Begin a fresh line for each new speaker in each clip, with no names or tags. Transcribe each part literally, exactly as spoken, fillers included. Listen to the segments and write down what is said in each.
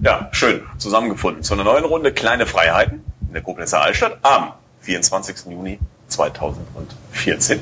Ja, schön zusammengefunden. Zu einer neuen Runde Kleine Freiheiten in der Koblenzer Altstadt am vierundzwanzigsten Juni zweitausendvierzehn.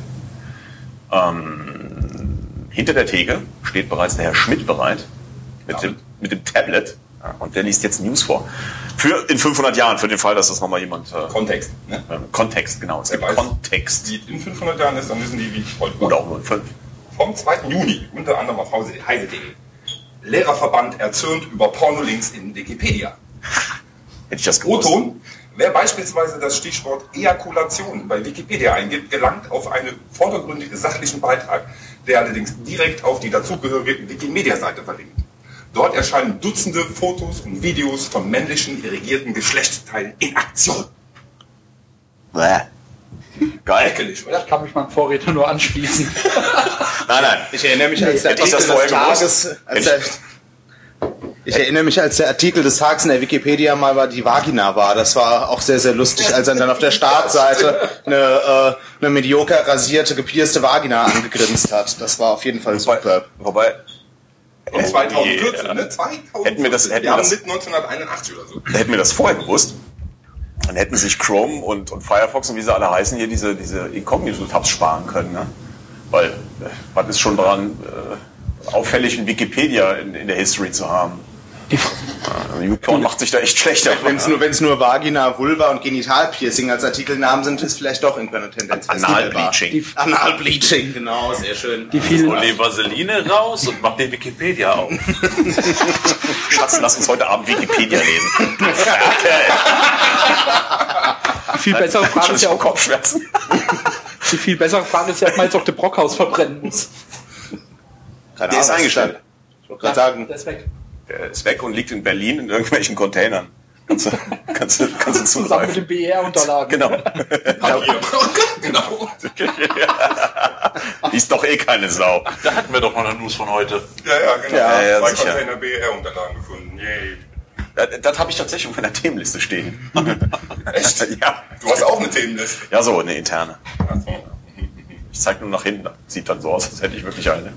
Ähm, hinter der Theke steht bereits der Herr Schmidt bereit mit, dem, mit dem Tablet. Ja, und der liest jetzt News vor. Für in fünfhundert Jahren, für den Fall, dass das nochmal jemand... Äh,
Kontext. Ne?
Äh, Kontext, genau. Es gibt
weiß,
Kontext.
Wie in fünfhundert Jahren ist, dann wissen die, wie ich heute war.
Oder auch nur in fünf.
Vom zweiten Juni, unter anderem auf heise punkt de. Lehrerverband erzürnt über Pornolinks in Wikipedia.
Hätte ich das gewusst.
O-Ton: Wer beispielsweise das Stichwort Ejakulation bei Wikipedia eingibt, gelangt auf einen vordergründig sachlichen Beitrag, der allerdings direkt auf die dazugehörige Wikimedia-Seite verlinkt. Dort erscheinen Dutzende Fotos und Videos von männlichen irrigierten Geschlechtsteilen in Aktion.
Bäh. Geil.
Ekelig, oder?
Ich kann mich meinem Vorredner nur anschließen.
Nein, nein.
Ich erinnere mich, als der
Hätte ich
Artikel
das
des
vorher
Tages,
gewusst?
als der, ich erinnere mich, als der Artikel des Tages in der Wikipedia mal war, die Vagina war. Das war auch sehr, sehr lustig, als er dann auf der Startseite eine, äh, eine mediocre rasierte, gepierste Vagina angegrinst hat. Das war auf jeden Fall super.
Wobei,
Und zweitausendvierzehn,
Ja.
ne? zweitausendvierzehn.
Hätten wir das- hätten
wir
wir
haben
das-
mit neunzehnhunderteinundachtzig oder so.
hätten wir das vorher gewusst, dann hätten sich Chrome und, und Firefox und wie sie alle heißen hier diese, diese Inkognito-Tabs sparen können. Ne? Weil, äh, was ist schon daran äh, auffällig, in Wikipedia in, in der History zu haben? Äh, YouPorn macht sich da echt schlechter.
Wenn es nur, wenn's nur Vagina, Vulva und Genitalpiercing als Artikelnamen sind, ist vielleicht doch irgendwann eine Tendenz.
Analbleaching.
Analbleaching, genau, sehr schön.
Die vielen,
Hol die Vaseline raus und mach den Wikipedia auf.
Schatz, lass uns heute Abend Wikipedia lesen. Du Ferkel.
die viel bessere Frage ist ja auch,
Kopfschmerzen.
die viel bessere Frage ist ja, ob man jetzt auch den Brockhaus verbrennen muss.
Keine
Der ist
Ahnung,
eingestellt.
Ich wollte gerade sagen,
Der ist weg.
Der ist weg und liegt in Berlin in irgendwelchen Containern. Kannst du, kannst du, kannst du
Zusammen mit
zugreifen.
den B R-Unterlagen.
Genau.
Papier. Genau.
Die ist doch eh keine Sau.
Da hatten wir doch noch eine News von heute.
Ja, ja, genau.
Ja, ja,
Zwei
sicher.
Container B R-Unterlagen gefunden. Yay.
Das, das habe ich tatsächlich auf meiner Themenliste stehen.
Echt?
Ja.
Du hast auch eine Themenliste.
Ja, so, eine interne.
Ach so.
Ich zeig nur nach hinten. Sieht dann so aus, als hätte ich wirklich eine.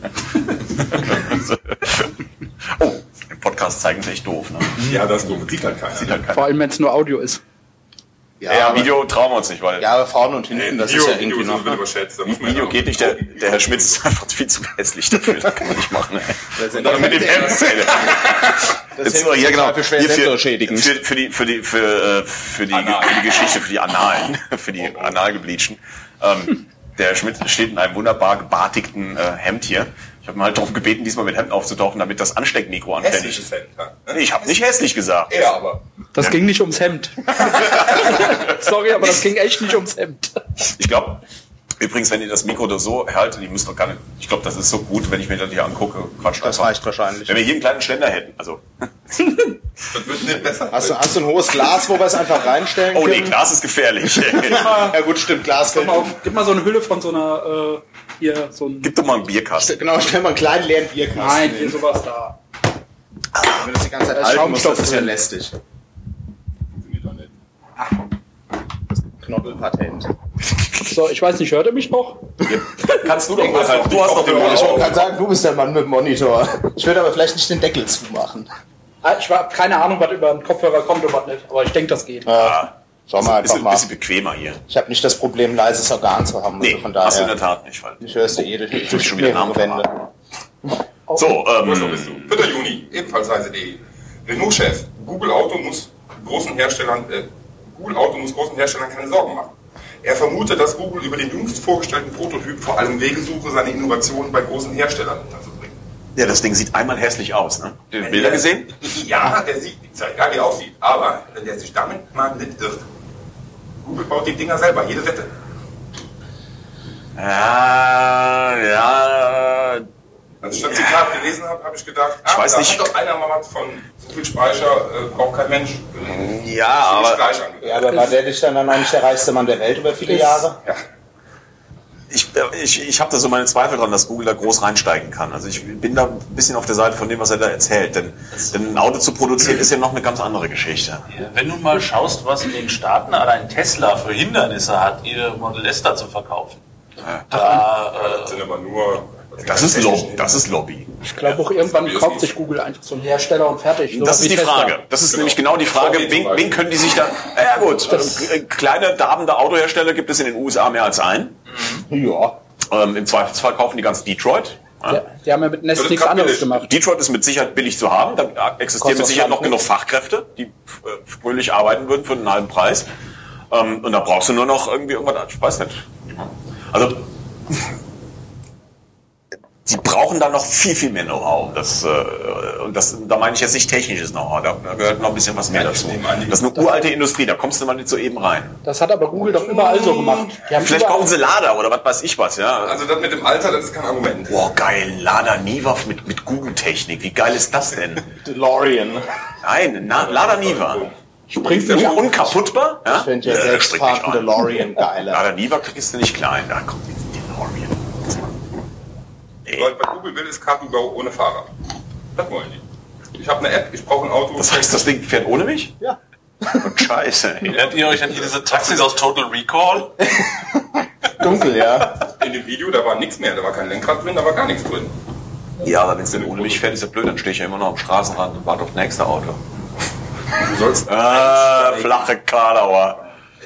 Oh, im Podcast zeigen ist echt doof, ne?
Ja, das sieht halt keiner.
Sieht halt keiner.
Vor allem, wenn es nur Audio ist.
ja,
Ja,
aber,
Video trauen wir uns nicht, weil
ja, aber vorne und hinten, das ist ja irgendwie noch.
Video überschätzt. Da muss man
Video
ja
geht nicht. Der, der Herr Schmitz ist einfach viel zu hässlich dafür. Das kann man nicht machen. Ey.
Das
Mit dem Hemd.
Das
Jetzt,
ist
ja, genau.
für schwer
Hier für,
sensorschädigend.
für, für die, für die, für, äh, für die,
Anal.
für die Geschichte, für die Analen, für die Analgebleachen. Ähm, der Herr Schmidt steht in einem wunderbar gebartigten äh, Hemd hier. Ich habe ihn halt darum gebeten, diesmal mit Hemd aufzutauchen, damit das Ansteckmikro anständig
hässliches
ist.
Hemd. Ja,
Nee, ich habe nicht hässlich gesagt.
ja, aber
Das ging nicht ums Hemd. Sorry, aber das ging echt nicht ums Hemd.
Ich glaube, übrigens, wenn ihr das Mikro da so haltet, ihr müsst doch gar nicht, ich glaube, das ist so gut, wenn ich mir das hier angucke. Quatsch,
Das
einfach.
reicht wahrscheinlich.
Wenn wir hier einen kleinen Ständer hätten, also,
das wird nicht besser.
Hast du, hast du ein hohes Glas, wo wir es einfach reinstellen
oh
können?
nee, Glas ist gefährlich.
Ja gut, stimmt, Glas
Gib
fällt
mal, auf, gib mal so eine Hülle von so einer, äh, hier, so ein...
Gib doch mal einen Bierkasten.
Genau, stell mal einen kleinen leeren Bierkasten
Nein, hier
hin.
sowas da.
Wenn das die ganze Zeit
Da ist
halten muss,
Schaumstoff
das ist ja
drin.
lästig.
Funktioniert doch nicht.
Knoppelpatent.
So, ich weiß nicht, hört ihr mich noch?
Kannst du doch mal
hast
halt,
doch
du hast doch den
Kopfhörer
Ich
auf.
Monitor.
kann sagen, du bist der Mann mit dem Monitor. Ich würde aber vielleicht nicht den Deckel zumachen.
Ah, Ich habe keine Ahnung, was über den Kopfhörer kommt und was nicht, aber ich denke, das geht.
Ja. Schau mal
Ist
einfach
ein
mal.
bisschen bequemer hier.
Ich habe nicht das Problem, ein leises Organ zu haben.
Nee,
Also von
hast du in der
daher,
Tat nicht. Weil
ich höre es dir jede
Ich
durch
schon wieder
mehrere
Namen
Wände.
so,
Wo
ähm,
bist du? vierter Juni, ebenfalls heise punkt de. Renault-Chef, Google Auto muss großen Herstellern, äh, Google Auto muss großen Herstellern keine Sorgen machen. Er vermutet, dass Google über den jüngst vorgestellten Prototyp vor allem Wege suche, seine Innovationen bei großen Herstellern unterzubringen.
ja, das Ding sieht einmal hässlich aus, ne? Die
Wenn
Bilder
der-
gesehen?
Ja, der sieht, ist ja egal wie er aussieht, aber wenn der sich damit mal nicht irrt. Google baut die Dinger selber, jede Wette.
Ja, ja,
Als ich das Zitat gelesen habe, habe ich gedacht, ah,
Ich weiß
da
nicht.
hat doch einer mal was von so viel Speicher, äh, braucht kein Mensch. Äh,
ja,
ziemlich
aber
gleich angehört.
Ja, aber war der dich dann eigentlich der reichste Mann der Welt über viele Jahre?
Ja.
ich, ich, ich habe da so meine Zweifel dran, dass Google da groß reinsteigen kann. Also ich bin da ein bisschen auf der Seite von dem, was er da erzählt. Denn, denn ein Auto zu produzieren ist ja noch eine ganz andere Geschichte.
Ja, wenn du mal schaust, was in den Staaten allein Tesla für Hindernisse hat, ihr Model S da zu verkaufen. Da,
Das sind aber nur
Das ist, Lob, das ist Lobby.
Ich glaube auch irgendwann kauft sich Google einfach so einen Hersteller und fertig.
Das ist die Frage. Das ist genau. nämlich genau die Frage, wen, wen können die sich da... Ja gut, äh, kleine, darbende Autohersteller gibt es in den U S A mehr als einen.
Ja.
Ähm, Im Zweifelsfall kaufen die ganz Detroit.
Ja. Ja, die haben ja mit Nest nichts anderes gemacht.
Detroit ist mit Sicherheit billig zu haben. Da existieren mit Sicherheit noch genug Fachkräfte, die fröhlich arbeiten würden für einen halben Preis. Ähm, und da brauchst du nur noch irgendwie irgendwas... Ich weiß nicht. Also... Sie brauchen da noch viel, viel mehr Know-how. Das, äh, und das, da meine ich jetzt nicht technisches Know-how, da, da gehört noch ein bisschen was mehr ja, dazu. Das ist eine uralte Industrie, da kommst du mal nicht so eben rein.
Das hat aber Google doch überall so gemacht. Die haben
Vielleicht kaufen sie Lada oder was weiß ich was, ja.
Also das mit dem Alter, das ist kein Argument.
Boah, geil, Lada Niva mit, mit Google-Technik, wie geil ist das denn?
DeLorean.
Nein, na, Lada Niva.
Springst
du unkaputtbar? Ja?
Ich finde ja selbstfahrenden DeLorean geiler.
Lada Niva kriegst du nicht klein, da kommt die DeLorean.
Leute, bei Google will es Kartenbau ohne Fahrer. Das wollen die. Ich habe eine App, ich brauche ein Auto.
Das heißt, das Ding fährt ohne mich?
Ja.
Und Scheiße.
Erinnert ihr euch an diese Taxis aus Total Recall?
Dunkel, ja.
In dem Video, da war nichts mehr. Da war kein Lenkrad drin, da war gar nichts drin.
Ja, aber wenn es denn ohne mich fährt, ist ja blöd. Dann stehe ich ja immer noch am Straßenrand und warte auf das nächste Auto.
Du sollst...
Ah, flache Karlauer.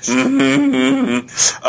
ähm,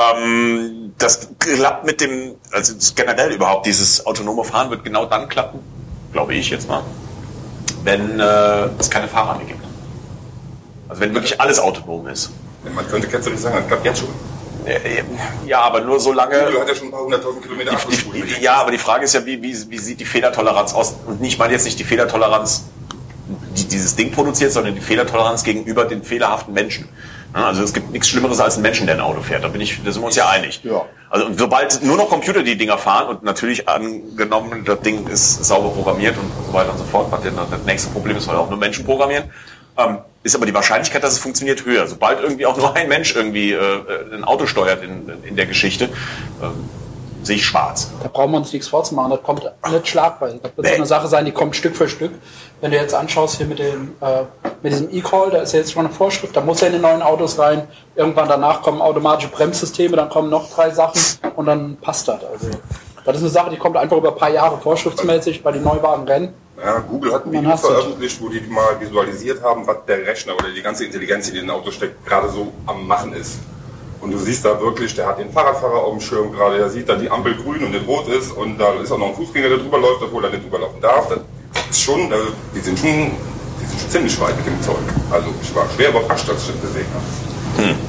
das klappt mit dem, also generell überhaupt, dieses autonome Fahren wird genau dann klappen, glaube ich jetzt mal, wenn äh, es keine Fahrer mehr gibt. Also wenn wirklich alles autonom ist.
Man könnte ketzerisch sagen, das klappt jetzt schon.
Ja, aber nur so lange...
Google hat ja schon ein paar hunderttausend Kilometer abgespult.
Ja, aber die Frage ist ja, wie, wie, wie sieht die Fehlertoleranz aus? Und ich meine jetzt nicht die Fehlertoleranz, die dieses Ding produziert, sondern die Fehlertoleranz gegenüber den fehlerhaften Menschen. Also es gibt nichts Schlimmeres als ein Menschen, der ein Auto fährt. Da bin ich, da sind wir uns ja einig.
Ja.
Also und sobald nur noch Computer die Dinger fahren und natürlich angenommen, das Ding ist sauber programmiert und so weiter und so fort, was ja das nächste Problem ist, weil auch nur Menschen programmieren, ähm, ist aber die Wahrscheinlichkeit, dass es funktioniert, höher. Sobald irgendwie auch nur ein Mensch irgendwie äh, ein Auto steuert in, in der Geschichte, ähm, sehe ich schwarz.
Da brauchen wir uns nichts vorzumachen, das kommt nicht schlagweise. Das wird
Nee.
so eine Sache sein, die kommt Stück für Stück. Wenn du jetzt anschaust hier mit dem äh, mit diesem E-Call, da ist ja jetzt schon eine Vorschrift, da muss ja in die neuen Autos rein. Irgendwann danach kommen automatische Bremssysteme, dann kommen noch drei Sachen und dann passt das. Also das ist eine Sache, die kommt einfach über ein paar Jahre vorschriftsmäßig bei den Neuwagen rennen.
Ja, Google hat ein
Man
Video
hasst es.
veröffentlicht, wo die mal visualisiert haben, was der Rechner oder die ganze Intelligenz, die in den Auto steckt, gerade so am Machen ist. Und du siehst da wirklich, der hat den Fahrradfahrer auf dem Schirm gerade, der sieht, da die Ampel grün und nicht rot ist und da ist auch noch ein Fußgänger, der drüber läuft, obwohl er nicht drüber laufen darf. Das ist schon, also die sind schon, die sind schon ziemlich weit mit dem Zeug. Also ich war schwer überrascht, als ich das gesehen habe.
Hm.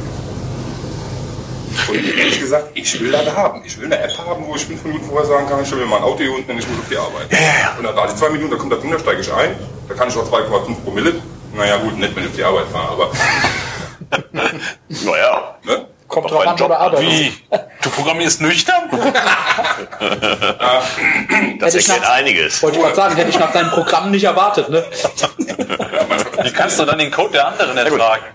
Und ehrlich gesagt, ich will das haben. Ich will eine App haben, wo ich fünf Minuten vorher sagen kann, ich stelle mir mal ein Auto hier unten und ich muss auf die Arbeit.
Ja, ja, ja.
Und dann warte ich zwei Minuten, da kommt das Ding, da steige ich ein, da kann ich auch zwei Komma fünf Promille. Naja gut, nicht, wenn ich auf die Arbeit fahre, aber...
Naja.
Ne?
Kommt
Auf
drauf
einen
an,
Job.
wo du arbeitest.
Wie? Du programmierst nüchtern?
Das
Hätte ich
erklärt
nach-
einiges.
Wollte ich gerade sagen, hätte ich nach deinem Programm nicht erwartet, ne?
Wie kannst du dann den Code der anderen ertragen?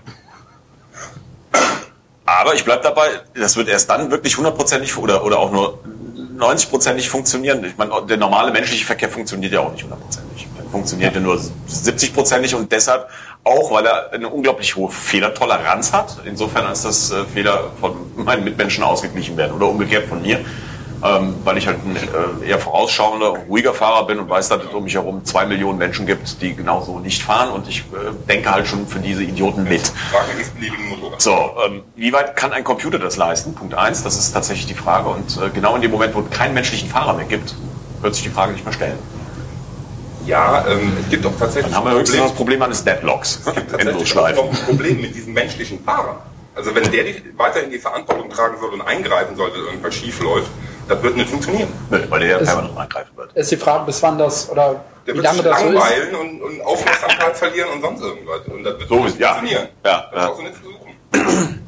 Aber ich bleib dabei, das wird erst dann wirklich hundertprozentig oder, oder auch nur neunzig-prozentig funktionieren. Ich meine, der normale menschliche Verkehr funktioniert ja auch nicht hundertprozentig. Der funktioniert ja nur siebzig-prozentig und deshalb auch, weil er eine unglaublich hohe Fehlertoleranz hat. Insofern, als das äh, Fehler von meinen Mitmenschen ausgeglichen werden oder umgekehrt von mir. Ähm, weil ich halt ein äh, eher vorausschauender, ruhiger Fahrer bin und weiß, dass es um mich herum zwei Millionen Menschen gibt, die genauso nicht fahren und ich äh, denke halt schon für diese Idioten mit.
Frage ist beliebigen Motorrad.
So, ähm, wie weit kann ein Computer das leisten? Punkt eins, das ist tatsächlich die Frage und äh, genau in dem Moment, wo es keinen menschlichen Fahrer mehr gibt, wird sich die Frage nicht mehr stellen.
Ja, ähm, es gibt doch tatsächlich
Dann haben wir höchstens das Problem eines Deadlocks.
Es gibt tatsächlich auch
Endlosschleifen.
noch ein Problem mit diesem menschlichen Fahrer. Also wenn der die, weiterhin die Verantwortung tragen soll und eingreifen sollte, wenn irgendwas schief läuft, das wird nicht funktionieren.
Nö, weil der ja
Es-
permanent eingreifen wird.
Ist die Frage, bis wann das oder
Der
wie
wird
lange
sich
das so ist.
langweilen und, und Aufmerksamkeit verlieren und sonst irgendwas. Und das wird
So
nicht
ist- ja.
funktionieren.
Ja,
das
ja.
brauchst du nicht versuchen.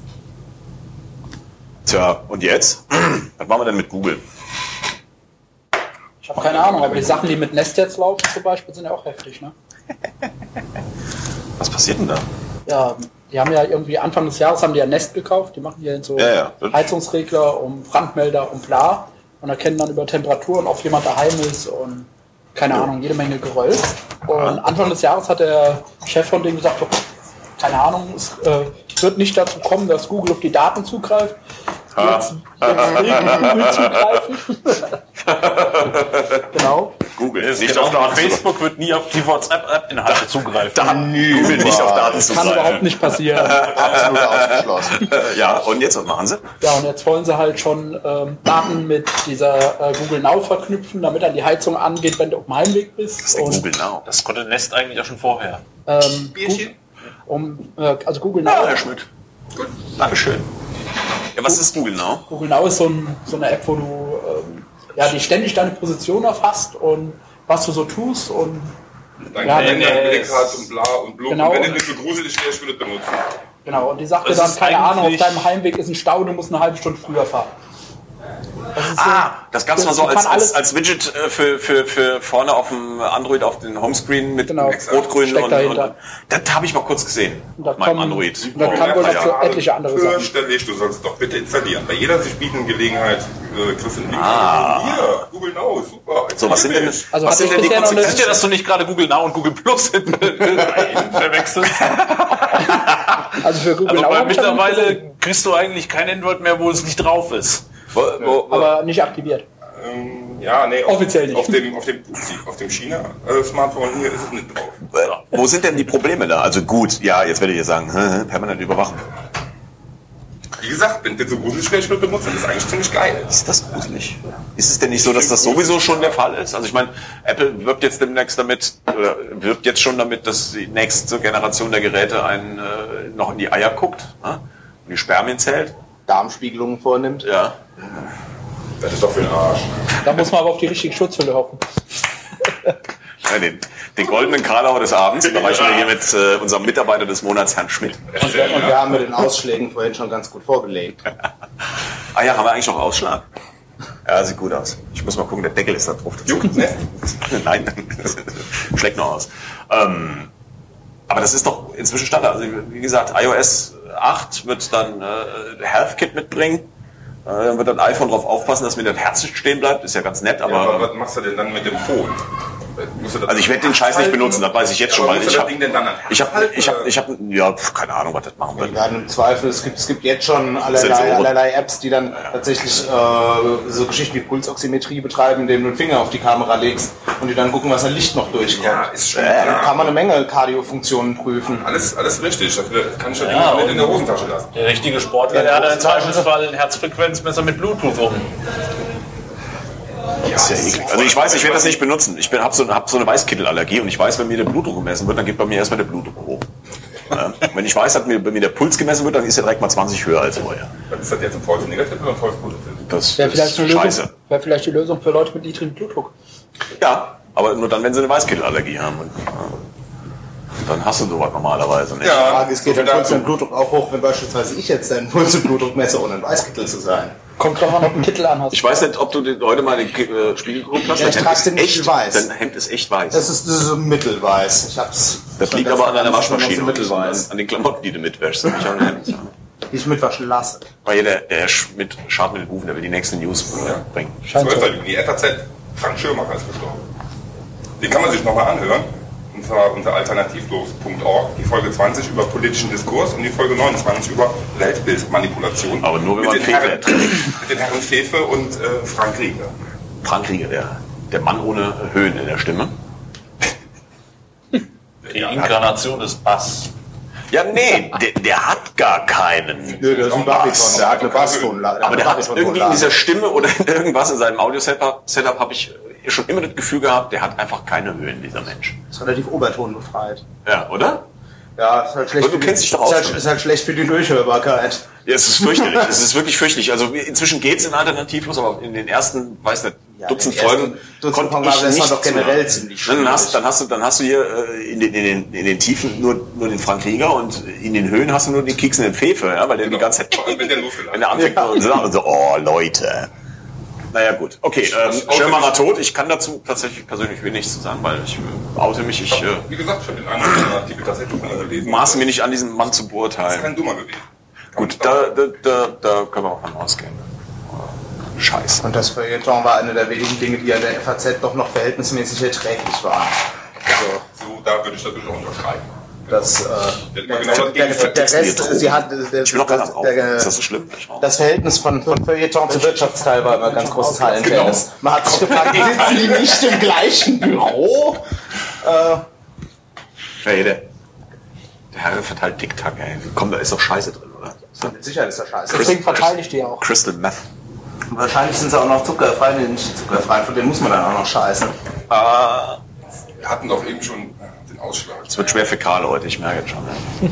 Tja, und jetzt? Was machen wir denn mit Google?
Ich habe keine Ahnung, aber die Sachen, die mit Nest jetzt laufen zum Beispiel, sind ja auch heftig, ne?
Was passiert denn da?
Ja, die haben ja irgendwie Anfang des Jahres haben die ja Nest gekauft, die machen ja so
Ja, ja.
Heizungsregler, um Brandmelder und bla und erkennen dann über Temperaturen, ob jemand daheim ist und keine Ahnung, jede Menge Geröll. Und Anfang des Jahres hat der Chef von denen gesagt, keine Ahnung, es äh, wird nicht dazu kommen, dass Google auf die Daten zugreift. jetzt, jetzt will Google zugreifen. Genau.
Google,
Ist
nicht
genau
auf
wie
Daten
Facebook wird nie auf die WhatsApp-App-Inhalte zugreifen.
Da Google nicht auf Daten
Kann
zugreifen.
überhaupt nicht passieren.
Absolut ausgeschlossen.
Ja, und jetzt, was machen sie?
Ja, und jetzt wollen sie halt schon ähm, Daten mit dieser äh, Google Now verknüpfen, damit dann die Heizung angeht, wenn du auf dem Heimweg bist.
Das ist der
und,
Google Now.
Das konnte Nest eigentlich auch schon vorher.
ähm,
Bierchen?
um, äh, also Google Now.
Ja, Herr Schmidt. Gut, Dankeschön. Ja, was ist Google Now?
Google Now ist so, ein, so eine App, wo du ähm, ja, die ständig deine Position erfasst und was du so tust und
Dein
Ja,
Kalender
wenn
im
er
Blick
ist-
hat und bla und blub.
Genau.
Und wenn du nicht so gruselig wärst, würde ich benutzen.
genau, und die sagt dir
Das
dann,
ist
keine Ahnung, auf
eigentlich-
deinem Heimweg ist ein Stau, du musst eine halbe Stunde früher fahren. Das ist so,
Ah, das gab's mal so
du
als,
kannst
als,
alles-
als Widget äh, für, für, für vorne auf dem Android auf den Homescreen mit
Genau.
rot-grün
Steckt
und,
dahinter.
und das habe ich mal kurz gesehen
Und da
auf meinem
kommen-
Android.
und da kann wohl noch
ja.
so etliche andere Sachen.
Fürchterlich, du sollst doch bitte installieren. Bei jeder sich bietenden Gelegenheit äh, kriegst du einen Link.
Ah.
Hier, Google Now, super.
So, was sind denn,
Also
was
hatte
sind
ich
denn die
bisher noch eine-
Konsequenzen?
Sicher, dass du nicht gerade Google Now und Google Plus verwechselst.
Also für Google
Also
Now
weil
hab ich da noch nicht gesehen,
mittlerweile kriegst du eigentlich kein Android mehr, wo es nicht drauf ist.
Wo, wo, wo,
aber nicht aktiviert.
Ähm, ja, nee, auf,
Offiziell nicht.
Auf dem, auf dem, auf dem China-Smartphone hier ist es nicht drauf.
wo sind denn die Probleme da? Also gut, ja, jetzt werde ich ja sagen, hä, hä, permanent überwachen.
Wie gesagt, wenn du so gruselig wärst, würde ich benutzen, das ist eigentlich ziemlich geil.
Ist das gruselig? Ist es denn nicht so, dass das sowieso schon der Fall ist? Also ich meine, Apple wirbt jetzt demnächst damit, oder wirbt jetzt schon damit, dass die nächste Generation der Geräte einen äh, noch in die Eier guckt, ne? Und die Spermien zählt.
Darmspiegelungen vornimmt.
Ja.
Das ist doch für den Arsch.
Da muss man aber auf die richtige Schutzhülle hoffen.
Ja, den, den goldenen Karlauer des Abends erreichen wir hier mit äh, unserem Mitarbeiter des Monats, Herrn Schmidt.
Und wir haben mit den Ausschlägen vorhin schon ganz gut vorgelegt.
Ah ja, haben wir eigentlich noch Ausschlag? Ja, sieht gut aus. Ich muss mal gucken, der Deckel ist da drauf.
Juckt, ne?
Nein, schlägt noch aus. Ähm, aber das ist doch inzwischen Standard. Also wie gesagt, iOS acht wird dann äh, HealthKit mitbringen. Äh, dann wird das iPhone darauf aufpassen, dass mir das Herz nicht stehen bleibt. Ist ja ganz nett, aber...
Ja, aber was machst du denn dann mit dem Phone? Musst du das
Also ich werde den Scheiß nicht benutzen, das weiß ich jetzt schon,
Aber
weil
musst
ich
du das
habe,
Ding denn dann an
ich habe,
halten,
ich habe,
oder?
ich habe, ja, pf, keine Ahnung, was das machen
Wir
wird.
werden im Zweifel, es gibt, es gibt jetzt schon allerlei,
Sensoren.
allerlei Apps, die dann tatsächlich äh, so Geschichten wie Pulsoximetrie betreiben, indem du den Finger auf die Kamera legst und die dann gucken, was an Licht noch durchkommt.
Ja, ist schon
Dann
klar.
kann man eine Menge Kardiofunktionen prüfen.
Alles, alles richtig. Das kann ich ja,
Ja,
nicht
und-
in der Hosentasche lassen.
Der richtige Sportler, der hat im Zweifelsfall ein Herzfrequenzmesser mit Bluetooth um.
Das ist ja eklig. Also ich weiß, ich werde das nicht benutzen. Ich habe so, hab so eine Weißkittelallergie und ich weiß, wenn mir der Blutdruck gemessen wird, dann geht bei mir erstmal der Blutdruck hoch. Ja. Wenn ich weiß, dass mir, wenn mir der Puls gemessen wird, dann ist er direkt mal zwanzig höher als vorher.
Was ist das jetzt, ein falsch negativ oder ein falsch positiv?
Das,
Wäre
das
vielleicht,
ist
eine
scheiße.
Lösung, wäre vielleicht die Lösung für Leute mit niedrigem Blutdruck.
Ja, aber nur dann, wenn sie eine Weißkittelallergie haben. Und, ja. Dann hast du sowas normalerweise nicht.
Die Frage ist, geht
so
dein
viel
Puls
dazu.
und Blutdruck auch hoch, wenn beispielsweise ich jetzt deinen Puls und Blutdruck messe, ohne ein Weißkittel zu sein?
Kommt drauf an, ob du einen Kittel anhast.
Ich weiß nicht, ob du den, heute mal den äh, Spiegel geguckt hast.
Ja, ich
Dein
trag's
Hemd
den
ist
nicht
echt
weiß.
Dein Hemd ist echt weiß.
Das ist, das ist so mittelweiß. Ich hab's.
Das
schon
liegt
ganz
aber an deiner
vergessen,
Waschmaschine
so
und
mittelweiß.
an den Klamotten, die du mitwäschst. Nicht an dem Hemd.
Die ich mitwaschen lasse.
Weil hier der, der Schmidt schaut mit den Hufen, der will die nächsten News äh, bringen.
Scheint so.
zwölfter Juni, F A Z, Frank Schirmacher ist gestorben. Den kann man sich nochmal anhören. Und zwar unter alternativlos punkt org, die Folge zwanzig über politischen Diskurs und die Folge neunundzwanzig über Weltbildmanipulation.
Aber nur, wenn
mit
man
den
Fefe
Herren,
erträgt.
mit den Herren Fefe und äh, Frank Rieger.
Frank Rieger, der, der Mann ohne Höhen in der Stimme.
Die Inkarnation des Bass.
Ja, nee, der, der hat gar keinen.
Nö, der ist ein Bariton. Der hat eine Basstonlage.
Aber der hat irgendwie in dieser Stimme oder in irgendwas in seinem Audio-Setup Setup habe ich schon immer das Gefühl gehabt, der hat einfach keine Höhen, dieser Mensch.
ist relativ obertonbefreit.
Ja, oder?
Ja, ist halt schlecht.
Aber du
für
kennst
die,
dich doch
ist
aus,
halt,
ne?
ist halt schlecht für die Durchhörbarkeit.
Ja, es ist fürchterlich. Es ist wirklich fürchterlich. Also inzwischen geht's in Alternativlos, aber in den ersten, weiß nicht,
Ja,
Dutzend
in den ersten
Folgen
Dutzend
konnte
Folgen
ich
war das
nicht
doch generell
zuhören.
ziemlich
Dann
schwierig.
hast, dann hast du, dann hast du hier äh, in den, in den, in den Tiefen nur, nur den Frank Rieger und in den Höhen hast du nur den keksenden Fefe, ja, weil der die ganze Zeit,
Vor allem, wenn der losgelassen
wenn der anfängt
Ja.
und sagt, so, oh Leute. Naja, gut. Okay, ähm, Schirmacher tot. Ich kann dazu tatsächlich persönlich wenig zu sagen, weil ich äh, oute mich. Ich äh,
Wie gesagt, ich habe den einen Artikel tatsächlich von ihm gelesen.
maße mir nicht an, diesen Mann zu
Das ist
beurteilen.
kein dummer gewesen.
Gut, da, da, da, da können wir auch von ausgehen. Scheiße.
Und das Feuilleton war eine der wenigen Dinge, die an der F A Z doch noch verhältnismäßig erträglich waren. Also,
So, da würde ich natürlich auch unterschreiben.
Das, äh,
Ja, genau das
der, der,
Gegenteil.
der Rest, sie hat, der,
Ich bin noch gar nicht drauf.
der,
Ist das so schlimm?
das Verhältnis von, von Feuilleton zu Wirtschaftsteil war immer ganz großes
Genau.
Hallentennis. Man hat sich gefragt, sitzen die nicht im gleichen Büro? Äh,
Ja, der, der Herr verteilt Tic-Tac, ey. Komm, da ist doch Scheiße drin, oder?
mit Sicherheit ist das scheiße.
Deswegen verteile ich die auch.
Crystal Meth.
Wahrscheinlich sind sie auch noch zuckerfrei, nee, nicht zuckerfrei, von denen muss man dann auch noch scheißen.
Ah,
Wir hatten doch eben schon den Ausschlag.
es wird schwer fäkal heute, ich merke jetzt schon. Ne?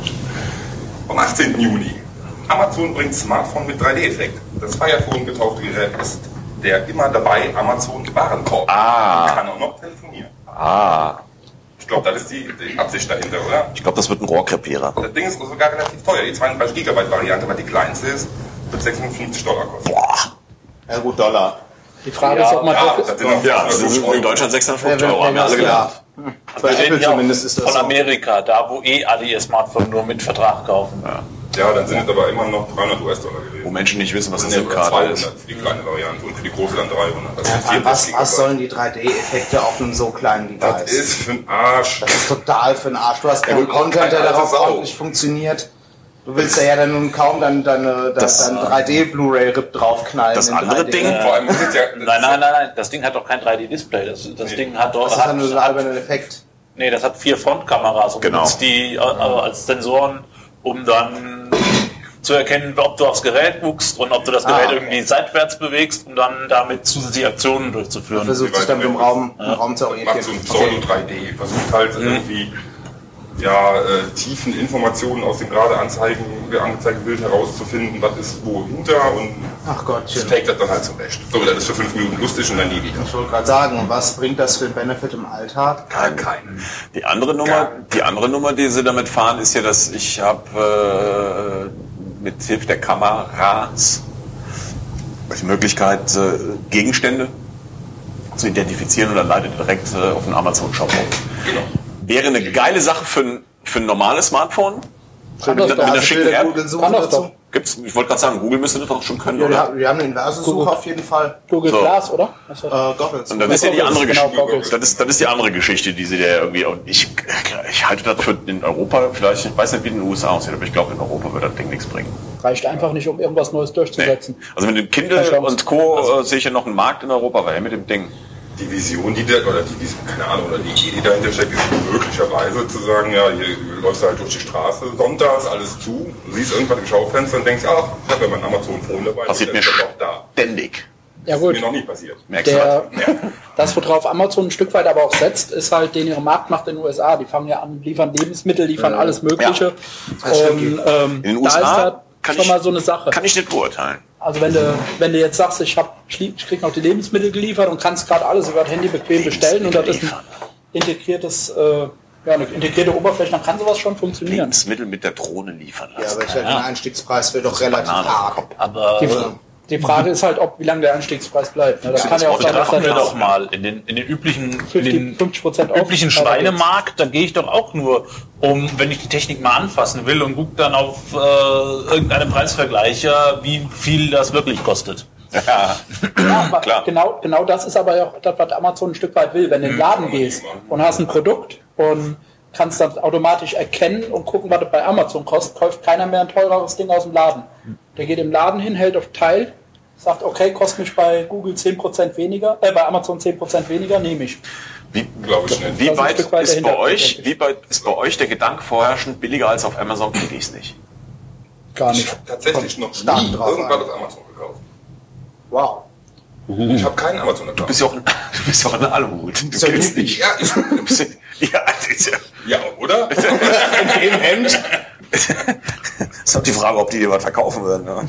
Am achtzehnten Juni. Amazon bringt Smartphone mit drei D-Effekt. Das Firephone getaufte Gerät ist der immer dabei Amazon Warenkorb.
Ah.
Und kann auch noch telefonieren.
Ah,
Ich glaube, das ist die, die Absicht dahinter, oder?
ich glaube, das wird ein Rohrkrepierer.
Das Ding ist sogar relativ teuer. Die zweiunddreißig Gigabyte Variante, weil die kleinste ist, wird sechshundertfünfzig Dollar kosten.
Ja gut, Dollar.
Die Frage
Ja,
ist, ob man
Ja,
doch,
das sind noch
Ja, das sind in Deutschland sechshundertfünfzig Euro, haben wir alle gelernt.
Bei
Wir reden
Apple
ja
zumindest ist das
von
so.
Amerika, da wo eh alle ihr Smartphone nur mit Vertrag kaufen.
Ja.
Ja, dann sind es aber immer noch dreihundert US-Dollar gewesen.
Wo Menschen nicht wissen, was eine
Das sind ja
SIM-Karte ist.
zweihundert für die kleine Variante und für die große dann dreihundert. Das,
Ja,
sind
vor allem, was,
vierundvierzig
was
Gigabyte.
sollen die drei D-Effekte auf einem so kleinen
Das
Device?
ist für den Arsch.
Das ist total für den Arsch. Du hast
Ja,
keinen
gut,
Content, der
keine
darauf
alte Sau.
ordentlich funktioniert. Du willst ja, ja dann nun kaum dein, deine, dein,
Das,
dein drei D-Blu-ray-Rip draufknallen.
Das
in
andere
drei D.
Ding-
Vor allem ist es ja. das
Nein,
ist
nein,
ja-
nein, nein, das Ding hat doch kein drei D-Display. Das, das
Nee.
Ding hat doch.
Das ist
hat,
ja nur so ein
hat,
alberner Effekt.
nee, das hat vier Frontkameras und
Genau.
benutzt die äh, als Sensoren, um dann zu erkennen, ob du aufs Gerät guckst und ob du das Gerät
Ah.
irgendwie seitwärts bewegst, um dann damit zusätzliche Aktionen durchzuführen.
Versucht sich dann im Raum, im Raum zu
macht
orientieren.
so ein Pseudo drei D, versucht halt irgendwie ja, äh, tiefen Informationen aus dem gerade anzeigen, angezeigten Bild herauszufinden, was ist wo hinter und
Ach Gottchen.
trägt das dann halt zurecht. So, das ist für fünf Minuten lustig und dann nie wieder.
Ich wollte gerade sagen, was bringt das für einen Benefit im Alltag?
Gar keinen.
Die andere Nummer, die andere Nummer, die sie damit fahren, ist ja, dass ich habe äh, mit Hilfe der Kameras die Möglichkeit, äh, Gegenstände zu identifizieren und dann leitet direkt äh, auf den Amazon-Shop auf.
Genau.
Wäre eine geile Sache für ein, für ein normales Smartphone.
Kann das
mit,
doch.
mit einer
Also
schicken
für
App.
Google-Suche
Kann das
dazu?
doch.
Gibt's, ich wollte gerade sagen, Google müsste das doch schon können,
Ja, wir
oder?
haben, wir haben eine inverse Suche
Google.
auf jeden Fall.
Google
So.
Glass, oder? Was ist das?
Äh, Goggles.
Und dann ist ja die
Goggles,
andere
genau,
Geschichte.
Goggles.
Das ist, das ist die andere Geschichte, die sie da irgendwie. Und ich, ich halte das für in Europa vielleicht. Ich weiß nicht, wie in den U S A aussieht, aber ich glaube, in Europa wird das Ding nichts bringen.
Reicht einfach nicht, um irgendwas Neues durchzusetzen.
Also mit dem Kindle
Keine Chance.
und Co. äh, sehe ich ja noch einen Markt in Europa, weil mit dem Ding.
Die Vision, die da, oder die Vision, keine Ahnung, oder die Idee, die dahinter steckt, ist möglicherweise zu sagen, ja, hier läufst du halt durch die Straße, sonntags, alles zu, du siehst irgendwas im Schaufenster und denkst, ach, ich habe ja mein Amazon-Phone dabei,
Passiert
das
mir
ist ja doch da.
ständig.
Ja
Das
gut,
ist mir noch nie passiert.
Merkst du
der,
das?
Ja.
das, worauf Amazon ein Stück weit aber auch setzt, ist halt den ihre Marktmacht in den U S A. Die fangen ja an, liefern Lebensmittel, liefern alles Mögliche.
Das stimmt.
Und ähm,
In den
da
U S A
ist halt
kann
schon
ich-
mal so eine Sache.
Kann ich nicht beurteilen.
Also wenn du, wenn du jetzt sagst, ich, hab, ich lieb- ich krieg noch die Lebensmittel geliefert und kannst gerade alles über das Handy bequem bestellen und das ist ein integriertes, äh, ja, eine integrierte Oberfläche, dann kann sowas schon funktionieren.
Lebensmittel mit der Drohne liefern
Ja,
lassen.
aber ich hätte den Einstiegspreis wäre doch relativ
Banane.
arg.
Aber
Die, die Frage ist halt, ob wie lange der Einstiegspreis bleibt. Ne? Das kann ja auch sein, dass
betrachten
dann
wir doch
jetzt
mal in den, in den üblichen, in
fünfzig,
den
fünfzig Prozent
üblichen Schweinemarkt, da gehe ich doch auch nur, um, wenn ich die Technik mal anfassen will und gucke dann auf äh, irgendeinen Preisvergleicher, wie viel das wirklich kostet.
Ja,
Ja, aber
klar.
Genau, genau das ist aber ja auch das, was Amazon ein Stück weit will. Wenn du in den Laden gehst und hast ein Produkt und kannst dann automatisch erkennen und gucken, was das bei Amazon kostet, kauft keiner mehr ein teureres Ding aus dem Laden. Der geht im Laden hin, hält auf Teil, sagt, okay, kostet mich bei Google zehn Prozent weniger, äh, bei Amazon zehn Prozent weniger, nehme ich.
Wie,
Glaube ich nicht.
wie
Das ist ein
weit
Stück weit
ist
der
bei
Hintergrund,
euch,
denke ich.
wie weit ist bei euch der Gedanke vorherrschend, billiger als auf Amazon kriege ich es nicht?
Gar
Ich
nicht.
habe tatsächlich noch
stark
nie
drauf
irgendwas
ein.
auf Amazon gekauft.
Wow.
Ich habe keinen Amazon-Account.
Du bist ja auch ein, du bist ja auch ein Aluhut. Du
ja
kennst
Hippie.
nicht.
Ja, ich,
Du bist ja, ja, das ist ja.
ja, oder?
Im Hemd.
Das ist auch die Frage, ob die dir was verkaufen würden. Ne?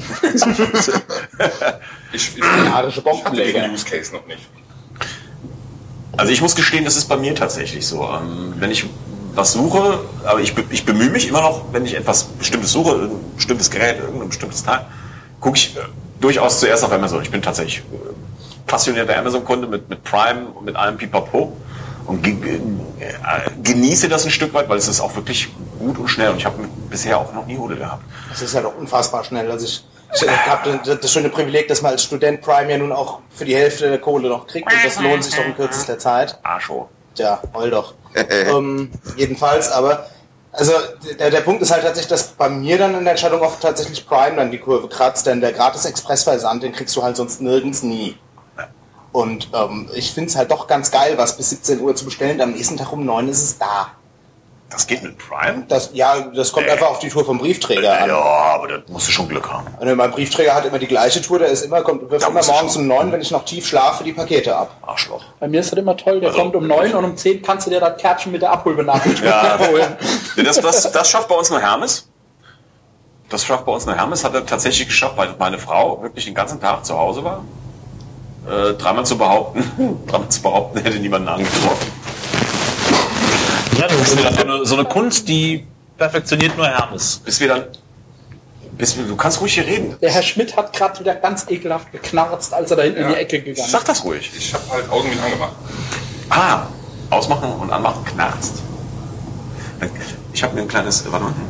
Ich, ich
Arische
hatte diesen
Bombenleger.
Use Case noch nicht.
Also ich muss gestehen, das ist bei mir tatsächlich so. Ähm, wenn ich was suche, aber ich, be- ich bemühe mich immer noch, wenn ich etwas Bestimmtes suche, ein bestimmtes Gerät, irgendein bestimmtes Teil, gucke ich äh, durchaus zuerst auf Amazon. Ich bin tatsächlich äh, passionierter Amazon-Kunde mit, mit Prime und mit allem Pipapo und ge ge- äh, genieße das ein Stück weit, weil es ist auch wirklich gut und schnell und ich habe bisher auch noch nie Hude gehabt.
Das ist ja doch unfassbar schnell. Also ich, ich habe das, das schöne Privileg, dass man als Student Prime ja nun auch für die Hälfte der Kohle noch kriegt und das lohnt sich doch in kürzester Zeit.
Arscho.
Tja, heul doch. ähm, jedenfalls, aber Also der, der Punkt ist halt tatsächlich, dass bei mir dann in der Entscheidung oft tatsächlich Prime dann die Kurve kratzt, denn der Gratis-Express-Versand, den kriegst du halt sonst nirgends nie. Und ähm, ich finde es halt doch ganz geil, was bis siebzehn Uhr zu bestellen, am nächsten Tag um neun ist es da.
Das geht mit Prime?
Das, ja, das kommt
Nee.
einfach auf die Tour vom Briefträger an.
Ja, aber da musst du schon Glück haben.
Und mein Briefträger hat immer die gleiche Tour, der ist immer, kommt wirft
Da
immer
musst du
morgens
schon-
um neun, wenn ich noch tief schlafe, die Pakete ab.
Arschloch.
Bei mir ist das immer toll, der
Also,
kommt um neun und um zehn kannst du dir das Kärtchen mit der Abholbenachrichtigung
Ja.
holen.
Nee, Das, das, das schafft bei uns nur Hermes. Das schafft bei uns nur Hermes. Hat er tatsächlich geschafft, weil meine Frau wirklich den ganzen Tag zu Hause war. Äh, dreimal zu behaupten, dreimal zu behaupten, hätte niemanden angetroffen.
Ja, das ist so eine, so eine Kunst, die perfektioniert nur Hermes.
Bis wir dann, bis wir, du kannst ruhig hier reden.
Der Herr Schmidt hat gerade wieder ganz ekelhaft geknarzt, als er da hinten in die Ecke gegangen
Sag
ist.
das ruhig.
Ich habe halt Augen mit angemacht.
Ah, ausmachen und anmachen, knarzt. Ich habe mir ein kleines, warte mal.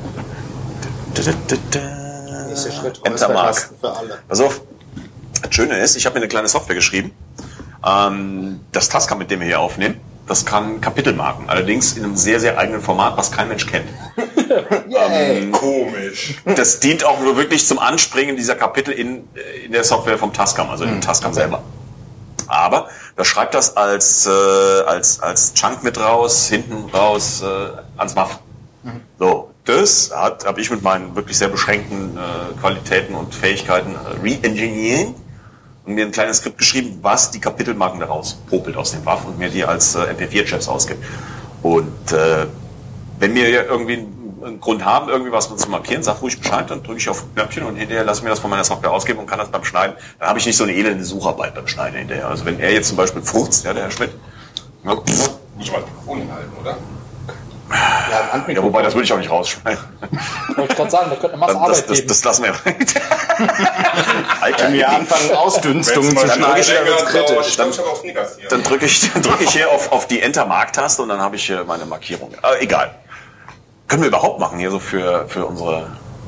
Nächster Schritt,
Entermark.
Räuspertasten für alle.
Pass auf, das Schöne ist, ich habe mir eine kleine Software geschrieben. Ähm, das Tascam, mit dem wir hier aufnehmen, das kann Kapitelmarken. Allerdings in einem sehr, sehr eigenen Format, was kein Mensch kennt.
Yay.
Komisch.
Das dient auch nur wirklich zum Anspringen dieser Kapitel in, in der Software vom Tascam, also im Tascam selber. Aber da schreibt das als, äh, als, als Chunk mit raus, hinten raus, äh, ans Muff. So, das hat habe ich mit meinen wirklich sehr beschränkten äh, Qualitäten und Fähigkeiten äh, re-engineering und mir ein kleines Skript geschrieben, was die Kapitelmarken daraus popelt aus dem Waff und mir die als äh, M P vier Chefs ausgibt. Und äh, wenn wir ja irgendwie einen, einen Grund haben, irgendwie was zu markieren, sag ruhig Bescheid, dann drücke ich auf ein Knöpfchen und hinterher lasse ich mir das von meiner Software ausgeben und kann das beim Schneiden. Dann habe ich nicht so eine elende Sucharbeit beim Schneiden hinterher. Also wenn er jetzt zum Beispiel furzt, ja, der Herr Schmidt, ja,
Muss ich mal das Mikrofon hinhalten, oder?
Ja, ein
ja, wobei, das würde ich auch nicht rausschneiden.
Wollte ich gerade sagen, da könnte eine Masse
Dann, das,
Arbeit
das,
geben.
das lassen wir. Alter,
Wenn wir anfangen, Ausdünstungen zu schneiden, dann wird's kritisch.
Ich glaube, ich habe auch Snickers hier.
Dann drücke ich, dann drücke ich hier auf, auf die Enter-Mark-Taste und dann habe ich hier meine Markierung. Äh, egal. Können wir überhaupt machen hier so für, für unsere,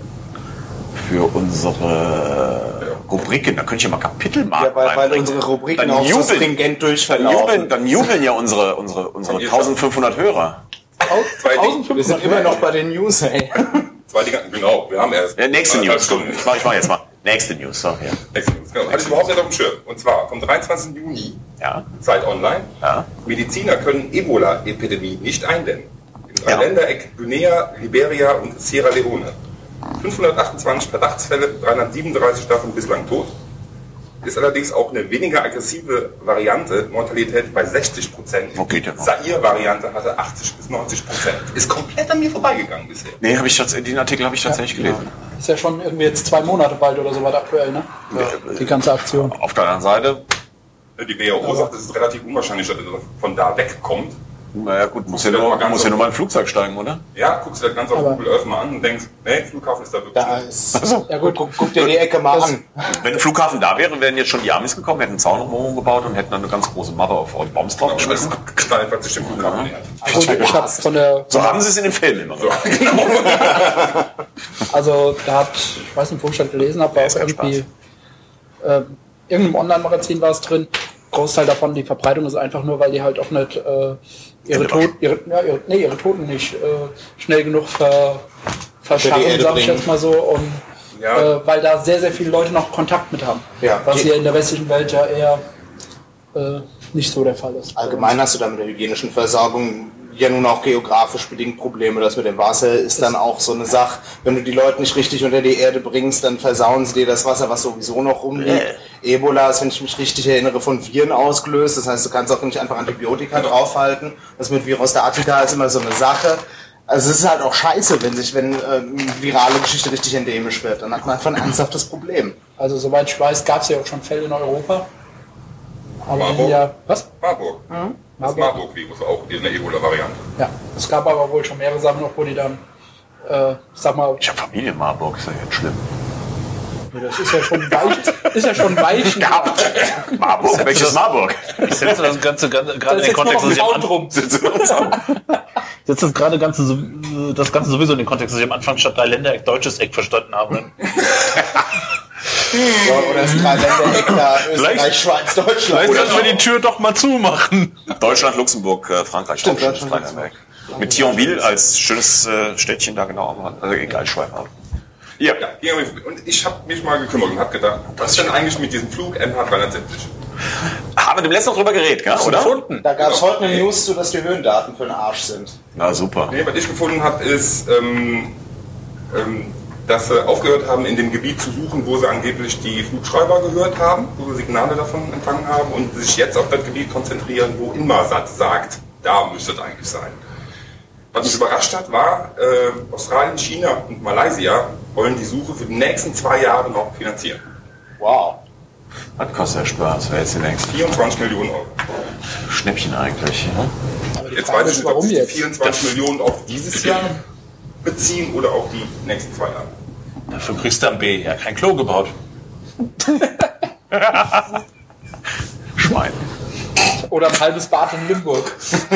für unsere Rubriken. Da könnte ich ja mal Kapitelmarken
Ja, weil, weil
reinbringen.
unsere Rubriken
Dann
auch so
jubeln,
stringent
dann,
durchverlaufen.
jubeln, dann jubeln ja unsere, unsere, unsere eintausendfünfhundert Hörer.
Zwei Dinge.
Wir sind immer noch bei den News, ey.
Zwei Dinge, genau, wir haben erst.
Ja, nächste
anderthalb
News.
Stunden.
Ich mach, ich mach jetzt mal. Nächste News. So, ja.
Nächste News, genau. Hatte ich überhaupt nicht auf dem Schirm. Und zwar vom dreiundzwanzigsten Juni,
Ja.
Zeit online.
Ja.
Mediziner können Ebola-Epidemie nicht eindämmen. Im
Ja.
Dreiländereck Guinea, Liberia und Sierra Leone. fünfhundertachtundzwanzig Verdachtsfälle, dreihundertsiebenunddreißig davon bislang tot. Ist allerdings auch eine weniger aggressive Variante, Mortalität bei sechzig Prozent.
Okay, ja noch.
Zaire-Variante hatte achtzig bis neunzig Prozent. Ist komplett an mir vorbeigegangen bisher.
Nee, habe ich tats- den Artikel habe ich tatsächlich gelesen.
Ist ja schon irgendwie jetzt zwei Monate bald oder so weit aktuell, ne? Die ganze Aktion.
Auf der anderen Seite,
Die W H O sagt, es ist relativ unwahrscheinlich, dass er von da wegkommt.
naja gut, muss ja
Ja,
nur,
mal ganz
muss ja
so-
nur mal ein Flugzeug steigen, oder?
Ja, guckst du das Ganze auf
Aber-
Google Earth mal an und denkst, nee, Flughafen ist da wirklich
Da
nicht.
ist,
Ja gut,
guck, guck dir die Ecke mal
Das-
an.
Wenn ein Flughafen da wäre, wären jetzt schon die Amis gekommen, hätten einen Zaun drumherum gebaut und hätten dann eine ganz große Mother of All Bombs
Aber das
draufgeschmissen.
ist knallt, was sich dem Flughafen nähert.
also ich hab von der,
So haben sie es in den Filmen immer
So.
gemacht.
also da hat, ich weiß nicht, wo ich das gelesen habe, war
ist
auch
kein
irgendwie, ähm, irgendeinem Online-Magazin war es drin. Großteil davon, die Verbreitung ist einfach nur, weil die halt auch nicht äh, ihre,
Hände
Toten, ihre, ja, ihre, nee, ihre Toten nicht äh, schnell genug ver, verscharren,
Erde
sag ich
bringen.
jetzt mal so. Und
Ja.
äh, weil da sehr, sehr viele Leute noch Kontakt mit haben.
Ja.
Was
Die-
hier in der westlichen Welt ja eher äh, nicht so der Fall ist.
Allgemein hast du da mit der hygienischen Versorgung ja nun auch geografisch bedingt Probleme. Das mit dem Wasser ist dann auch so eine Sache. Wenn du die Leute nicht richtig unter die Erde bringst, dann versauen sie dir das Wasser, was sowieso noch rumliegt. Ebola ist, wenn ich mich richtig erinnere, von Viren ausgelöst. Das heißt, du kannst auch nicht einfach Antibiotika draufhalten. Das mit Virus der Attica ist immer so eine Sache. Also es ist halt auch scheiße, wenn sich, wenn ähm, virale Geschichte richtig endemisch wird. Dann hat man einfach ein ernsthaftes Problem.
Also soweit ich weiß, gab es ja auch schon Fälle in Europa. Aber die
Marburg?
ja, was?
Marburg. Das
Marburg.
Marburg-Virus auch, die eine Ebola-Variante.
Ja, es gab aber wohl schon mehrere Sachen noch, wo die dann, äh, sag mal,
Ich habe Familie in Marburg, ist ja jetzt schlimm.
das ist ja schon weich, ist ja schon weich.
Marburg? Welches Marburg?
Ich setze das Ganze gerade
Da
in
ist
den
jetzt nur noch
Kontext, dass
ein
ich
Zaun
am
drum.
Ich setze das gerade Ganze, so- das Ganze sowieso in den Kontext, dass ich am Anfang statt Dreiländereck deutsches Eck verstanden habe.
Ja, oder das Dreiländereck da, Österreich, Schweiz, Deutschland.
Vielleicht sollten wir die Tür doch mal zumachen.
Deutschland, Luxemburg, äh, Frankreich.
Stimmt,
auch schon
Deutschland,
Dreiländereck. Mit Thionville als schönes äh, Städtchen da genau am Rand. Also egal, Schweinfurt. Ja.
Ja, hier haben wir- und ich habe mich mal gekümmert und habe gedacht, was ist denn eigentlich mit diesem Flug M H dreihundertsiebzig?
Haben wir dem letzten noch drüber geredet, gell? Oder?
Gefunden.
Da gab es heute eine News zu, dass die Höhendaten für den Arsch sind.
Na super.
Nee, was ich gefunden habe, ist, ähm, ähm, dass sie aufgehört haben, in dem Gebiet zu suchen, wo sie angeblich die Flugschreiber gehört haben, wo sie Signale davon empfangen haben und sich jetzt auf das Gebiet konzentrieren, wo Inmarsat sagt, da müsste es eigentlich sein. Was mich überrascht hat, war, äh, Australien, China und Malaysia wollen die Suche für die nächsten zwei Jahre noch finanzieren.
Wow.
Das kostet ja Spaß, wer jetzt längst.
vierundzwanzig Millionen Euro.
Schnäppchen eigentlich. Ne?
Aber die
Jetzt
Frage
weiß ich
ist,
nicht, ob
warum
sich die
jetzt?
vierundzwanzig Millionen auf dieses Jahr beziehen oder auf die nächsten zwei Jahre.
Dafür kriegst du am B ja kein Klo gebaut.
Schwein.
Oder ein halbes Bad in Limburg.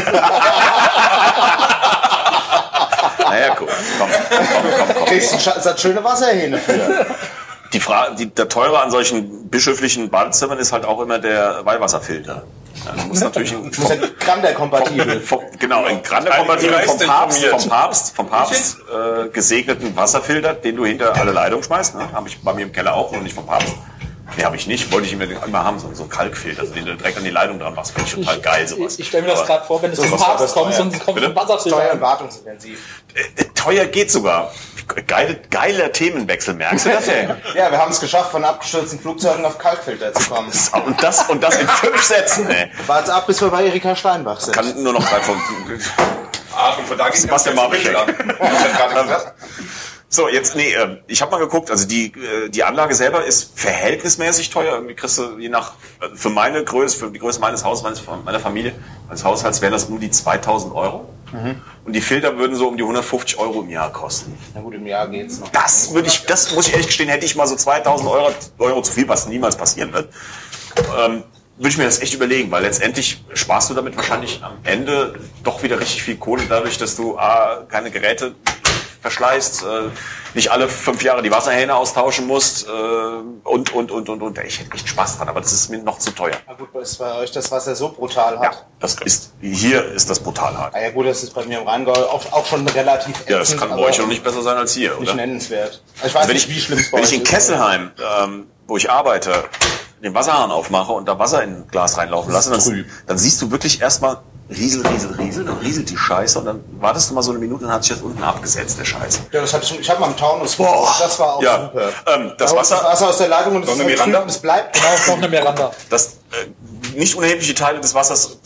Naja, cool. Komm, komm, komm, komm.
Kriegst du Sch- das schöne Wasserhähne für.
Die Frage, die, der Teure an solchen bischöflichen Badezimmern ist halt auch immer der Weihwasserfilter. Ja, du musst natürlich ein,
Muss ja Grande-kompatibel.
vom, genau, ein Grande-kompatibel
Heilige
vom
Geist
Papst,
informiert.
vom Papst, vom Papst äh, gesegneten Wasserfilter, den du hinter alle Leitungen schmeißt. Ne? Habe ich bei mir im Keller auch, und nicht vom Papst. Nee, habe ich nicht. Wollte ich immer, immer haben, so, so einen Kalkfilter, also den du direkt an die Leitung dran machst. Finde ich total geil, sowas.
Ich, ich stelle mir das
Aber,
gerade vor, wenn du zum
kostet
Papst
das
kommst
teuer.
und es kommt
Bitte?
ein Wasserfilter.
Steuer- und
an.
wartungsintensiv.
äh, teuer geht sogar. Geile, geiler Themenwechsel, merkst du das, ey?
Ja, wir haben es geschafft, von abgestürzten Flugzeugen auf Kalkfilter zu kommen.
Und das, und das in fünf Sätzen, ey.
Wart's ab, bis wir bei Erika Steinbach sind.
Kann nur noch drei von,
Ach, und von da ging
Sebastian
das
Marbeschek.
jetzt an. Was hat gerade gesagt?
So, jetzt, nee, äh, ich habe mal geguckt, also die, äh, die Anlage selber ist verhältnismäßig teuer. Irgendwie kriegst du je nach, äh, für meine Größe, für die Größe meines Hauses, meines, meiner Familie, meines Haushalts, wären das um die zweitausend Euro. Mhm. Und die Filter würden so um die hundertfünfzig Euro im Jahr kosten.
Na gut, im Jahr geht's noch.
Das würde ich, das muss ich ehrlich gestehen, hätte ich mal so zweitausend Euro, Euro zu viel, was niemals passieren wird, ähm, würde ich mir das echt überlegen, weil letztendlich sparst du damit wahrscheinlich am Ende doch wieder richtig viel Kohle dadurch, dass du A, keine Geräte verschleißt, äh, nicht alle fünf Jahre die Wasserhähne austauschen musst äh, und, und, und, und, und. Ich hätte echt Spaß dran, aber das ist mir noch zu teuer.
Na gut, ist bei euch das Wasser so brutal hat.
Das ist, hier ist das brutal hart.
Ah ja gut, das ist bei mir im Rheingau auch, auch schon relativ ätzend,
Ja, das kann bei
aber
euch noch nicht besser sein als hier,
nicht
oder?
nennenswert. Also ich weiß
Wenn
nicht,
ich,
wie schlimm es bei
wenn
euch
ich in
ist.
Kesselheim, ähm, wo ich arbeite, den Wasserhahn aufmache und da Wasser in ein Glas reinlaufen lasse, dann,
trüb.
dann siehst du wirklich erstmal Riesel, Riesel, Riesel, dann rieselt die Scheiße und dann wartest du mal so eine Minute und hat sich das unten abgesetzt, der Scheiß.
Ja, das hatte ich, ich habe mal im Taunus
Boah.
gemacht. Das war auch
Ja,
super.
ähm, das
Da holst du
Wasser-
das Wasser aus der Leitung und es
Noch
ist
eine
halt
Miranda?
trüb und es bleibt.
Genau, noch eine Miranda.
Das äh, nicht unerhebliche Teile des Wassers,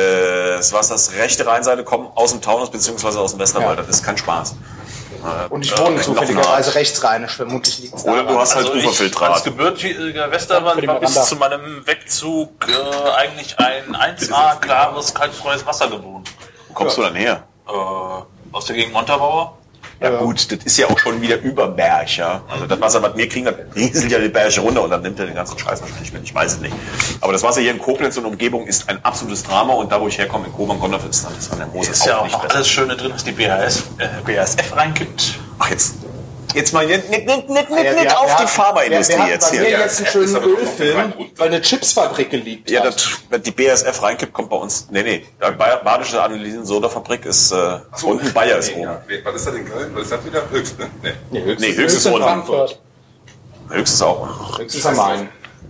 des Wassers rechte Rheinseite kommen aus dem Taunus bzw. aus dem Westerwald.
Ja.
Das ist kein Spaß.
Und ich
Äh,
wohne
noch
zufälligerweise
nah.
rechtsrheinisch, vermutlich liegt es
Oder du hast halt
Also ich, als
Uferfiltrat.
gebürtiger
Für
Westerwald
die
war bis
Miranda.
zu meinem Wegzug äh, eigentlich ein eins A klares, kalkfreies Wasser gewohnt.
Wo kommst du dann her?
Äh, aus der Gegend Montabaur.
Ja, gut, das ist ja auch schon wieder über Berg, ja. Also das Wasser, was wir kriegen, das rieselt ja die Berge runter und dann nimmt er den ganzen Scheiß wahrscheinlich mit. Ich weiß es nicht. Aber das Wasser hier in Koblenz und Umgebung ist ein absolutes Drama und da, wo ich herkomme, in Koblenz, ist dann ist an der Mosel
Ist ja auch
nicht
noch
besser.
alles Schöne drin, was die B A S, äh, B A S F reinkippt.
Ach, jetzt, jetzt mal nicht, nicht, nicht, nicht,
Ja,
nicht
wir-
auf
wir
die
hatten-
Pharmaindustrie
wir hatten
jetzt
bei
hier.
mir
Ja,
jetzt einen
das
schönen
ist aber noch
Ölfilm,
rein.
weil eine Chipsfabrik geleakt
Ja,
hat.
das, wenn die B A S F reinkippt, kommt bei uns, nee, nee, die Badische Analysen-Soda-Fabrik ist, äh,
So,
unten Bayer ist
nee,
oben.
ja. Was ist das in Köln? Was ist das wieder? Höchst, ne? Nee.
Nee, höchstens,
Nee, höchstens
Höchst in
unten.
Frankfurt.
Höchstens auch unten.
höchstens am Main.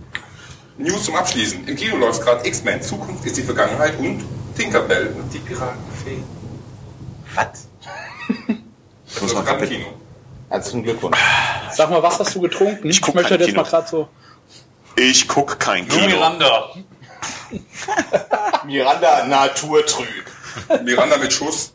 News zum Abschließen. Im Kino läuft gerade X-Men. Zukunft ist die Vergangenheit und Tinkerbell und die Piratenfee.
Was?
Das
muss
läuft
man
gerade im
kapitel-
Kino.
Herzlichen Glückwunsch.
Sag mal, was hast du getrunken?
Ich guck
möchte
kein
das jetzt
Kino.
mal gerade so.
Ich guck kein
Nur
Kino.
Miranda.
Miranda naturtrüb.
Miranda mit Schuss.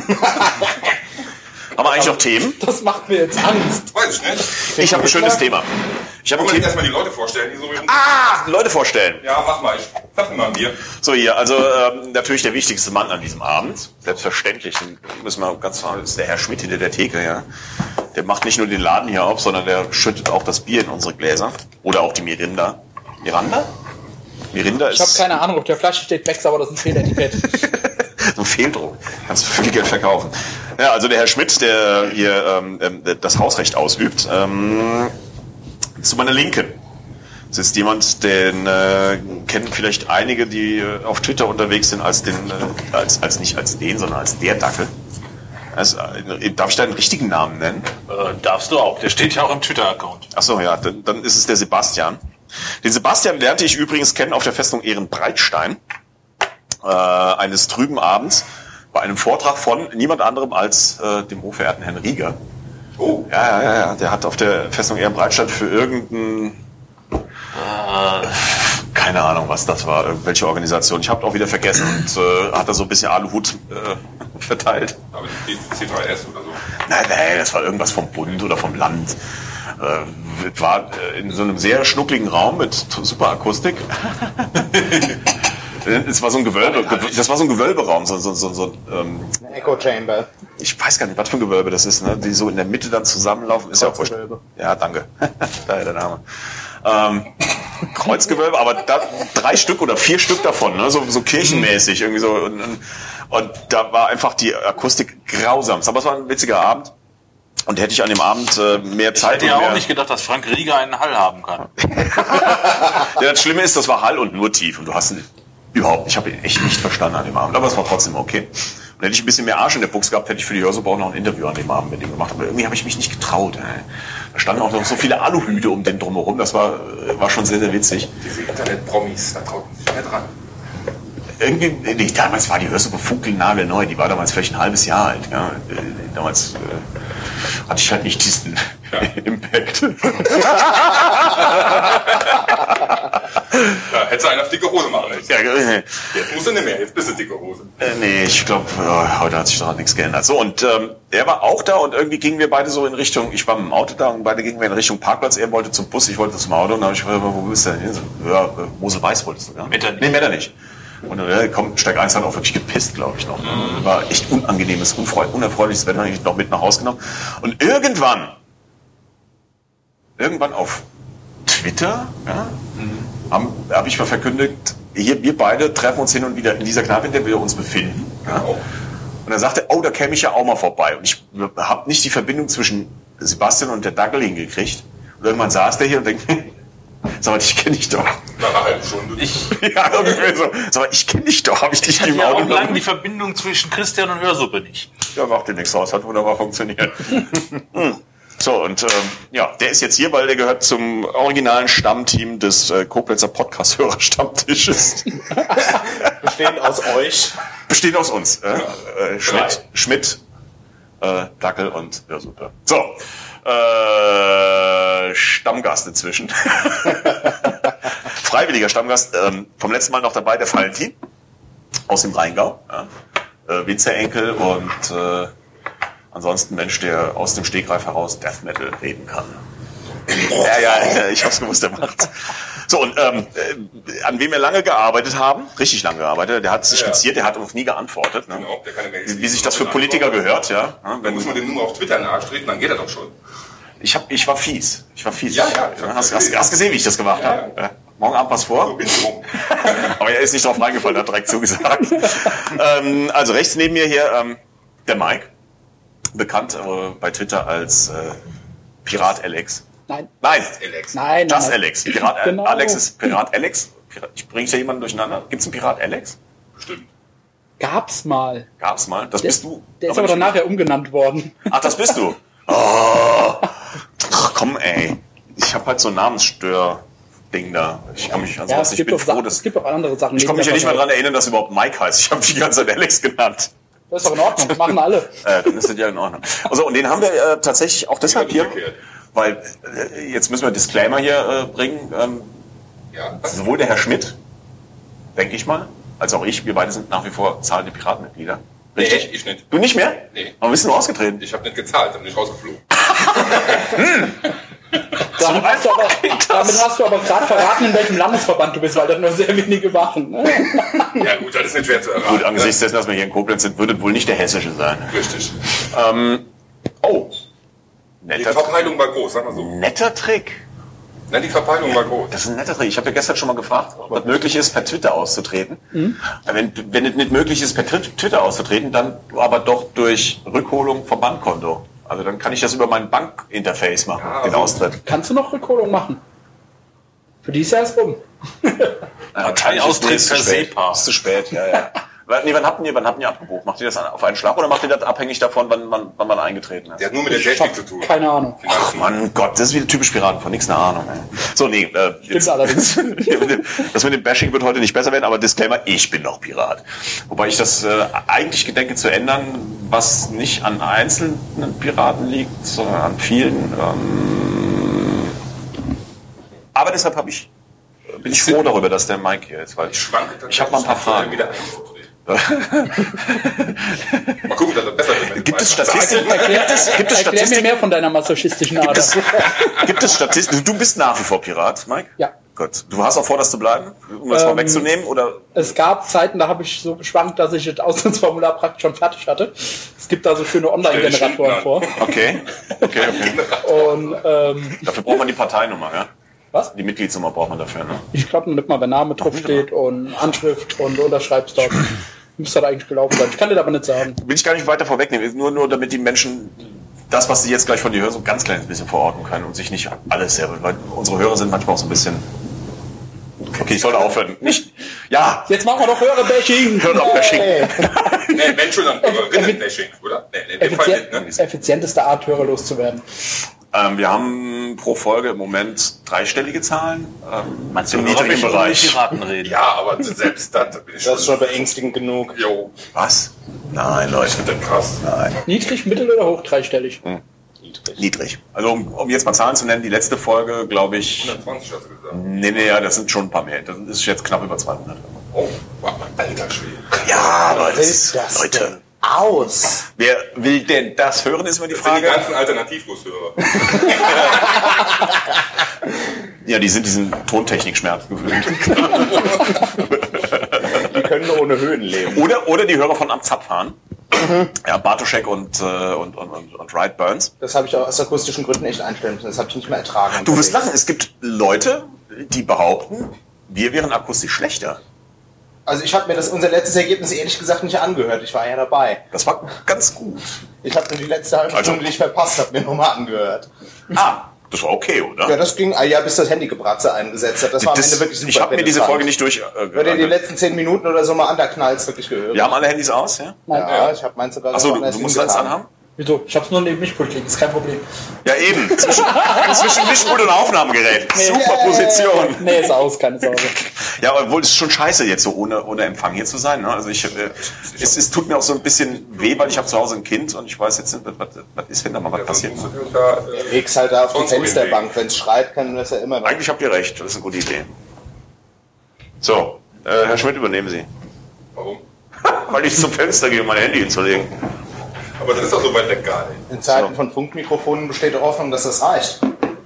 Haben wir eigentlich noch Themen?
Das macht mir jetzt Angst.
Weiß ich nicht.
Ich habe ein schönes Thema. Ich habe ein
Wollen wir
Thema.
erstmal die Leute vorstellen, die so ihren...
Ah, Leute vorstellen.
Ja, mach mal. Ich sag mal mir.
So, hier, also ähm, natürlich der wichtigste Mann an diesem Abend. Selbstverständlich. Den müssen wir ganz klar, das ist der Herr Schmidt hinter der Theke, ja. Der macht nicht nur den Laden hier auf, sondern der schüttet auch das Bier in unsere Gläser. Oder auch die Mirinda. Miranda? Mirinda ist
Ich habe keine Ahnung, auf der Flasche steht Becks, aber das ist ein Fehletikett.
so ein Fehldruck. Kannst du für viel Geld verkaufen. Ja, also der Herr Schmidt, der hier ähm, ähm, das Hausrecht ausübt. Ähm, zu meiner Linken Es ist jemand, den äh, kennen vielleicht einige, die äh, auf Twitter unterwegs sind, als den, äh, als, als nicht als den, sondern als der Dackel. Also, äh, darf ich deinen richtigen Namen nennen?
Äh, darfst du auch. Der steht ja auch im Twitter-Account.
Ach so, ja, dann, dann ist es der Sebastian. Den Sebastian lernte ich übrigens kennen auf der Festung Ehrenbreitstein, äh, eines trüben Abends, bei einem Vortrag von niemand anderem als äh, dem hochverehrten Herrn Rieger. Oh. Ja, ja, ja, der hat auf der Festung Ehrenbreitstein für irgendeinen, äh, keine Ahnung, was das war, irgendwelche Organisation. Ich habe auch wieder vergessen und äh, hat da so ein bisschen Aluhut äh, verteilt.
Aber die C drei S oder so?
Nein, nein, das war irgendwas vom Bund oder vom Land. Äh, es war in so einem sehr schnuckligen Raum mit super Akustik. Es war so ein Gewölbe, das war so ein Gewölberaum, so, so, so, so ähm,
Eine Echo Chamber.
Ich weiß gar nicht, was für ein Gewölbe das ist, ne? Die so in der Mitte dann zusammenlaufen. Ist ja auch wurscht. Ja, danke. Daher der Name. Ähm, Kreuzgewölbe, aber da, drei Stück oder vier Stück davon, ne? so, so kirchenmäßig irgendwie so. Und, und da war einfach die Akustik grausam. Aber es war ein witziger Abend. Und hätte ich an dem Abend äh, mehr Zeit...
Ich hätte ja
mehr
auch nicht gedacht, dass Frank Rieger einen Hall haben kann.
Ja, das Schlimme ist, das war Hall und nur tief. Und du hast ihn überhaupt... Ich habe ihn echt nicht verstanden an dem Abend. Aber es war trotzdem okay. Und hätte ich ein bisschen mehr Arsch in der Buchs gehabt, hätte ich für die Hörsuppe auch noch ein Interview an dem Abend mit ihm gemacht. Aber irgendwie habe ich mich nicht getraut. Ey. Da standen auch noch so viele Aluhüte um den drumherum. Das war, war schon sehr, sehr witzig.
Diese Internet-Promis, da traut man sich mehr dran.
Irgendwie, nee, damals war die Hörsuppe funkelnagelneu. Die war damals vielleicht ein halbes Jahr alt. Ja. Damals äh, hatte ich halt nicht diesen ja. Impact.
Ja, hättest du einen auf dicke Hose machen müssen.
Ja, äh,
Jetzt musst du nicht mehr, jetzt bist du dicke Hose.
Äh, nee, ich glaube, äh, heute hat sich daran nichts geändert. So, und ähm, er war auch da und irgendwie gingen wir beide so in Richtung, ich war mit dem Auto da und beide gingen wir in Richtung Parkplatz. Er wollte zum Bus, ich wollte zum Auto. Und dann habe ich gefragt, wo bist du denn hin? So, ja, äh, Mosel-Weiß wolltest du, ja?
Metternich.
Nee, Metternich. Und äh, komm, Steig eins hat auch wirklich gepisst, glaube ich noch. Mhm. War echt unangenehmes, unfreu- unerfreuliches Wetter, habe ich noch mit nach Hause genommen. Und irgendwann, irgendwann auf Twitter, ja, mhm. habe hab ich mal verkündigt, hier, wir beide treffen uns hin und wieder in dieser Kneipe, in der wir uns befinden. Ja. Und er sagte, oh, da käme ich ja auch mal vorbei. Und ich habe nicht die Verbindung zwischen Sebastian und der Dackel hingekriegt. Und irgendwann saß der hier und denkt, sag mal, ich kenne dich doch.
Nach einer halben Stunde.
Ich,
ja, irgendwie so. Sag mal, ich kenne dich doch. Habe ich dich
ich hatte
im
ja
Auto
auch lange die Verbindung zwischen Christian und Hörsuppe nicht.
Ja, macht dir nichts raus. Hat wunderbar funktioniert. hm. So, und ähm, ja, der ist jetzt hier, weil der gehört zum originalen Stammteam des äh, Koblenzer Podcast-Hörer-Stammtisches.
Bestehend aus euch.
Besteht aus uns. Äh, äh, Schmidt, Schmidt äh, Dackel und Hörsuppe. So, äh, Stammgast inzwischen. Freiwilliger Stammgast. Ähm, vom letzten Mal noch dabei, der Valentin aus dem Rheingau. Ja. Äh, Winzerenkel und äh, ansonsten Mensch, der aus dem Stegreif heraus Death Metal reden kann. Ja, ja, ich hab's gewusst, der macht's. So, und ähm, äh, an wem wir lange gearbeitet haben, richtig lange gearbeitet, der hat sich skizziert, der hat uns nie geantwortet. Ne?
Genau, der kann ja
wie, wie sich das für Politiker gehört, ja.
Dann wenn muss man den nur auf Twitter nachtreten, dann geht er doch schon.
Ich, hab, ich war fies. Ich war fies.
Ja, ja.
ja hast, hast, hast gesehen, wie ich das gemacht
ja,
habe? Ja. Morgen Abend was vor?
So bin ich rum.
Aber er ist nicht drauf reingefallen, hat direkt zugesagt. ähm, also rechts neben mir hier ähm, der Mike. Bekannt äh, bei Twitter als äh, Pirat Alex.
Nein.
Nein.
Alex.
Nein,
Just
nein.
Alex. Pirat
Genau.
Alex ist Pirat Alex. Pirat, ich bringe da jemanden durcheinander. Gibt's einen Pirat Alex?
Stimmt.
Gab's mal.
Gab's mal. Das
Der,
bist du.
der ist aber
nicht-
dann nachher umgenannt worden.
Ach, das bist du. Oh. Ach, komm, ey. Ich habe halt so ein Namensstör-Ding da. Ich kann mich, also
Ja,
was,
es
ich
gibt,
bin
auch,
froh,
Sa-
dass
es gibt auch andere Sachen.
ich kann mich ja nicht
mehr
mal dran erinnern, dass überhaupt Mike heißt. Ich habe die ganze Zeit Alex genannt.
Das ist doch in Ordnung, das machen alle.
Äh, dann ist das ja in Ordnung. Also, und den haben wir äh, tatsächlich auch deshalb hier, weil äh, jetzt müssen wir Disclaimer hier äh, bringen. Ähm,
Ja, was?
sowohl der Herr Schmidt, denke ich mal, als auch ich, wir beide sind nach wie vor zahlende Piratenmitglieder. Richtig?
Nee, ich nicht.
Du nicht mehr?
Nee.
Aber bist du ausgetreten?
Ich habe nicht gezahlt, dann bin ich rausgeflogen.
Damit hast, du aber, damit hast du aber gerade verraten, in welchem Landesverband du bist, weil das nur sehr wenige machen. Ne?
Ja gut, das ist nicht schwer zu erraten.
Gut, angesichts dessen, dass wir hier in Koblenz sind, würde wohl nicht der hessische sein.
Richtig.
Ähm, oh.
Die
Netter,
Verpeilung war groß, sag mal so.
netter Trick.
Nein, die Verpeilung war groß.
Das ist ein netter Trick. Ich habe ja gestern schon mal gefragt, ob es möglich ist, per Twitter auszutreten. Mhm. Wenn, wenn es nicht möglich ist, per Twi- Twitter auszutreten, dann aber doch durch Rückholung vom Bankkonto. Also dann kann ich das über mein Bankinterface machen,
Ja,
den
also-
Austritt.
Kannst du noch Rückholung machen? Für dieses Jahr ist rum.
Parteiaustritt
ist zu
per
spät.
SEPA.
Ist zu spät, ja, ja. Nee, wann habt ihr, wann habt ihr abgebucht? Macht ihr das auf einen Schlag oder macht ihr das abhängig davon, wann man, wann man eingetreten ist?
Der hat nur mit der Technik zu tun.
Keine Ahnung.
Ach Mann, Gott, das ist wieder typisch Piraten, von nix eine Ahnung. Ey. So, nee, äh, jetzt,
allerdings.
das mit dem Bashing wird heute nicht besser werden, aber Disclaimer, ich bin noch Pirat. Wobei ich das äh, eigentlich gedenke zu ändern, was nicht an einzelnen Piraten liegt, sondern an vielen. Ähm, aber deshalb habe ich, bin ich froh darüber, dass der Mike hier ist, weil
Ich schwanke
ich habe mal ein paar Fragen.
Wieder einzudrehen. Mal gucken, dass er besser wird.
Gibt es Statistiken?
Erklär,
Gibt es, gibt es
erklär mir
Statistiken?
mehr von deiner masochistischen
Gibt
Ader.
es, gibt es Statistiken? Du bist nach wie vor Pirat, Mike?
Ja.
Gut. Du hast auch vor, das zu bleiben, um das
Ähm,
mal wegzunehmen, oder?
Es gab Zeiten, da habe ich so geschwankt, dass ich das Auslandsformular praktisch schon fertig hatte. Es gibt da so schöne Online-Generatoren vor.
Okay. Okay, okay.
Und ähm,
Dafür braucht man die Parteinummer, ja?
was?
Die Mitgliedsnummer braucht man dafür, ne?
Ich glaube nicht mal, wenn Name drauf steht und Anschrift und du unterschreibst dort. Müsste das eigentlich gelaufen sein. Ich kann dir aber nicht sagen.
Will ich gar nicht weiter vorwegnehmen, nur, nur damit die Menschen das, was sie jetzt gleich von dir hören, so ein ganz kleines bisschen verorten können und sich nicht alles selber, weil unsere Hörer sind manchmal auch so ein bisschen. Okay, ich sollte aufhören. Nicht. Ja!
Jetzt machen wir doch Hörer-Bashing!
Hörer-Bashing.
Hey.
Nee, Mensch, sondern Hörerinnen-Bashing, oder? Nee, in dem Fall nicht,
Effizient,
ne?
effizienteste Art, Hörer loszuwerden.
Ähm, wir haben pro Folge im Moment dreistellige Zahlen. Ähm,
Meinst
im
du,
niedrigen
niedrigen
Bereich.
Piraten reden?
Ja, aber selbst dann bin ich schon.
Das ist schon beängstigend genug.
Jo,
Was? Nein, Leute.
ich finde das krass.
Nein.
Niedrig, mittel oder hoch dreistellig?
Niedrig. Also um, um jetzt mal Zahlen zu nennen, die letzte Folge, glaube ich.
hundertzwanzig hast du gesagt.
Nee, nee, ja, das sind schon ein paar mehr. Das ist jetzt knapp über zweihundert.
Oh, wow, alter Schwede.
Ja, aber das
Hält
ist,
das
Leute.
denn aus?
Wer will denn das hören, ist immer die
Das sind die
Frage.
ganzen Alternativbushörer.
Ja, die sind diesen Tontechnik-Schmerz gewöhnt.
Die können ohne Höhen leben.
Oder, oder die Hörer von Am Zap fahren. Ja, Bartoschek und, äh, und, und, und, und Wright Burns.
Das habe ich auch aus akustischen Gründen echt einstellen müssen. Das habe ich nicht mehr ertragen.
Du wirst lachen, es gibt Leute, die behaupten, wir wären akustisch schlechter.
Also ich habe mir das unser letztes Ergebnis ehrlich gesagt nicht angehört. Ich war ja dabei.
Das war ganz gut.
Ich habe nur die letzte halbe
Also-
Stunde, die ich verpasst habe, mir nochmal angehört.
Ah, das war okay, oder?
Ja, das ging, ah ja, bis das Handygepratze eingesetzt hat. Das war am
Das-
Ende wirklich super.
ich habe mir diese
penetrant.
Folge nicht durch. Äh,
Wenn ihr die
gehört.
letzten zehn Minuten oder so mal anknallst, wirklich gehört.
Wir haben alle Handys aus, ja?
Ja, ich habe meins sogar
Achso, du,
woanders
du musst eins
hingetan.
anhaben?
Wieso? Ich hab's nur neben mich liegen, ist kein Problem.
Ja, eben. Zwischen, zwischen Mischpult und Aufnahmegerät. Super Position.
Nee, ist aus, keine Sorge.
Ja, aber wohl ist schon scheiße, jetzt so ohne, ohne Empfang hier zu sein. Ne? Also ich, äh, es, es tut mir auch so ein bisschen weh, weil ich habe zu Hause ein Kind und ich weiß jetzt nicht, was, was ist, wenn da mal was passiert.
Sonst musst du da, äh,
Leg's halt da auf die
Sonst wohin
Fensterbank. Wenn es schreit, kann das ja immer noch.
Eigentlich habt ihr recht, das ist eine gute Idee. So, äh, Herr Schmidt, übernehmen Sie.
Warum?
Weil ich zum Fenster gehe, um mein Handy hinzulegen.
Aber das ist doch so weit weg gar nicht.
In Zeiten
So.
von Funkmikrofonen besteht die Hoffnung, dass das reicht.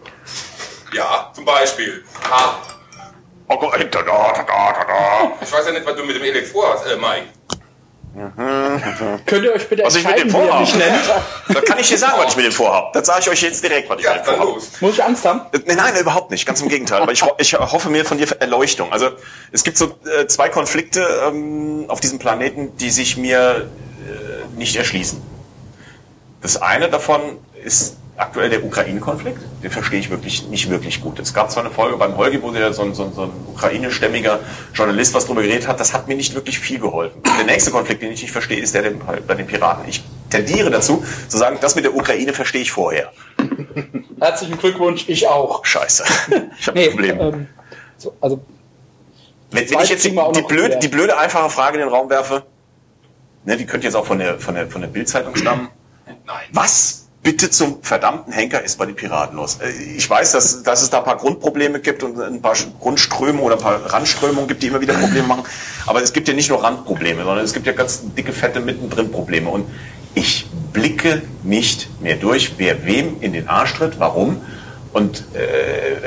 Ja, zum Beispiel. Ah,
Oh Gott, da, da, da, da, da.
ich weiß ja nicht, was du mit dem Elex vorhast, äh, Mike.
Könnt ihr euch bitte
Was ich mit dem
entscheiden, wie ihr mich
vorhabe?
nennt?
Da kann ich dir sagen, was ich mit dem vorhabe. Das sage ich euch jetzt direkt, was ich
Ja,
mit dem
dann
vorhabe.
los.
Muss ich Angst haben?
Nein, nein, überhaupt nicht. Ganz im Gegenteil. Aber ich, ho ich hoffe mir von dir Erleuchtung. Also es gibt so äh, zwei Konflikte ähm, auf diesem Planeten, die sich mir äh, nicht erschließen. Das eine davon ist aktuell der Ukraine-Konflikt. Den verstehe ich wirklich nicht wirklich gut. Es gab zwar eine Folge beim Holgi, wo der so ein, so ein, so ein ukrainischstämmiger Journalist was drüber geredet hat. Das hat mir nicht wirklich viel geholfen. Der nächste Konflikt, den ich nicht verstehe, ist der bei den Piraten. Ich tendiere dazu, zu sagen, das mit der Ukraine verstehe ich vorher.
Herzlichen Glückwunsch, ich auch.
Scheiße. Ich habe
Nee,
ein Problem.
ähm, so, also,
Wenn, wenn ich jetzt die,
kriegen wir auch
die,
noch
blöde,
klären.
die blöde, einfache Frage in den Raum werfe, ne, die könnte jetzt auch von der, von der, von der Bild-Zeitung stammen.
Nein.
Was bitte zum verdammten Henker ist bei den Piraten los? Äh, Ich weiß, dass, dass es da ein paar Grundprobleme gibt und ein paar Grundströme oder ein paar Randströmungen gibt, die immer wieder Probleme machen. Aber es gibt ja nicht nur Randprobleme, sondern es gibt ja ganz dicke, fette, mittendrin Probleme. Und ich blicke nicht mehr durch, wer wem in den Arsch tritt, warum. Und äh,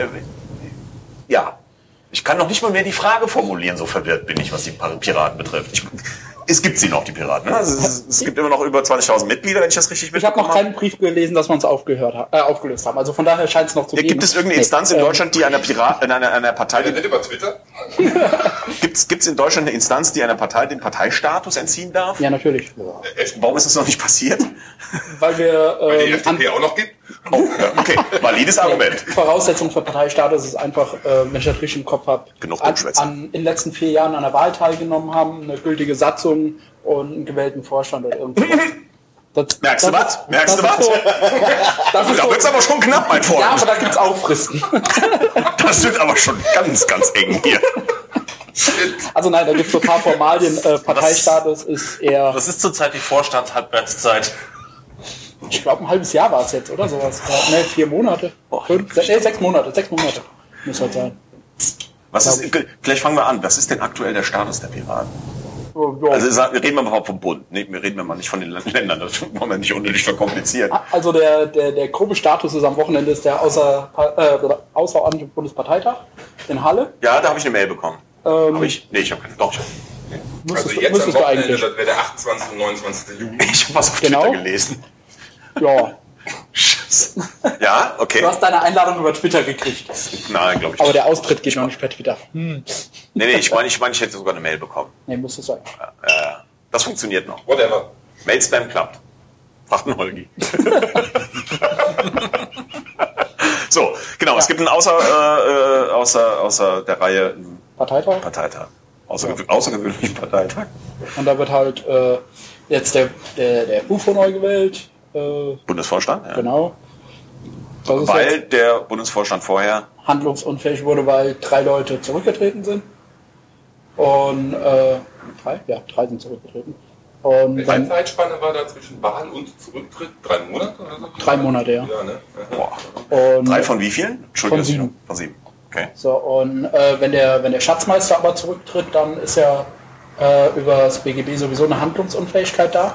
ja, ich kann noch nicht mal mehr die Frage formulieren, so verwirrt bin ich, was die Piraten betrifft. Ich, es gibt sie noch, die Piraten. Ne? Es, es, es gibt immer noch über zwanzigtausend Mitglieder, wenn ich das richtig
ich habe noch
mitbekommen habe.
keinen Brief gelesen, dass wir uns aufgehört, ha- äh, aufgelöst haben. Also von daher scheint es noch zu
Ja,
geben.
gibt es irgendeine
Nee,
Instanz in
ähm,
Deutschland, die einer Pirat, in einer, einer Partei,
Nicht über Twitter?
gibt es in Deutschland eine Instanz, die einer Partei den Parteistatus entziehen darf?
Ja, natürlich.
Echt?
Warum ist das noch nicht passiert?
Weil wir
Weil die
ähm, an,
F D P auch noch gibt?
Oh, ja, okay, valides Argument.
Voraussetzung für Parteistatus ist einfach, äh, wenn ich das richtig im Kopf habe,
Genug
an,
Dummschwätze.
an in den letzten vier Jahren an der Wahl teilgenommen haben, eine gültige Satzung und einen gewählten Vorstand oder irgendwas. Das,
Merkst du
das
was?
ist-
Merkst du
das ist
was?
so- Das ist
Da
so,
wird's aber schon knapp, mein Freund.
ja, aber da gibt's auch Fristen.
Das wird aber schon ganz, ganz eng hier.
Also nein, da gibt's so ein paar Formalien. Äh, Parteistatus ist eher,
Was ist zurzeit die Vorstandshalbwertszeit?
ich glaube, ein halbes Jahr war es jetzt, oder sowas. Ne, vier Monate. Fünf, se nee, sechs Monate. Sechs Monate muss halt sein.
Was ist, vielleicht fangen wir an. Was ist denn aktuell der Status der Piraten?
So, ja.
Also wir reden wir mal vom Bund. Nee, wir reden wir mal nicht von den Ländern. Das wollen wir nicht unnötig verkomplizieren.
Also der, der, der grobe Status ist am Wochenende ist der außer, äh, außerordentliche Bundesparteitag in Halle.
Ja, da habe ich eine Mail bekommen.
Ähm,
Hab ich? Nee, ich habe keine. Doch, ich habe
Müsstest,
Also
du-
jetzt am
müsstest du
Wochenende,
eigentlich.
das wäre der achtundzwanzigste und neunundzwanzigste Juli.
ich hab was auf
Genau.
Twitter gelesen.
Ja,
Ja, okay.
du hast deine Einladung über Twitter gekriegt.
Nein, glaube ich
Aber
nicht.
der Austritt geht noch nicht per Twitter.
Nee, nee, ich meine, ich, mein, ich hätte sogar eine Mail bekommen.
Nee, müsstest du eigentlich.
Äh, das funktioniert noch.
Whatever.
Mail-Spam klappt. Fragt einen Holgi. So, genau. Es gibt einen außer, äh, außer, außer der Reihe einen
Parteitag.
Parteitag. Außergewö außergewöhnlichen Parteitag.
Und da wird halt äh, jetzt der, der, der U F O neu gewählt. Äh,
Bundesvorstand, ja.
genau. Das ist
Weil
jetzt
der Bundesvorstand vorher
handlungsunfähig wurde, weil drei Leute zurückgetreten sind. Und äh, drei? Ja, drei sind zurückgetreten. Und
Welche
dann
Zeitspanne war da zwischen Wahl und Zurücktritt? Drei Monate oder so?
drei Monate, ja.
Ja, ne?
boah,
Und
drei von wie vielen? Entschuldigung.
Von sieben.
Von sieben. Okay.
So, und äh, wenn, der, wenn der Schatzmeister aber zurücktritt, dann ist ja äh, über das B G B sowieso eine Handlungsunfähigkeit da.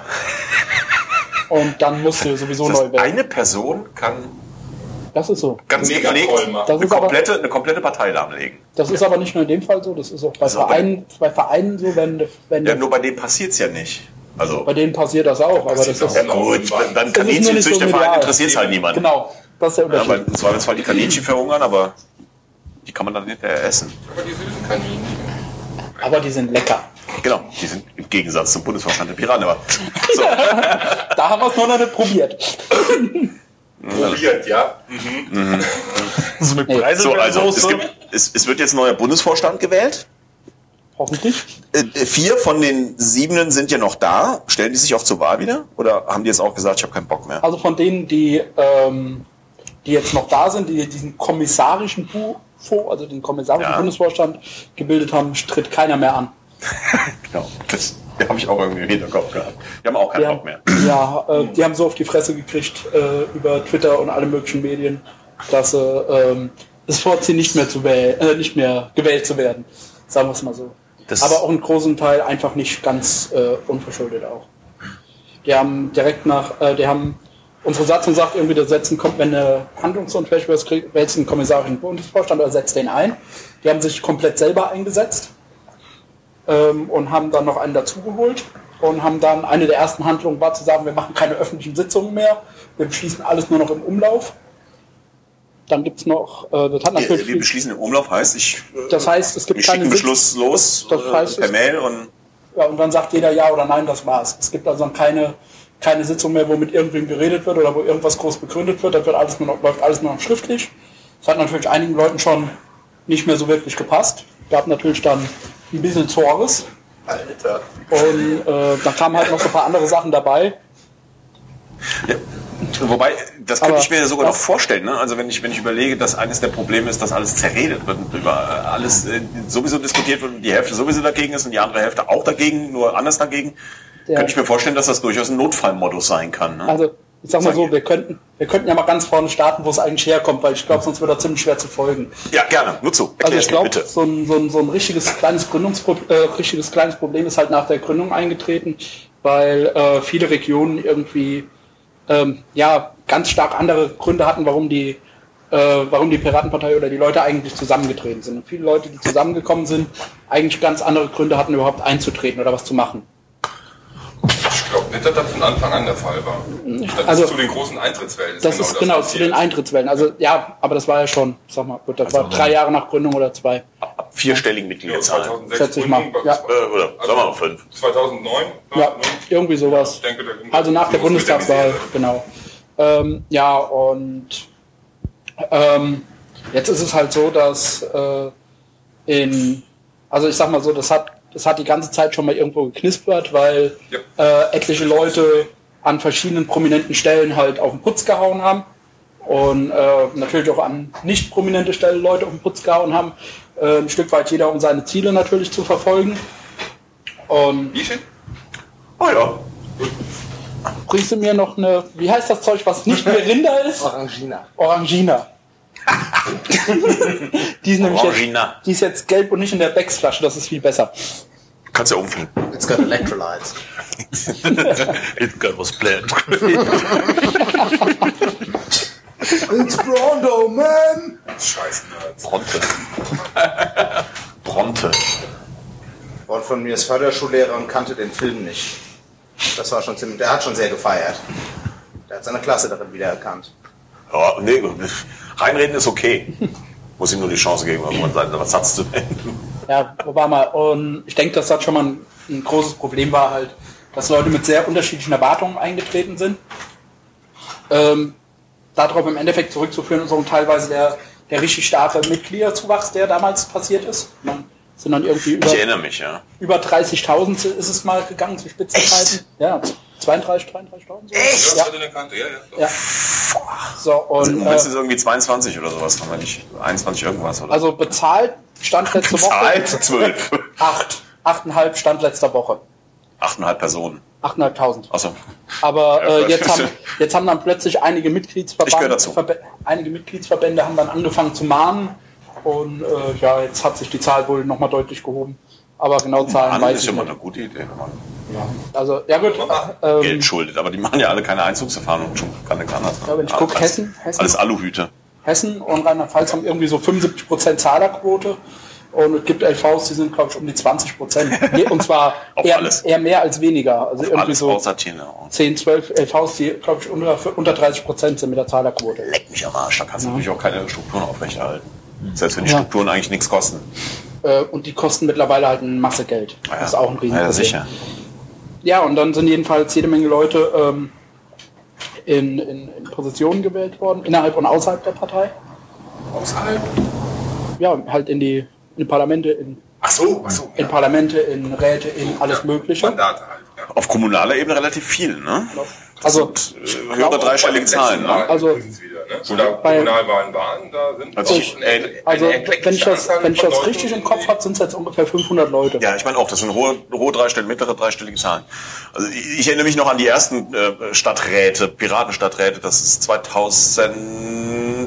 Und dann musst du sowieso
Das
neu
heißt,
wählen.
eine Person kann
Das ist so.
ganz
Mega
gepflegt
toll machen.
Das
eine
ist aber-
komplette, eine komplette Partei lahmlegen.
Das ist aber nicht nur in dem Fall so, das ist auch bei,
ist auch bei-
Vereinen, bei Vereinen so, wenn, wenn
Ja, nur bei dem passiert's ja nicht. Also
bei denen passiert das auch, aber das ist,
Passiert
das
auch.
gut, dann
ist nur nicht
Kaninchenzüchterverein
medial.
interessiert es halt niemanden.
Genau, das ist der
Ja,
Unterschied.
weil im Zweifelsfall die Kaninchen verhungern, aber die kann man dann hinterher essen.
Aber die süßen Kaninchen.
Aber die sind lecker.
Genau, die sind im Gegensatz zum Bundesvorstand der Piraten. Aber so,
Da haben wir es noch nicht probiert.
Probiert, ja.
So mit
so also es,
Preiselbeersoße.
gibt, es, es wird jetzt ein neuer Bundesvorstand gewählt.
Hoffentlich.
Äh, vier von den siebenen sind ja noch da. Stellen die sich auch zur Wahl wieder? Oder haben die jetzt auch gesagt, ich habe keinen Bock mehr?
Also von denen, die, ähm, die jetzt noch da sind, die diesen kommissarischen B U F O, also den kommissarischen
Ja.
Bundesvorstand gebildet haben, tritt keiner mehr an.
Genau, das habe ich auch irgendwie im Hinterkopf gehabt. Die haben auch keinen
Die
Bock
haben,
mehr.
ja, äh, die haben so auf die Fresse gekriegt äh, über Twitter und alle möglichen Medien, dass sie ähm, es vorziehen, nicht mehr zu wählen, äh, nicht mehr gewählt zu werden. Sagen wir es mal so.
Das-
Aber auch einen großen Teil einfach nicht ganz äh, unverschuldet auch. Die haben direkt nach, äh, die haben unsere Satzung sagt irgendwie, der setzen kommt, wenn eine Handlungsunfähigkeit ist, kriegt, wählst du einen kommissarischen Bundesvorstand oder setzt den ein. Die haben sich komplett selber eingesetzt ähm, und haben dann noch einen dazugeholt und haben dann, eine der ersten Handlungen war zu sagen, wir machen keine öffentlichen Sitzungen mehr, wir beschließen alles nur noch im Umlauf. Dann gibt's noch, äh, das hat
Wir,
natürlich,
wir beschließen im Umlauf, heißt, ich, äh,
das heißt, es gibt
ich schicke
keine
einen
Sitz-
Beschluss los
Das
äh,
heißt,
per
es-
Mail und
Ja, und dann sagt jeder ja oder nein, das war's. Es gibt also dann keine, keine Sitzung mehr, wo mit irgendwem geredet wird oder wo irgendwas groß begründet wird. Das wird alles nur noch, läuft alles nur noch schriftlich. Das hat natürlich einigen Leuten schon nicht mehr so wirklich gepasst. Gab natürlich dann ein bisschen Zores.
Alter.
Und äh, da kamen halt noch so ein paar andere Sachen dabei.
Ja. Wobei, das könnte
Aber
ich mir sogar noch
was-
vorstellen. Ne? Also wenn ich, wenn ich überlege, dass eines der Probleme ist, dass alles zerredet wird und über äh, alles äh, sowieso diskutiert wird und die Hälfte sowieso dagegen ist und die andere Hälfte auch dagegen, nur anders dagegen,
Ja.
könnte ich mir vorstellen, dass das durchaus ein Notfallmodus sein kann. Ne?
Also ich sag mal so, wir könnten, wir könnten ja mal ganz vorne starten, wo es eigentlich herkommt, weil ich glaube, sonst wird das ziemlich schwer zu folgen.
Ja, gerne, nur zu.
Also
Erklär
ich
es mir
glaube,
bitte.
so ein, so, ein, so ein richtiges kleines Gründungspro äh, richtiges kleines Problem ist halt nach der Gründung eingetreten, weil äh, viele Regionen irgendwie ähm, ja ganz stark andere Gründe hatten, warum die äh, warum die Piratenpartei oder die Leute eigentlich zusammengetreten sind. Und viele Leute, die zusammengekommen sind, eigentlich ganz andere Gründe hatten, überhaupt einzutreten oder was zu machen.
Ich glaube nicht, dass das von Anfang an der Fall war. Das
Also-
ist zu den großen Eintrittswellen.
Das ist genau zu den Eintrittswellen. Also ja, aber das war ja schon, sag mal, gut, das war drei Jahre nach Gründung oder zwei.
Ab vierstelligen Mitgliederzahlen.
zweitausendsechs
Schätze ich mal,
Gründung,
ja.
Äh, oder sagen wir mal fünf.
zweitausendneun?
Ja, irgendwie sowas.
Ich denke, da-
Also nach der
muss mit der
Bundestagswahl,
Misere.
genau. Ähm, ja, und ähm, jetzt ist es halt so, dass äh, in, also ich sag mal so, das hat, das hat die ganze Zeit schon mal irgendwo geknispert, weil
Ja.
äh, etliche Leute an verschiedenen prominenten Stellen halt auf den Putz gehauen haben und äh, natürlich auch an nicht prominente Stellen Leute auf den Putz gehauen haben, äh, ein Stück weit jeder, um seine Ziele natürlich zu verfolgen. Und
Wie schön?
Oh ja.
bringst du mir noch eine, wie heißt das Zeug, was nicht Mirinda ist?
Orangina.
Orangina. die, ist nämlich
Orangina.
jetzt, die ist jetzt gelb und nicht in der Becks-Flasche, das ist viel besser.
Kannst ja umfüllen.
It's got electrolytes.
It got was planned.
It's Brondo, man!
Scheiß Nerds.
Bronte. Bronte.
Freund von mir ist Förderschullehrer und kannte den Film nicht. Das war schon ziemlich, der hat schon sehr gefeiert. Der hat seine Klasse darin wiedererkannt.
Ja, nee, reinreden ist okay. Muss ihm nur die Chance geben, irgendwann seinen Satz zu beenden.
Ja, war mal. Und ich denke, dass das schon mal ein, ein großes Problem war halt, dass Leute mit sehr unterschiedlichen Erwartungen eingetreten sind. Ähm, darauf im Endeffekt zurückzuführen ist auch teilweise der, der richtig starke Mitgliederzuwachs, der damals passiert ist. Man sind dann irgendwie über,
Ich erinnere mich, ja.
über dreißigtausend ist es mal gegangen zu Spitzenzeiten. Ja, zweiunddreißig, dreiunddreißigtausend. So.
Ja,
Ja.
das hat in der Kante, ja, ja.
Ja. So, und,
Im Moment ist
äh,
es irgendwie zweiundzwanzig oder sowas, haben wir nicht einundzwanzig irgendwas, oder?
also bezahlt stand letzte
Bezahlt
Woche
zwölf.
acht. achteinhalb stand letzter Woche.
Achteinhalb Personen.
achthunderttausend.
Achso.
Aber
Ja,
äh,
vielleicht.
jetzt, haben, jetzt haben dann plötzlich einige
Ich gehöre
Mitgliedsverbände,
dazu.
Verbe einige Mitgliedsverbände haben dann angefangen zu mahnen und äh, ja, jetzt hat sich die Zahl wohl nochmal deutlich gehoben. Aber genau Zahlen
Mann,
weiß
ist
ich
ja mal
nicht.
eine gute Idee. Mann.
Also, ja gut, ähm,
Geld schuldet, aber die machen ja alle keine Einzugserfahrung und schon kann nichts anderes.
Ja, wenn ich gucke,
Alles-
Hessen- Hessen-
Alles Aluhüte.
Hessen und Rheinland-Pfalz haben irgendwie so fünfundsiebzig Prozent Zahlerquote und es gibt L Vs, die sind glaube ich um die zwanzig Prozent. Und zwar
Auf
eher,
alles.
eher mehr als weniger. Also irgendwie
Alles
so
außer Tiernahrung.
zehn, zwölf L Vs, die glaube ich unter, unter dreißig Prozent sind mit der Zahlerquote.
Leck mich am Arsch, da kannst du natürlich auch keine Strukturen aufrechterhalten. Selbst wenn die
Ja.
Strukturen eigentlich nichts kosten.
Äh, und die kosten mittlerweile halt eine Masse Geld.
Ja,
Das ist auch ein Risiko.
Ja, sicher.
Ja, und dann sind jedenfalls jede Menge Leute ähm, in, in, in Positionen gewählt worden, innerhalb und außerhalb der Partei.
Außerhalb?
Ja, halt in die, in die Parlamente, in,
Ach so, ach so.
in Parlamente, in Räte, in alles Mögliche.
Mandate halt. Ja.
Auf kommunaler Ebene relativ viel, ne?
Also,
Äh, höhere dreistellige Zahlen, ne?
Also-
Also, wieder, ne? Oder Kommunalwahlen waren, da sind
Also
auch
ich-
eine-
äh,
eine
also
eklektische
wenn ich das,
Anzahl
wenn ich
von
das
Leuten,
richtig im
die-
Kopf habe, sind es jetzt ungefähr fünfhundert Leute.
Ja, ich meine auch, das sind hohe, hohe dreistellige, mittlere dreistellige Zahlen. Also ich, ich erinnere mich noch an die ersten äh, Stadträte, Piratenstadträte, das ist zweitausendneun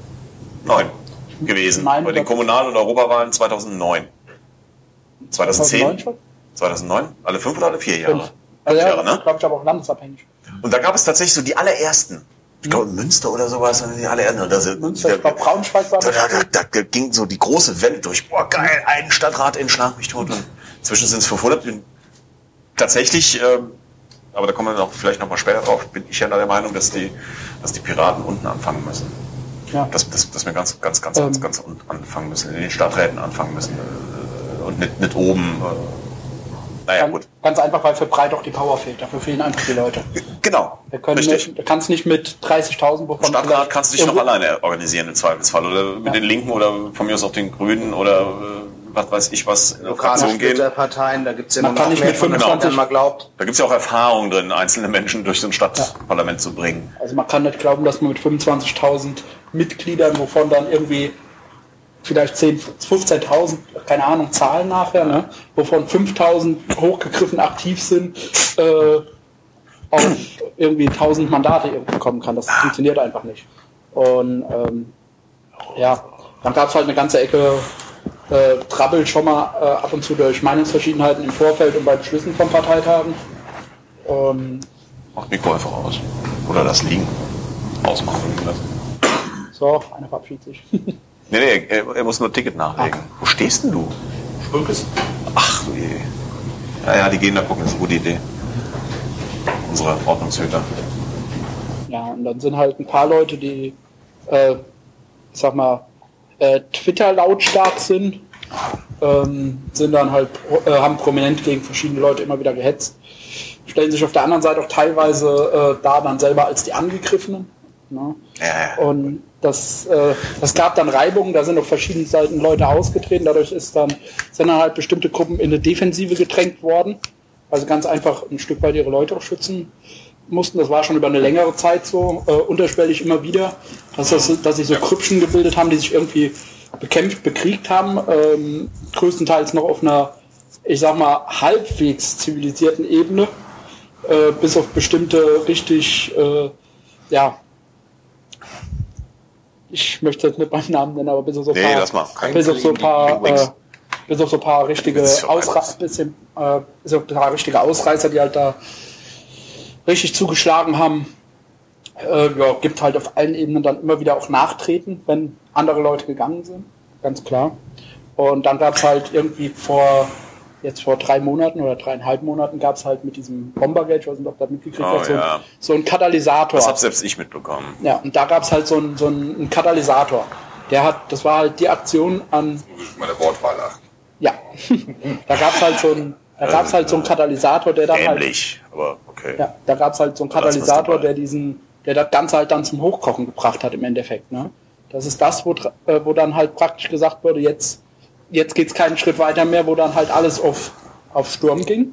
gewesen.
Nein,
Bei den
das-
Kommunal- und Europawahlen zweitausendneun. zweitausendzehn?
zweitausendneun schon?
zweitausendneun? Alle fünf oder alle vier Jahre?
Fünf. Also
Fünf
ja,
Jahre, ne?
glaube ich, aber auch landesabhängig.
Und da gab es tatsächlich so die allerersten. Ich glaube, Münster oder sowas, die allerersten. Und da sind-
Münster, ich glaube, Braunschweig war
da,
das.
da, da, da ging so die große Welle durch. Boah, geil, ein Stadtrat in Schlag mich tot. Und inzwischen sind es fünfhundert. Und tatsächlich, ähm, aber da kommen wir noch, vielleicht noch mal später drauf, bin ich ja der Meinung, dass die, dass die Piraten unten anfangen müssen.
Ja.
Dass, dass, dass wir ganz, ganz, ganz,
Ähm.
ganz, ganz unten anfangen müssen, in den Stadträten anfangen müssen. Äh, und nicht, nicht oben. Äh, naja,
Ganz,
gut.
ganz einfach, weil für Breit auch die Power fehlt. Dafür fehlen einfach die Leute.
Genau.
Wir können
Richtig.
nicht, du kannst nicht mit dreißigtausend, wovon
Stadtrat
vielleicht
kannst du dich noch
irgendwo-
alleine organisieren im Zweifelsfall. Oder mit
Ja.
den Linken oder von mir aus auch den Grünen oder äh, was weiß ich was in der
Lokale
Fraktion gehen.
Splitterparteien, da gibt es ja
Man
noch
kann nicht
mehr
mit
von, als man
fünfundzwanzig
mal glaubt.
Da gibt es ja auch Erfahrung drin, einzelne Menschen durch so ein Stadtparlament zu bringen.
Also man kann nicht glauben, dass man mit fünfundzwanzigtausend Mitgliedern, wovon dann irgendwie vielleicht zehntausend, fünfzehntausend, keine Ahnung, Zahlen nachher, ne? Wovon fünftausend hochgegriffen aktiv sind, äh, auf irgendwie tausend Mandate irgendwie kommen kann. Das funktioniert einfach nicht. Und ähm, ja, dann gab es halt eine ganze Ecke äh, Trouble schon mal äh, ab und zu durch Meinungsverschiedenheiten im Vorfeld und bei Beschlüssen von Parteitagen. Und
Macht Mikro einfach aus. Oder das Liegen. Ausmachen.
so, einer verabschiedet sich.
Nee, nee, er, er muss nur ein Ticket nachlegen. Wo stehst denn du?
Schulkes.
Ach du je. Ja, ja, die gehen da gucken, das ist eine gute Idee. Unsere Ordnungshüter.
Ja, und dann sind halt ein paar Leute, die, äh, ich sag mal, äh, Twitter lautstark sind ähm, sind dann halt, äh, haben prominent gegen verschiedene Leute immer wieder gehetzt, stellen sich auf der anderen Seite auch teilweise äh, da dann selber als die Angegriffenen. Ne?
Ja.
Und das, äh, das gab dann Reibungen, da sind auf verschiedenen Seiten Leute ausgetreten, dadurch ist dann, sind dann halt bestimmte Gruppen in eine Defensive gedrängt worden, also ganz einfach ein Stück weit ihre Leute auch schützen mussten. Das war schon über eine längere Zeit so, äh, unterschwellig immer wieder, dass, das, dass sich so Krüppchen gebildet haben, die sich irgendwie bekämpft, bekriegt haben, ähm, größtenteils noch auf einer, ich sag mal, halbwegs zivilisierten Ebene, äh, bis auf bestimmte richtig, äh, ja, ich möchte jetzt nicht beim Namen nennen, aber bis auf so ein
Nee,
paar,
lass mal.
bis auf so ein paar,
Wings.
äh, bis auf so ein paar richtige
Das ist schon
Ausreißer, bisschen, äh, bis auf ein paar richtige Ausreißer, die halt da richtig zugeschlagen haben. Äh, ja, gibt halt auf allen Ebenen dann immer wieder auch Nachtreten, wenn andere Leute gegangen sind, ganz klar. Und dann gab es halt irgendwie vor, jetzt vor drei Monaten oder dreieinhalb Monaten gab es halt mit diesem Bombergate, ich weiß nicht, ob ihr das mitgekriegt
Oh,
habt, so,
ja.
ein, so ein Katalysator.
Das habe selbst ich mitbekommen.
Ja, und da gab es halt so einen so einen Katalysator. Der hat, das war halt die Aktion an,
Meine Wortwahl achten.
ja, da gab es halt so einen, da gab's halt so einen Katalysator, der dann halt,
Ähnlich, aber okay.
ja, da gab es halt so einen
Da lassen wir's
Katalysator,
dabei.
der diesen, der das Ganze halt dann zum Hochkochen gebracht hat im Endeffekt. Ne? Das ist das, wo, dr- äh, wo dann halt praktisch gesagt wurde, jetzt, jetzt geht's keinen Schritt weiter mehr, wo dann halt alles auf, auf Sturm ging.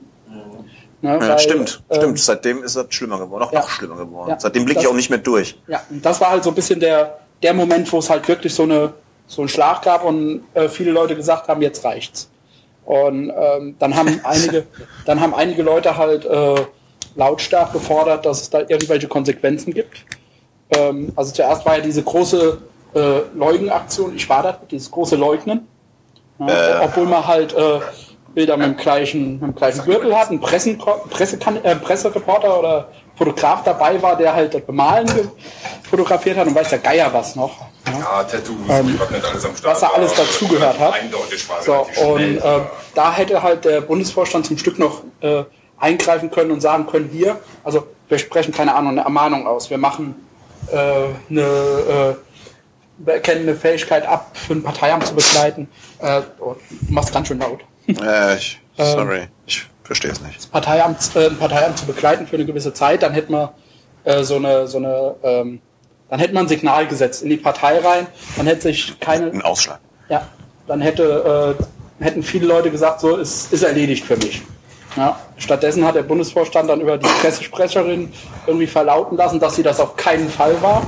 Ne?
Ja,
Weil,
stimmt,
ähm,
stimmt. Seitdem ist das schlimmer geworden, auch
ja.
noch schlimmer geworden.
Ja.
Seitdem blicke ich
Das-
auch nicht mehr durch.
Ja, und das war halt so ein bisschen der, der Moment, wo es halt wirklich so eine so einen Schlag gab und äh, viele Leute gesagt haben, jetzt reicht's. Und ähm, dann haben einige, dann haben einige Leute halt äh, lautstark gefordert, dass es da irgendwelche Konsequenzen gibt. Ähm, also zuerst war ja diese große äh, Leugnaktion, ich war da, dieses große Leugnen, ja,
Äh.
obwohl man halt äh, Bilder mit dem gleichen, mit dem gleichen Gürtel hat, ein Pressen, Presse, äh, Pressereporter oder Fotograf dabei war, der halt das Bemalen ge- fotografiert hat und weiß der Geier was noch. Ja.
Ja, Tattoos,
Ähm,
was nicht alles am Start
was da alles
war.
dazugehört hat.
Eindeutig war
So,
relativ
und
schnell.
äh, da hätte halt der Bundesvorstand zum Stück noch äh, eingreifen können und sagen können, hier, also wir sprechen keine Ahnung, eine Ermahnung aus, wir machen äh, eine, äh, wir erkennen eine Fähigkeit ab, für ein Parteiamt zu begleiten. Äh, oh, du machst ganz schön laut.
Äh, ich,
Ähm.
sorry, ich verstehe es nicht.
Parteiamt, äh, ein Parteiamt zu begleiten für eine gewisse Zeit, dann hätte man äh, so eine, so eine ähm, dann hätte man ein Signal gesetzt in die Partei rein, dann hätte sich keine,
Ein Ausschlag.
ja, dann hätte, äh, hätten viele Leute gesagt, so ist, ist erledigt für mich. Ja, stattdessen hat der Bundesvorstand dann über die Pressesprecherin irgendwie verlauten lassen, dass sie das auf keinen Fall war.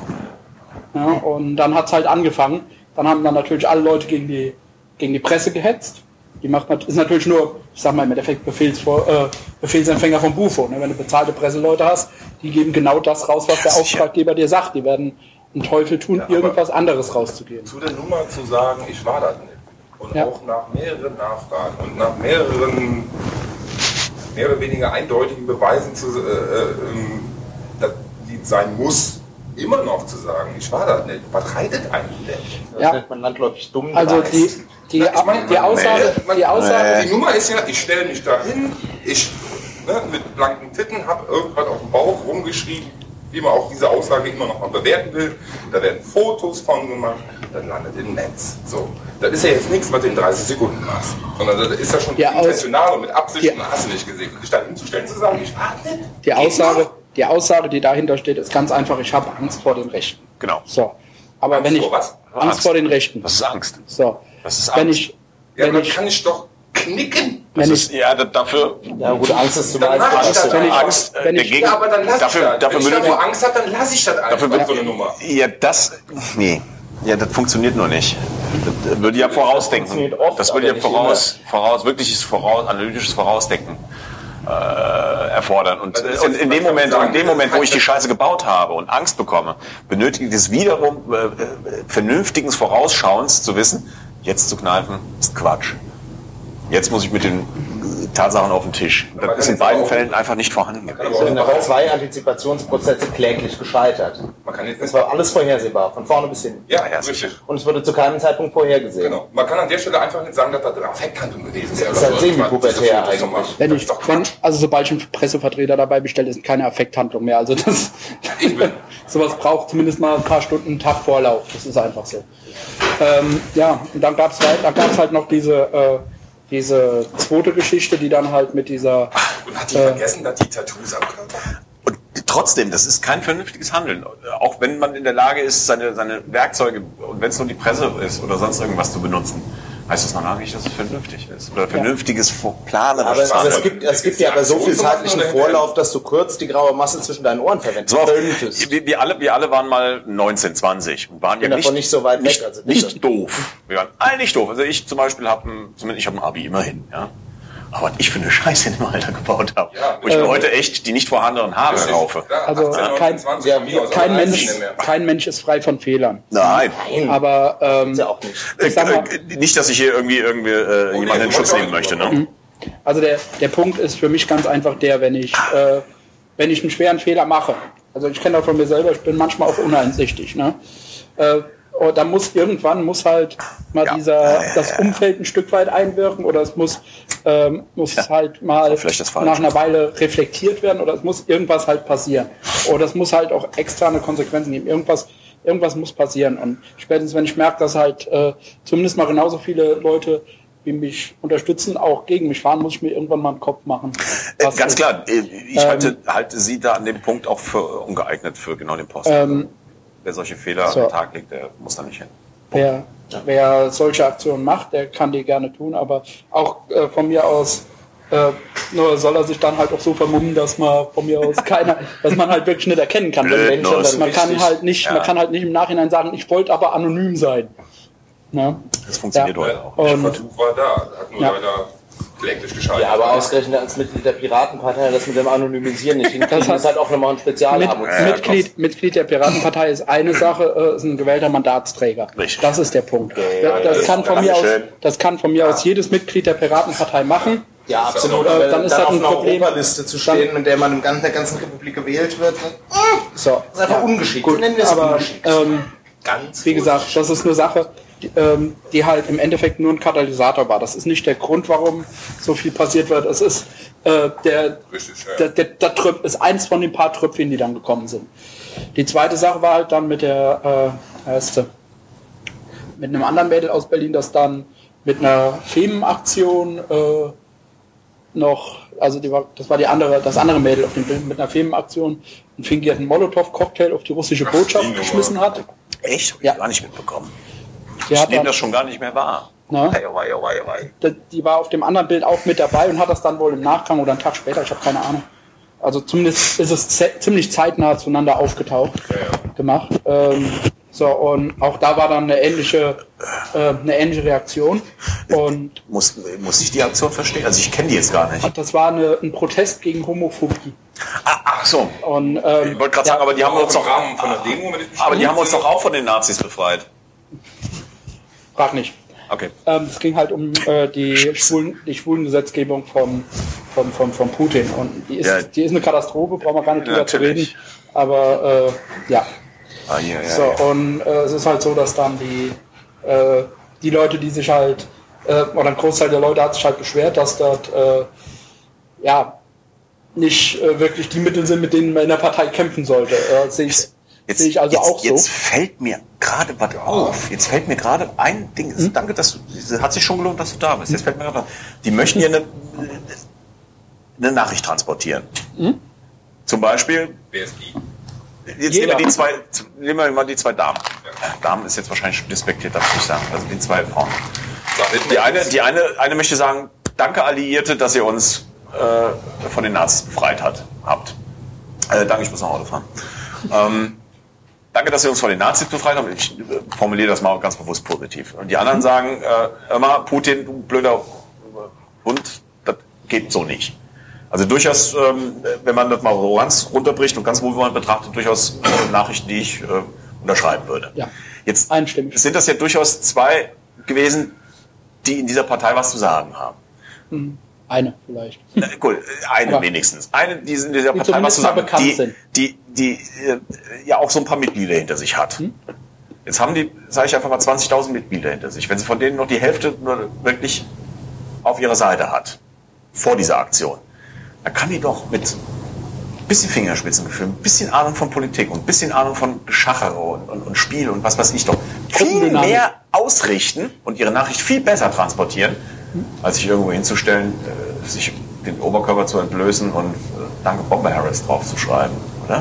Ja, und dann hat es halt angefangen. Dann haben dann natürlich alle Leute gegen die, gegen die Presse gehetzt. Die macht nat- ist natürlich nur, ich sag mal im Endeffekt Befehlsvor, äh, Befehlsempfänger vom Bufo. Ne? Wenn du bezahlte Presseleute hast, die geben genau das raus, was der
Sicher.
Auftraggeber dir sagt. Die werden einen Teufel tun,
Ja, aber-
irgendwas anderes rauszugeben.
Zu der Nummer zu sagen, ich war das nicht. Und
Ja.
auch nach mehreren Nachfragen und nach mehreren mehr oder weniger eindeutigen Beweisen, zu, äh, äh, ähm, dass die sein muss, immer noch zu sagen, ich war das nicht. Was reitet eigentlich denn?
Das
Ja.
nennt man landläufig dumm.
Also
dreist.
die, die,
Na, ich mein,
die Aussage,
man-
die Aussage,
Die Nummer ist ja, ich stelle mich da hin, ich ne, mit blanken Titten habe irgendwas auf dem Bauch rumgeschrieben, wie man auch diese Aussage immer noch mal bewerten will. Da werden Fotos von gemacht, dann landet im Netz. So, das ist ja jetzt nichts, was du in dreißig Sekunden machst, sondern das ist ja schon
Ja, aus-
intentional und mit Absicht
Ja.
und hast du nicht gesehen. Und dich da hinzustellen, zu sagen, ich war nicht.
die
Geht
Aussage,
noch?
die Aussage, die dahinter steht, ist ganz einfach, ich habe Angst vor den Rechten.
Genau.
So. Aber
Angst
wenn ich,
vor was?
Angst,
Angst.
vor den Rechten.
Das ist Angst.
So.
Das ist
Wenn
Angst.
ich,
Ja,
wenn
dann
ich,
kann ich doch knicken.
Das
wenn
ist,
ich,
ja, da- dafür
Ja gut, Angst ist
Dann
zumeist
mach ich
Angst.
das
wenn ich,
Angst, äh,
wenn
der
ich,
Gegner-
Ja, aber dann lass ich
Dafür-
das.
dafür
Wenn ich
benötigt-
davor Angst habe, dann lasse ich das einfach,
Dafür
so eine Nummer.
Ja, das. Nee. Ja, das funktioniert nur nicht. Das würde ja vorausdenken.
funktioniert oft,
Das würde ja
aber nicht
voraus, voraus, wirkliches voraus, analytisches Vorausdenken äh, erfordern. Und,
Das ist
und
jetzt-
in dem
was
Moment,
ich
in dem
sagen,
Moment, wo ich die
das-
Scheiße gebaut habe und Angst bekomme, benötigt es wiederum äh, äh, vernünftigen Vorausschauens zu wissen, jetzt zu kneifen ist Quatsch. Jetzt muss ich mit den Tatsachen auf den Tisch. Und das ist in beiden Fällen einfach nicht vorhanden gewesen.
Es sind aber zwei Antizipationsprozesse kläglich gescheitert.
Man kann jetzt
Es war alles vorhersehbar, von vorne bis hin.
Ja,
Ja,
richtig.
Und es wurde zu keinem Zeitpunkt vorhergesehen.
Genau. Man kann an der Stelle einfach nicht sagen, dass das eine Affekthandlung gewesen wäre.
Das ist halt semi-pubertär
Diese Fotos zu
eigentlich.
machen.
Wenn
Das
ich,
ist doch
wenn,
Quatsch.
also sobald ich einen Pressevertreter dabei bestelle, ist keine Affekthandlung mehr. Also das, sowas braucht zumindest mal ein paar Stunden, einen Tag Vorlauf. Das ist einfach so. Ähm, ja, und dann gab es halt, dann gab's halt noch diese, äh, diese zweite Geschichte, die dann halt mit dieser...
Und hat die
Äh,
vergessen, dass die Tattoos am Körper haben?
Und trotzdem, das ist kein vernünftiges Handeln. Auch wenn man in der Lage ist, seine, seine Werkzeuge, und wenn es nur die Presse ist oder sonst irgendwas zu benutzen, heißt das noch lange nicht, dass es vernünftig ist. Oder vernünftiges Planen.
Aber es, aber es gibt, es gibt ja aber so viel zeitlichen Vorlauf, dass du kurz die graue Masse zwischen deinen Ohren verwenden
So,
könntest.
wir, wir, alle, wir alle waren mal neunzehn, zwanzig und waren ja
bin
nicht,
davon nicht so weit weg,
nicht,
also bitte.
nicht doof. Wir waren alle nicht doof. Also ich zum Beispiel habe ein, zumindest ich habe ein Abi, immerhin. Ja. Aber was ich für eine Scheiße in dem Alter gebaut habe.
Ja,
wo ich mir
äh,
heute echt die nicht vorhandenen Haare raufe.
Also kein-
ja,
Kein Mensch, kein Mensch ist frei von Fehlern.
Nein.
Aber ähm,
Ist ja auch nicht.
Äh,
ich sag mal,
äh, nicht, dass ich hier irgendwie, irgendwie äh,
Oh,
jemanden
nee,
in Schutz
so
nehmen
wollte ich
möchte.
auch
Ne?
also der, der Punkt ist für mich ganz einfach der, wenn ich, äh, wenn ich einen schweren Fehler mache. Also ich kenne das von mir selber, ich bin manchmal auch uneinsichtig. Ne? Äh, und da muss irgendwann muss halt mal
Ja.
dieser
Ja, ja,
das
ja.
Umfeld ein Stück weit einwirken oder es muss ähm, muss
Ja.
halt mal
Vielleicht das Falsche.
nach einer Weile reflektiert werden oder es muss irgendwas halt passieren oder es muss halt auch externe Konsequenzen geben. Irgendwas irgendwas muss passieren und spätestens wenn ich merke, dass halt äh, zumindest mal genauso viele Leute wie mich unterstützen, auch gegen mich fahren, muss ich mir irgendwann mal einen Kopf machen.
Äh,
was
ganz
ist.
klar, äh, ich
Ähm,
halte, halte Sie da an dem Punkt auch für ungeeignet für genau den Posten.
Ähm,
Wer solche Fehler
so.
an den Tag legt, der muss da nicht hin.
Wer, wer solche Aktionen macht, der kann die gerne tun, aber auch äh, von mir aus äh, nur soll er sich dann halt auch so vermummen, dass man von mir aus keiner, dass man halt wirklich nicht erkennen kann.
Blöd,
Wenn-
nur ist
man kann
richtig.
halt nicht,
Ja.
man kann halt nicht im Nachhinein sagen, ich wollte aber anonym sein. Ne?
Das funktioniert
Ja.
heute auch.
Der
Und
Versuch war da, hat nur
Ja.
leider kläglich gescheitert.
Ja, aber ausgerechnet als Mitglied der Piratenpartei das mit dem Anonymisieren nicht hinkriegen,
Das hat-
ist halt auch nochmal ein
mit,
Spezialarmut.
Mitglied, Mitglied der Piratenpartei ist eine Sache, äh, ist ein gewählter Mandatsträger.
Richtig.
Das ist der Punkt.
ja,
das,
das
kann
ist-
von mir aus,
Dankeschön.
das kann von mir aus jedes Mitglied der Piratenpartei machen.
Ja, absolut.
Äh,
Aber
dann
dann,
ist
dann
das
auf
ein
einer
Problem.
Europaliste zu stehen, mit der man in ganz- der ganzen Republik gewählt wird, das
So.
ist einfach ungeschickt. Nennen wir es
Aber
ungeschickt.
ähm,
ganz
wie gesagt, das ist eine Sache, die, ähm, die halt im Endeffekt nur ein Katalysator war. Das ist nicht der Grund, warum so viel passiert wird. Es ist äh, der,
Richtig, ja.
der, der, der Tröp ist eins von den paar Tröpfchen, die dann gekommen sind. Die zweite Sache war halt dann mit der, äh, heißt sie, mit einem anderen Mädel aus Berlin, das dann mit einer Femenaktion äh, noch, also die war, das war die andere, das andere Mädel auf dem Bild mit einer Femenaktion einen fingierten Molotow-Cocktail auf die russische Botschaft
Dino,
geschmissen hat.
Echt? Hab ich
Ja.
gar nicht mitbekommen.
Die,
Ich
hat
nehme
dann,
das schon gar nicht mehr wahr.
Na?
Ei, ei, ei, ei.
die- die war auf dem anderen Bild auch mit dabei und hat das dann wohl im Nachgang oder einen Tag später, ich habe keine Ahnung. Also zumindest ist es ze- ziemlich zeitnah zueinander aufgetaucht, gemacht. Ähm, so, und auch da war dann eine ähnliche, äh, eine ähnliche Reaktion. Und
Muss, muss ich die Aktion verstehen? Also ich kenne die jetzt gar nicht.
das war eine, ein Protest gegen Homophobie.
Ah, ach so.
Und, ähm,
Ich wollte gerade
ja,
sagen, aber die haben
Auch
uns
im
doch,
Rahmen von der Demo, wenn ich mich
aber die
nicht
haben uns
irre.
doch auch von den Nazis befreit.
frag nicht.
Okay.
Ähm, es ging halt um äh, die, Schwulen, die Schwulengesetzgebung von, von, von, von Putin. Und die ist,
Ja.
die ist eine Katastrophe, brauchen wir gar nicht drüber zu reden.
Natürlich.
Aber äh, ja.
Ah, ja, ja,
So,
ja.
und äh, es ist halt so, dass dann die, äh, die Leute, die sich halt, äh, oder ein Großteil der Leute hat sich halt beschwert, dass dort äh, ja nicht äh, wirklich die Mittel sind, mit denen man in der Partei kämpfen sollte. Äh, sehe ich,
Jetzt,
sehe ich also
jetzt,
auch so.
jetzt fällt mir gerade was auf. Jetzt fällt mir gerade ein Ding.
Hm?
Danke, dass du. Es hat sich schon gelohnt, dass du da bist. Jetzt fällt mir gerade auf. Die möchten hier eine, eine Nachricht transportieren.
Hm?
Zum Beispiel.
Wer ist die?
Jetzt
Jeder.
nehmen wir die zwei. Nehmen wir mal die zwei Damen. Damen ist jetzt wahrscheinlich despektiert, darf ich nicht sagen. Also die zwei Frauen. Die eine, die eine, eine möchte sagen: Danke Alliierte, dass ihr uns äh, von den Nazis befreit hat, habt. Äh, danke, ich muss nach Hause fahren. ähm, Danke, dass ihr uns von den Nazis befreit habt. Ich äh, formuliere das mal ganz bewusst positiv. Und die anderen sagen, äh, immer, Putin, du blöder Hund, das geht so nicht. Also durchaus, ähm, wenn man das mal so ganz runterbricht und ganz wohlwollend betrachtet, durchaus äh, Nachrichten, die ich äh, unterschreiben würde.
Ja.
Jetzt
Einstimmig.
sind das ja durchaus zwei gewesen, die in dieser Partei was zu sagen haben.
Eine vielleicht.
Na, gut, eine
Aber
wenigstens. Eine, die in dieser
die
Partei was
zumindest mal
zusammen,
bekannt
die,
sind.
die, die, äh, ja auch so ein paar Mitglieder hinter sich hat.
Hm?
Jetzt haben die, sage ich einfach mal, zwanzigtausend Mitglieder hinter sich. Wenn sie von denen noch die Hälfte nur wirklich auf ihrer Seite hat, vor dieser Aktion, dann kann die doch mit ein bisschen Fingerspitzengefühl, ein bisschen Ahnung von Politik und ein bisschen Ahnung von Geschachere und, und, und Spiel und was weiß ich doch, viel mehr ausrichten und ihre Nachricht viel besser transportieren, als sich irgendwo hinzustellen, äh, sich den Oberkörper zu entblößen und äh, Danke Bomber Harris draufzuschreiben, oder?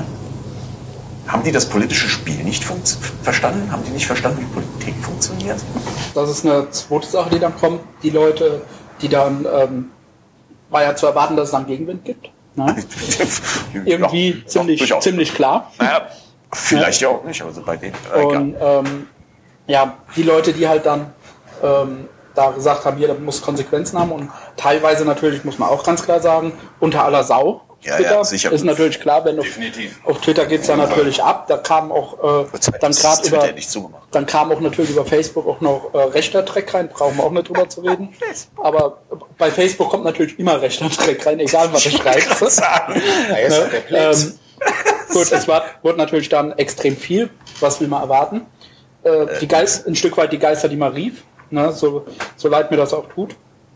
Haben die das politische Spiel nicht verstanden? Haben die nicht verstanden, wie Politik funktioniert?
Das ist eine zweite Sache, die dann kommt. Die Leute, die dann, ähm, war ja zu erwarten, dass es dann Gegenwind gibt. Ne? Irgendwie
ja,
ziemlich,
doch,
ziemlich klar.
Naja, vielleicht ja auch nicht, also bei denen. Äh,
Und ähm, ja, die Leute, die halt dann ähm, da gesagt haben, hier, das muss Konsequenzen haben und teilweise natürlich, muss man auch ganz klar sagen, unter aller Sau.
Ja,
Twitter
ja, sicher.
ist natürlich klar, wenn auf,
Definitiv.
auf Twitter geht es dann natürlich ab. Da kam auch äh, dann
ist
gerade
Twitter
über
nicht zugemacht.
dann kam auch natürlich über Facebook auch noch äh, rechter Dreck rein, brauchen wir auch nicht drüber zu reden. Aber bei Facebook kommt natürlich immer rechter Dreck rein, egal was du schreibst. Ne? ähm, gut, es war, wurde natürlich dann extrem viel, was will man erwarten. Äh, die Geist, ein Stück weit die Geister, die man rief, ne? so, so leid mir das auch tut.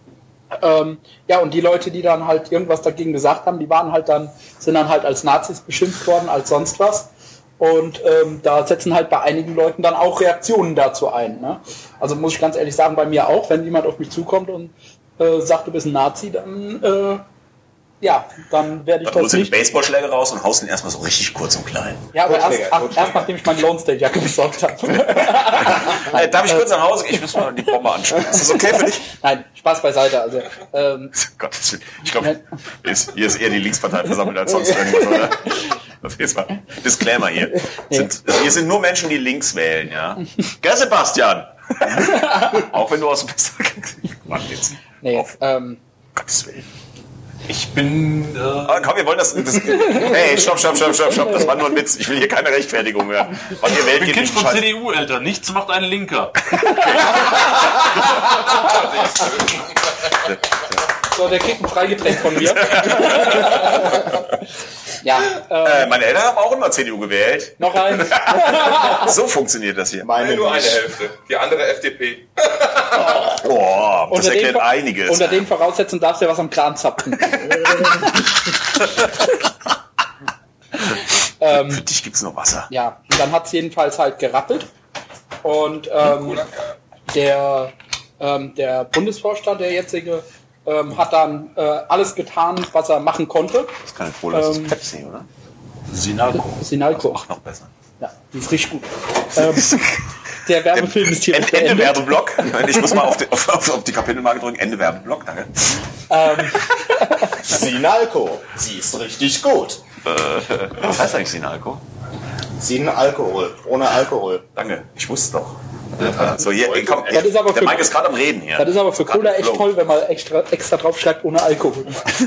Ähm, ja, und die Leute, die dann halt irgendwas dagegen gesagt haben, die waren halt dann, sind dann halt als Nazis beschimpft worden, als sonst was. Und ähm, da setzen halt bei einigen Leuten dann auch Reaktionen dazu ein. Ne? Also muss ich ganz ehrlich sagen, bei mir auch, wenn jemand auf mich zukommt und äh, sagt, du bist ein Nazi, dann äh, ja, dann werde ich
Dann
das
holst du den
nicht.
Baseballschläger raus und haust ihn erstmal so richtig kurz und klein.
Ja, aber erst,
Totschläger,
ach,
Totschläger.
erst nachdem ich meine Lone State Jacke besorgt habe.
Äh, darf ich kurz nach Hause gehen? Ich muss mal die Bombe anschauen. Ist das okay für dich?
Nein, Spaß beiseite. Also ähm,
Gottes Willen. Ich glaube, hier ist, hier ist eher die Linkspartei versammelt als sonst irgendwas, oder? Das ist mal Disclaimer hier. Sind, hier sind nur Menschen, die links wählen, ja? Gell, Sebastian? Auch wenn du aus dem Fenster Mann, jetzt.
nee,
Auf
ähm,
Gottes Willen.
Ich bin. Äh,
Ah, komm, wir wollen das, das. Hey, stopp, stopp, stopp, stopp, stopp. Das war nur ein Witz. Ich will hier keine Rechtfertigung hören. Und ihr wählt
ich bin
geht
Kind
nicht
von
Scheiß.
C D U-Eltern. Nichts macht ein Linker.
so, der kriegt ein Freigetränk von mir. ja, ähm,
Äh, meine Eltern haben auch immer C D U gewählt.
noch eins.
So funktioniert das hier.
Meine
Nur eine
nicht.
Hälfte. Die andere F D P.
Boah, das
Unter den
erklärt
Ver-
einiges.
Unter den Voraussetzungen darfst du ja was am Kran zapfen. ähm,
Für dich gibt's noch Wasser.
ja, und dann hat es jedenfalls halt gerappelt. Und ähm, der, ähm, der Bundesvorstand, der jetzige, ähm, hat dann äh, alles getan, was er machen konnte.
Das ist keine Cola, das ist
Ähm,
Pepsi, oder?
Sinalco.
Sinalco.
Ach, noch besser.
Ja, die ist richtig gut. ähm, der Werbefilm ist hier
Ende, Ende
beendet.
Werbeblock. Ich muss mal auf die, auf, auf, auf die Kapitelmarke drücken. Ende Werbeblock, danke.
Sinalco. Sie ist richtig gut.
Was heißt eigentlich Sinalco?
Sinalkohol. Ohne Alkohol.
Danke, ich wusste es doch. So, hier, ey, komm,
Das ist aber
der
für-
Mike ist gerade am Reden hier.
Das ist aber für
Gerade
Cola
im
echt
Flow.
toll, wenn man extra, extra drauf schreibt, ohne Alkohol.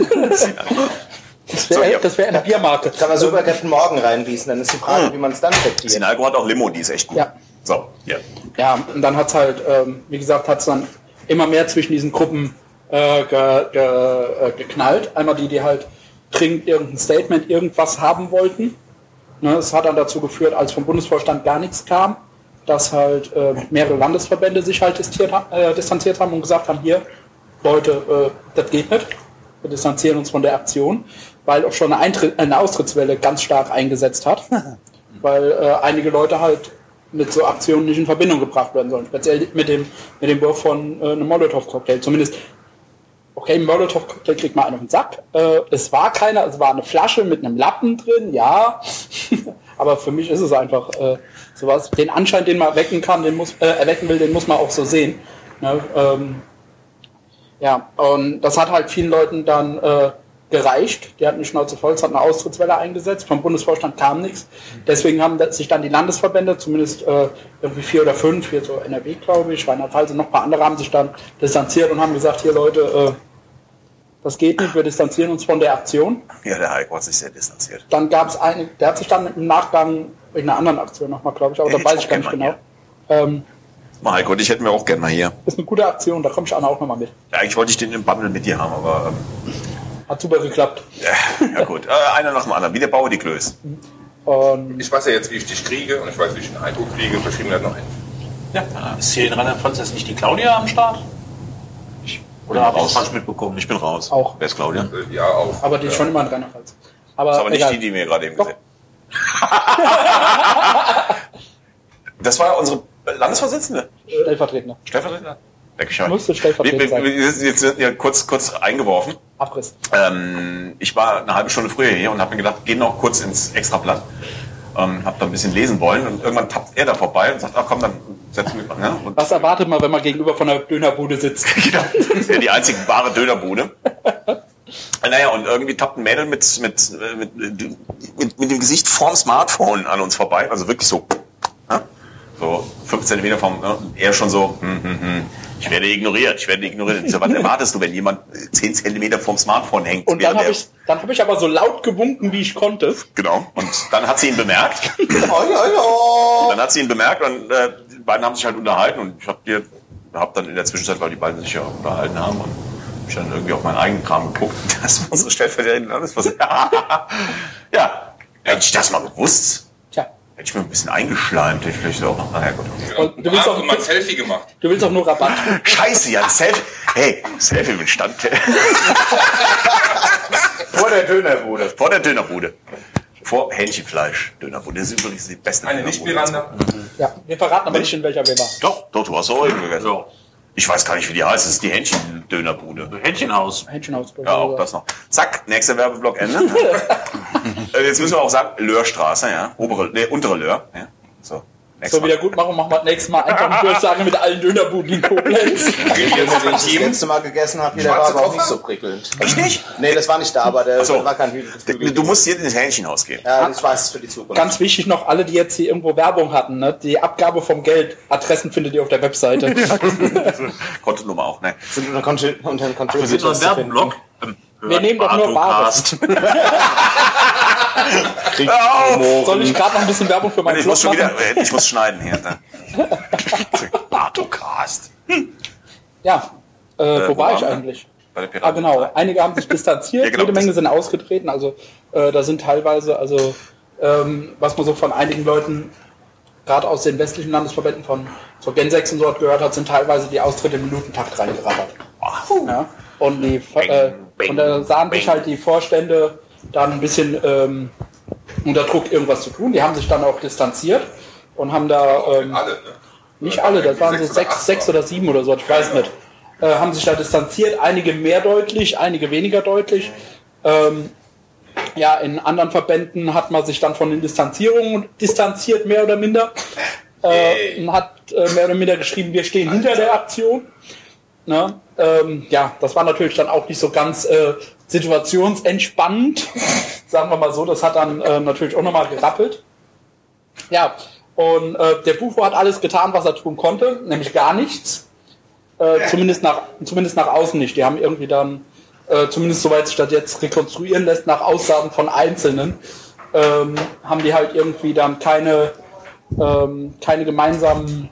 Das
So,
wäre
hier.
das wär eine Biermarke.
Kann man super Captain Morgan reingießen, dann ist die Frage, wie man es dann traktiert.
Sinalco hat auch Limo, die ist echt gut.
Ja.
So, hier.
Ja, und dann hat es halt, ähm, wie gesagt, hat es dann immer mehr zwischen diesen Gruppen äh, ge, ge, äh, geknallt. Einmal die, die halt dringend irgendein Statement, irgendwas haben wollten. Ne, es hat dann dazu geführt, als vom Bundesvorstand gar nichts kam, dass halt äh, mehrere Landesverbände sich halt distanziert, ha- äh, distanziert haben und gesagt haben, hier, Leute, äh, das geht nicht. Wir distanzieren uns von der Aktion, weil auch schon eine, Eintritt, eine Austrittswelle ganz stark eingesetzt hat, weil äh, einige Leute halt mit so Aktionen nicht in Verbindung gebracht werden sollen. Speziell mit dem, mit dem Wurf von äh, einem Molotow-Cocktail. Zumindest, okay, ein Molotow-Cocktail kriegt man einen auf den Sack. Äh, es war keiner, es war eine Flasche mit einem Lappen drin, ja. Aber für mich ist es einfach äh, sowas. Den Anschein, den man wecken kann, den muss, äh, erwecken will, den muss man auch so sehen. Ne? Ähm, ja, und das hat halt vielen Leuten dann äh, gereicht. Die hatten die Schnauze voll, es hat eine Austrittswelle eingesetzt. Vom Bundesvorstand kam nichts. Deswegen haben sich dann die Landesverbände, zumindest äh, irgendwie vier oder fünf, hier so N R W, glaube ich, Rheinland-Pfalz und noch ein paar andere, haben sich dann distanziert und haben gesagt, hier Leute, äh, das geht nicht, wir distanzieren uns von der Aktion.
Ja, der Heiko hat sich sehr distanziert.
Dann gab es eine, der hat sich dann im Nachgang in einer anderen Aktion nochmal, glaube ich, aber
Ja,
da weiß ich gar nicht
kennt
genau.
man
Ähm,
Heiko, und ich hätte mir auch gerne mal hier.
Ist eine gute Aktion, da komme ich auch nochmal mit.
Ja, eigentlich wollte ich den im Bundle mit dir haben, aber ähm,
Hat super geklappt.
äh, ja gut. Äh, einer nach dem anderen. Wie der Bauer die Klöß.
Und
Ich weiß ja jetzt, wie ich dich kriege und ich weiß, wie ich den Heiko kriege. Verschieben wir noch einen.
Ja, ist hier in Rheinland-Pfalz jetzt nicht die Claudia am Start? Oder habe ich das falsch mitbekommen?
Ich bin raus.
Auch.
Wer ist Claudia?
Äh, Ja, auch.
aber die ist schon immer in Rheinland-Pfalz. Aber,
Das ist aber nicht
egal.
die, die wir gerade eben
Doch.
gesehen Das war unsere Landesvorsitzende.
Stellvertretender.
Stellvertretender? Denke ich mal.
Musste stellvertretend
Wir, wir,
sein.
wir sind jetzt ja, kurz, kurz eingeworfen.
Abriss.
Ähm, ich war eine halbe Stunde früher hier und habe mir gedacht, geh noch kurz ins Extrablatt. Ähm, hab da ein bisschen lesen wollen und irgendwann tappt er da vorbei und sagt, ach komm, dann setzen wir mal. Ne? Und
Was erwartet man, wenn man gegenüber von einer Dönerbude sitzt?
genau, das ist ja die einzige wahre Dönerbude. Naja, und irgendwie tappt ein Mädel mit, mit, mit, mit, mit dem Gesicht vorm Smartphone an uns vorbei. Also wirklich so, ne? So fünf Zentimeter vom, ne? Er schon so, hm, hm, hm. Ich werde ignoriert, ich werde ignoriert. Und ich so, was erwartest du, wenn jemand zehn Zentimeter vom Smartphone hängt?
Und dann
während
habe
er-
ich, dann hab ich aber so laut gewunken, wie ich konnte.
Genau. Und dann hat sie ihn bemerkt.
Oh, ja, ja.
Dann hat sie ihn bemerkt und äh, die beiden haben sich halt unterhalten und ich habe dir, hab dann in der Zwischenzeit, weil die beiden sich ja unterhalten haben und hab ich dann irgendwie auf meinen eigenen Kram geguckt. Das ist unsere stellvertretende Landesvorsitzende. Ja, hätte ich das mal gewusst,
Tja.
hätte ich mir ein bisschen eingeschleimt. Hätte ich vielleicht auch, naja gut.
Und du willst
Ah,
auch-
und mal ein Selfie gemacht.
Du willst auch nur Rabatt.
Scheiße, ja, ein Selfie. Hey, Selfie mit Stand.
Vor der Dönerbude.
Vor der Dönerbude. Vor Hähnchenfleisch Dönerbude. Das ist übrigens die beste
Eine
Dönerbude.
Nicht-Miranda.
Ja, wir verraten aber nicht, in welcher wir waren.
Doch, doch, du hast auch eben gegessen.
So.
Ich weiß gar nicht, wie die heißt. Das ist die Hähnchendönerbude.
Hähnchenhaus.
Hähnchenhaus.
Ja, auch das noch. Zack, nächster Werbeblock Ende. Äh, Jetzt müssen wir auch sagen, Löhrstraße, ja. Obere, nee, untere Löhr. Ja. So, nächstes
So, wieder gut machen, machen wir das nächste Mal einfach eine Durchsage mit allen Dönerbuden in Koblenz.
Den ich das letzte Mal gegessen habe, der war
Schwarze
aber auch
Koffer?
nicht so prickelnd.
Echt nicht?
Nee, das war nicht da, aber der
Ach so.
war kein Hügel.
Du musst hier ins Hähnchenhaus gehen.
Ja, ich weiß es für die Zukunft.
Ganz wichtig noch, alle, die jetzt hier irgendwo Werbung hatten, ne? Die Abgabe vom Geld, Adressen findet ihr auf der Webseite.
Kontonummer auch, ne?
Sind unter Control, unter Control
Wir sind noch ein Werbeblock. Ähm,
Wir nehmen doch nur
Bartocast.
Krieg
Soll ich gerade noch ein bisschen Werbung für meinen
Ich
Blog
muss schon
machen?
wieder, äh, ich muss schneiden hier. Ne? Bartocast.
Ja, äh,
Äh,
wo
wo
war
waren
ich
wir?
eigentlich?
Bei der
Ah,
Piraten.
genau. Einige haben sich distanziert,
Ja, genau.
jede Menge sind ausgetreten. Also äh, da sind teilweise, also ähm, was man so von einigen Leuten, gerade aus den westlichen Landesverbänden von so Gen sechs und so gehört hat, sind teilweise die Austritte im Minutentakt reingerattert. Ja. Und, die, äh,
bing,
und da sahen sich
bing.
halt die Vorstände dann ein bisschen ähm, unter Druck, irgendwas zu tun. Die haben sich dann auch distanziert und haben da ähm,
Alle, ne?
nicht alle, das waren so sechs, sechs oder sieben oder so, ich weiß nicht. Äh, haben sich da distanziert, einige mehr deutlich, einige weniger deutlich. Ähm, ja, in anderen Verbänden hat man sich dann von den Distanzierungen distanziert, mehr oder minder. Äh, und hat äh, mehr oder minder geschrieben, wir stehen hinter der Aktion. Ne? Ähm, ja, das war natürlich dann auch nicht so ganz äh, situationsentspannend, sagen wir mal so. Das hat dann äh, natürlich auch nochmal gerappelt. Ja, und äh, der Bufo hat alles getan, was er tun konnte, nämlich gar nichts. Äh, zumindest, nach, zumindest nach außen nicht. Die haben irgendwie dann, äh, zumindest soweit sich das jetzt rekonstruieren lässt, nach Aussagen von Einzelnen, ähm, haben die halt irgendwie dann keine, ähm, keine gemeinsamen...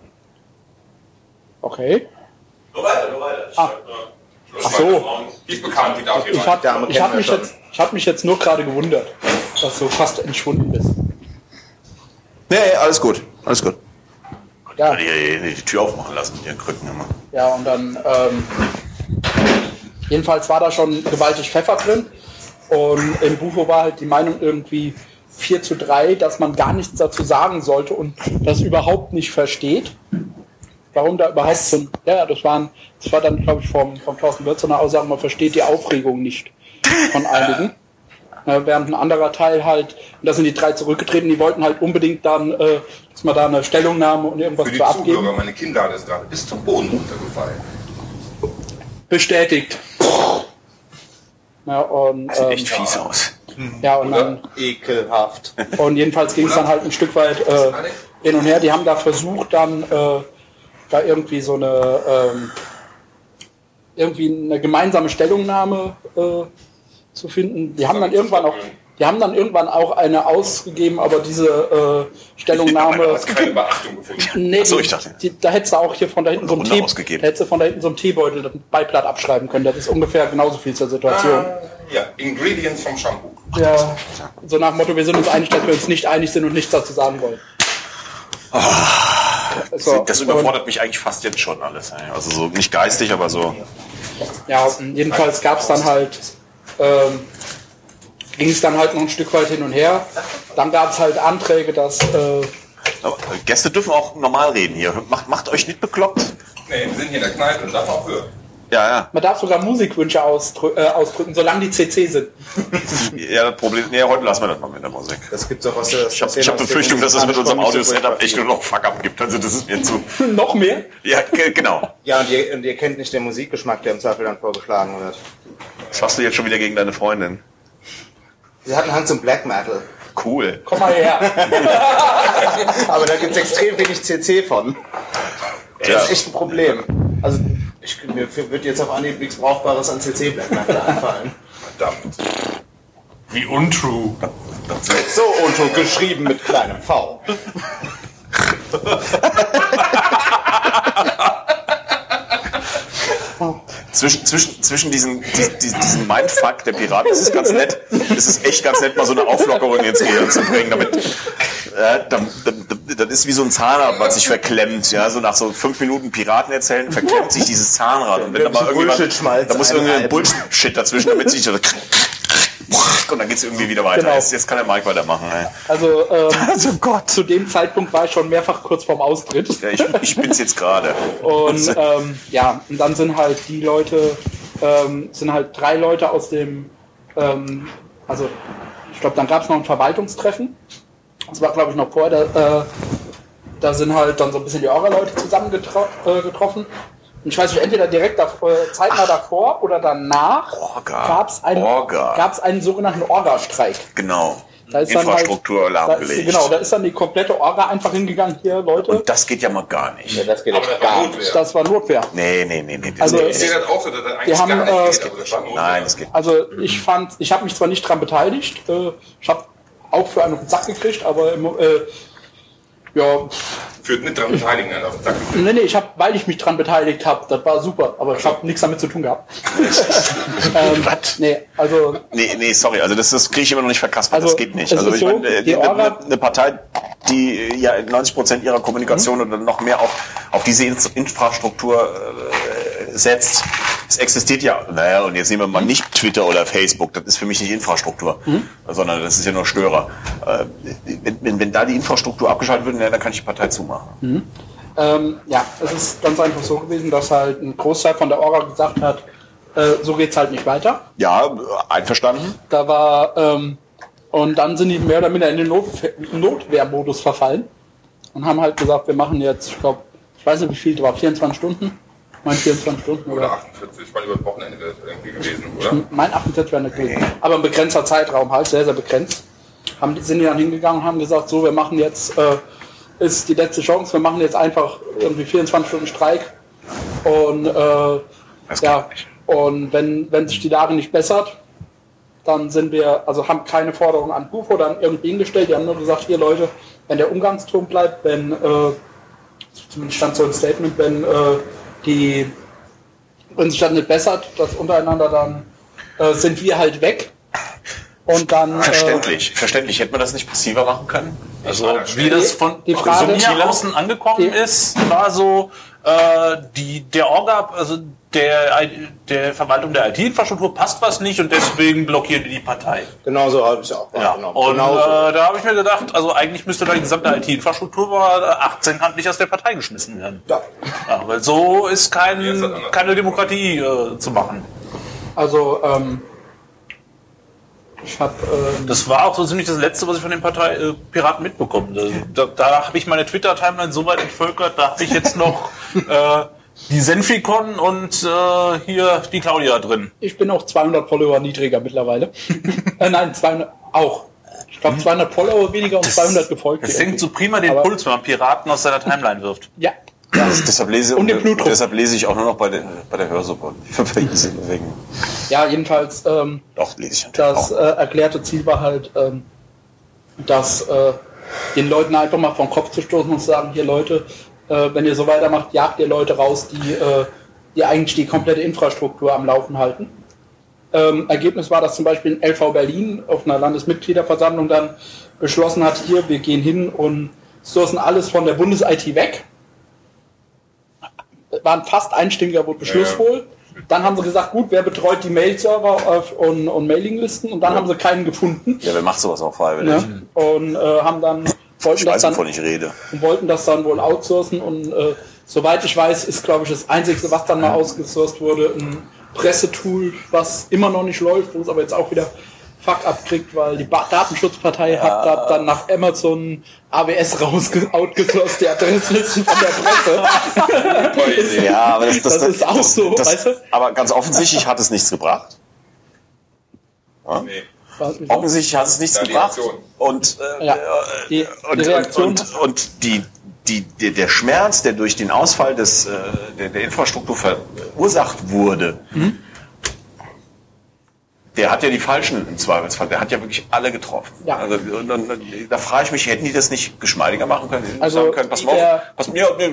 Okay.
Nur weiter, nur weiter.
Ah. Ach so.
Die ist bekannt, die darf hier
Ich
rein.
habe
Dame
ich hab
kennen
mich,
wir
jetzt- ich hab mich jetzt nur gerade gewundert, dass du fast entschwunden bist.
Nee, alles gut, alles gut.
Ja,
Die, die, die Tür aufmachen lassen mit ihren Krücken immer.
ja und dann... Ähm, jedenfalls war da schon gewaltig Pfeffer drin. Und im Bufo war halt die Meinung irgendwie vier zu drei, dass man gar nichts dazu sagen sollte und das überhaupt nicht versteht. Warum da überhaupt so ein, ja, das waren, das war dann, glaube ich, vom, vom Thorsten Wirtz eine Aussage, man versteht die Aufregung nicht von einigen. Ja, während ein anderer Teil halt, und da sind die drei zurückgetreten, die wollten halt unbedingt dann, äh, dass man da eine Stellungnahme und irgendwas
Für die
zu abgeben.
Zuhörer, meine Kinnlade ist gerade bis zum Boden runtergefallen.
Bestätigt. Ja, und,
Das sieht
ähm,
echt fies aus.
ja, und dann,
Ekelhaft.
und jedenfalls ging es dann halt ein Stück weit äh, hin und her. Die haben da versucht, dann äh, da irgendwie so eine ähm, irgendwie eine gemeinsame Stellungnahme äh, zu finden. Die haben dann irgendwann auch die haben dann irgendwann auch eine ausgegeben, aber diese äh, Stellungnahme...
Ja, hat keine Beachtung gefunden.
Nee,
Ach so,
die-
ich dachte.
Die, da hättest du auch hier von da hinten so einen
Runde
Tee,
ausgegeben.
da hättest du von da hinten so einen Teebeutel das Beiblatt abschreiben können. Das ist ungefähr genauso viel zur Situation.
Ah, ja, Ingredients vom Shampoo.
Ja, so nach dem Motto, wir sind uns einig, dass wir uns nicht einig sind und nichts dazu sagen wollen. So,
Das überfordert mich eigentlich fast jetzt schon alles. ey. Also so nicht geistig, aber so.
und, ja, und jedenfalls gab es dann halt, ähm, ging es dann halt noch ein Stück weit hin und her. Dann gab es halt Anträge, dass, äh,
Aber Gäste dürfen auch normal reden hier. Macht, macht euch nicht bekloppt.
Nee, wir sind hier in der Kneipe und darf auch hören.
Ja, ja.
man darf sogar Musikwünsche ausdrü äh, ausdrücken, solange die C C sind.
Ja, das Problem. Nee, heute lassen wir das mal mit der Musik.
Das gibt's auch aus der...
Ich habe ich hab Befürchtung, dass es mit unserem Audio-Setup echt nur noch Fuck-up gibt. Also das ist mir zu.
Noch mehr?
Ja, ge- genau.
Ja, und ihr, und ihr kennt nicht den Musikgeschmack, der im Zweifel dann vorgeschlagen wird.
Was hast du jetzt schon wieder gegen deine Freundin?
Sie hatten Hang zum Black Metal.
Cool.
Komm mal her.
Aber da gibt's extrem wenig C C von. Das
Ja.
ist echt ein Problem. Also ich, mir wird jetzt auf Anhieb nichts Brauchbares an C C Black Metal einfallen.
Verdammt.
Wie untrue.
So, Otto, geschrieben mit kleinem V.
Zwischen, zwischen, zwischen diesen, diesen, diesen Mindfuck der Piraten ist es ganz nett. Es ist echt ganz nett, mal so eine Auflockerung ins Gehirn zu bringen. Damit, äh, da, da, das ist wie so ein Zahnrad, was sich verklemmt. Ja, so nach so fünf Minuten Piraten erzählen, verklemmt sich dieses Zahnrad. Und wenn da mal irgendjemand,
Bullshit-Schmalz
da muss irgendwie ein
einreiben.
Bullshit dazwischen, damit sich so und dann geht's irgendwie wieder weiter.
Genau.
Jetzt, jetzt kann der Mike weitermachen. Ey.
Also, ähm,
Also Gott.
zu dem Zeitpunkt war ich schon mehrfach kurz vorm Austritt.
Ja, ich, ich bin's jetzt gerade.
Und ähm, ja, und dann sind halt die Leute, ähm, sind halt drei Leute aus dem, ähm, also ich glaube, dann gab es noch ein Verwaltungstreffen. Das war, glaube ich, noch vorher. Da, äh, da sind halt dann so ein bisschen die Orga-Leute zusammengetroffen. Äh, getroffen. Und ich weiß nicht, entweder direkt davor, äh, zeitnah davor oder danach
Orga.
gab es einen,
Orga.
gab's einen sogenannten Orga-Streik.
Genau.
Da ist dann
Infrastruktur
halt, da ist,
lahmgelegt.
genau, da ist dann die komplette Orga einfach hingegangen, hier, Leute.
Und das geht ja mal gar nicht.
Ja, das geht
Aber
echt
das war
gar
Notwehr.
nicht.
Das war Notwehr.
Nee, nee, nee, nee. Das
Also,
geht
Ich sehe
nicht.
das auch so, dass das eigentlich
Wir haben,
gar
äh,
nicht geht. Aber das war Notwehr.
Nein, es geht
Also ich fand, ich habe mich zwar nicht dran beteiligt, äh, ich habe auch für einen auf den Sack gekriegt, aber im, äh, ja,
Führt nicht dran beteiligen, ne? auf den Sack.
nee, nee, ich habe, weil ich mich dran beteiligt habe, das war super, aber ich habe nichts damit zu tun gehabt. ähm,
Was?
nee, also
Nee, nee, sorry, also das, das kriege ich immer noch nicht verkaspert,
Also,
das geht nicht.
es
Also
ist
ich
so,
meine,
die
äh, eine,
Orga-
eine Partei, die ja neunzig Prozent ihrer Kommunikation oder noch mehr auf, auf diese In- Infrastruktur äh, setzt, es existiert ja, naja, und jetzt nehmen wir mal nicht Twitter oder Facebook, das ist für mich nicht Infrastruktur, sondern das ist ja nur Störer. Äh, wenn, wenn, wenn da die Infrastruktur abgeschaltet wird, ja, dann kann ich die Partei zumachen.
ähm, ja, es ist ganz einfach so gewesen, dass halt ein Großteil von der Orga gesagt hat, äh, so geht's halt nicht weiter.
Ja, einverstanden.
Da war, ähm, und dann sind die mehr oder minder in den Notwehr Notwehrmodus verfallen und haben halt gesagt, wir machen jetzt, ich glaube, ich weiß nicht wie viel, das war vierundzwanzig Stunden, mein vierundzwanzig Stunden
Oder
oder
achtundvierzig, ich meine, über das Wochenende wäre das irgendwie gewesen, oder?
mein achtundvierzig wäre nicht gewesen, aber ein begrenzter Zeitraum halt, sehr, sehr begrenzt. Haben, die- sind die dann hingegangen und haben gesagt, so, wir machen jetzt, äh, ist die letzte Chance, wir machen jetzt einfach irgendwie vierundzwanzig Stunden Streik und, äh,
Das
ja,
geht nicht.
und wenn, wenn sich die Lage nicht bessert, dann sind wir, also haben keine Forderung an Bufo dann irgendwie hingestellt, die haben nur gesagt, hier Leute, wenn der Umgangston bleibt, wenn, äh, zumindest stand so ein Statement, wenn äh, die, wenn sich das nicht bessert, das untereinander, dann äh, sind wir halt weg. Und dann, äh,
Verständlich, verständlich. Hätte man das nicht passiver machen können?
Also wie das von,
Die
von
Frage-
mir außen angekommen
Die-
ist, war so, äh, die, der Orga, also der, der Verwaltung der I T-Infrastruktur passt was nicht und deswegen blockieren wir die Partei.
Genau so habe ich es auch
Ja.
wahrgenommen.
Und
Genau so.
äh, da habe ich mir gedacht, also eigentlich müsste da die gesamte I T-Infrastruktur achtzehnkantig aus der Partei geschmissen werden.
Ja.
Ja, weil so ist
Jetzt
kein,
hat er-
keine Demokratie äh, zu machen.
also, ähm, ich habe, ähm,
Das war auch so ziemlich das Letzte, was ich von den Partei äh, Piraten mitbekommen. Da, da, da habe ich meine Twitter-Timeline so weit entvölkert, da habe ich jetzt noch äh, die Senfikon und äh, hier die Claudia drin.
ich bin auch zweihundert Follower niedriger mittlerweile. äh, nein, zweihundert, auch. Ich glaube zweihundert Follower weniger und zweihundert gefolgt.
Das senkt so prima den
Aber-
Puls, wenn man Piraten aus seiner Timeline wirft.
Ja,
Ja, das, deshalb, lese,
Und den Blutdruck.
deshalb lese ich auch nur noch bei der, bei der Hörsuppe. Deswegen.
Ja, jedenfalls, ähm,
Doch, lese ich natürlich
das
auch.
äh, erklärte Ziel war halt, ähm, dass äh, den Leuten einfach mal vom Kopf zu stoßen und zu sagen, hier Leute, äh, wenn ihr so weitermacht, jagt ihr Leute raus, die, äh, die eigentlich die komplette Infrastruktur am Laufen halten. Ähm, Ergebnis war, dass zum Beispiel L V Berlin auf einer Landesmitgliederversammlung dann beschlossen hat, hier, wir gehen hin und sourcen alles von der Bundes-I T weg. Waren fast einstimmiger wohl Beschluss
Ja.
wohl. Dann haben sie gesagt, gut, wer betreut die Mail-Server und, und Mailinglisten? Und dann haben sie keinen gefunden.
Ja, wer macht sowas auch freiwillig?
Ne? Und äh, haben dann wollten
Ich
das
weiß,
dann
wovon ich rede.
und wollten das dann wohl outsourcen. Und äh, soweit ich weiß, ist, glaube ich, das Einzige, was dann mal ausgesourced wurde, ein Pressetool, was immer noch nicht läuft, wo es aber jetzt auch wieder Fuck abkriegt, weil die ba Datenschutzpartei hat da dann nach Amazon A W S raus-outgesourced, die Adresslisten von der Presse.
Ja, aber das, das,
Das ist auch so,
das,
weißt du?
Aber ganz offensichtlich hat es nichts gebracht.
Nee.
Offensichtlich hat es nichts
Ja, die
gebracht.
Reaktion.
Und, äh,
Ja,
äh,
die-
und,
die Reaktion-
und, und, und die, die, der, der Schmerz, der durch den Ausfall des, äh, der, der Infrastruktur verursacht wurde,
Mhm.
der hat ja die Falschen im Zweifelsfall, der hat ja wirklich alle getroffen.
Ja.
Also, und, und, und, da frage ich mich, hätten die das nicht geschmeidiger machen können? Hätten die
Also,
sagen können, pass mal auf,
der-
pass, mir, mir,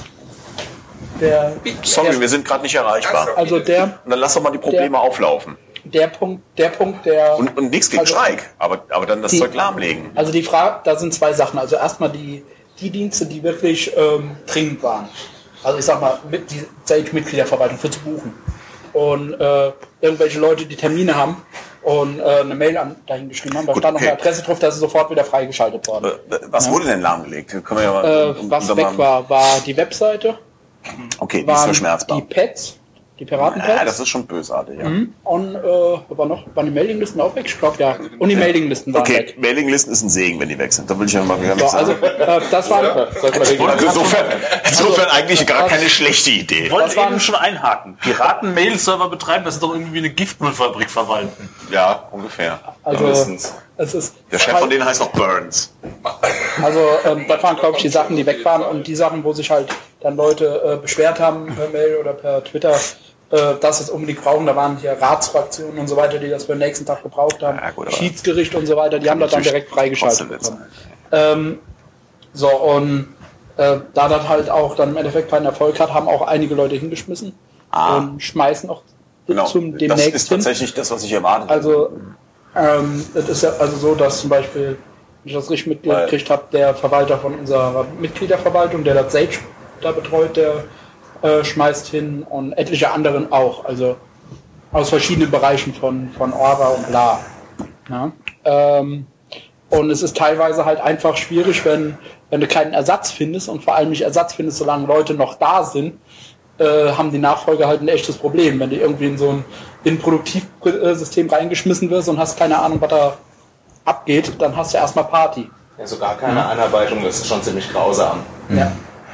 Der,
sorry,
der,
wir sind gerade nicht erreichbar.
also der,
Und dann lass doch mal die Probleme
Der-
auflaufen.
der Punkt, der Punkt, der...
Und, und nichts gegen
Also-
Streik, aber, aber dann das
Die-
Zeug lahmlegen.
Also die Frage, da sind zwei Sachen. Also erstmal die, die Dienste, die wirklich ähm, dringend waren. Also ich sag mal, mit die Sage-Mitgliederverwaltung für zu buchen. Und äh, irgendwelche Leute, die Termine haben und äh, eine Mail an, dahin geschrieben haben, da
Gut,
stand noch
okay.
eine Adresse drauf, dass sie sofort wieder freigeschaltet worden.
Äh, Was wurde denn lahmgelegt? Können wir ja mal,
Äh,
um-
was
um-
weg war, war die Webseite,
Okay, die ist
waren
verschmerzbar.
die Pads, die Piratenpads.
Ja, das ist schon bösartig, ja.
Und äh, war noch, waren die Mailinglisten auch weg? Ich glaube ja. Und die Mailinglisten waren
Okay,
weg.
Mailinglisten ist ein Segen, wenn die weg sind. Da will ich ja mal gar
So,
nicht
also
sagen.
äh, das war
Und insofern, insofern eigentlich gar keine schlechte Idee.
Ich wollte
Das waren-
eben schon einhaken. Piraten-Mail-Server betreiben, das ist doch irgendwie eine Giftmüllfabrik verwalten.
Ja, ungefähr.
also
Mindestens.
es ist
Der Chef von denen heißt auch Burns.
Also ähm, das waren, glaube ich, die Sachen, die weg waren und die Sachen, wo sich halt dann Leute äh, beschwert haben per Mail oder per Twitter, äh, dass sie es unbedingt brauchen. Da waren hier Ratsfraktionen und so weiter, die das für den nächsten Tag gebraucht haben.
Ja, gut, aber-
Schiedsgericht und so weiter, die haben das dann direkt freigeschaltet
Trotzdem
bekommen. Ähm, so, und äh, da das halt auch dann im Endeffekt keinen Erfolg hat, haben auch einige Leute hingeschmissen
Ah.
und schmeißen auch
Genau.
zum
Das
demnächst
ist
hin.
tatsächlich das, was ich erwartet habe.
Also, ähm, es ist ja also so, dass zum Beispiel, wenn ich das richtig mitgekriegt habe, der Verwalter von unserer Mitgliederverwaltung, der das Sage da betreut, der äh, schmeißt hin und etliche anderen auch. Also aus verschiedenen Bereichen von, von Aura und bla. Ja? Ähm, und es ist teilweise halt einfach schwierig, wenn, wenn du keinen Ersatz findest und vor allem nicht Ersatz findest, solange Leute noch da sind, äh, haben die Nachfolger halt ein echtes Problem. Wenn du irgendwie in so ein, in ein Produktivsystem reingeschmissen wirst und hast keine Ahnung, was da abgeht, dann hast du erstmal Party.
Ja, sogar keine Einarbeitung, das ist schon ziemlich grausam.
Ja.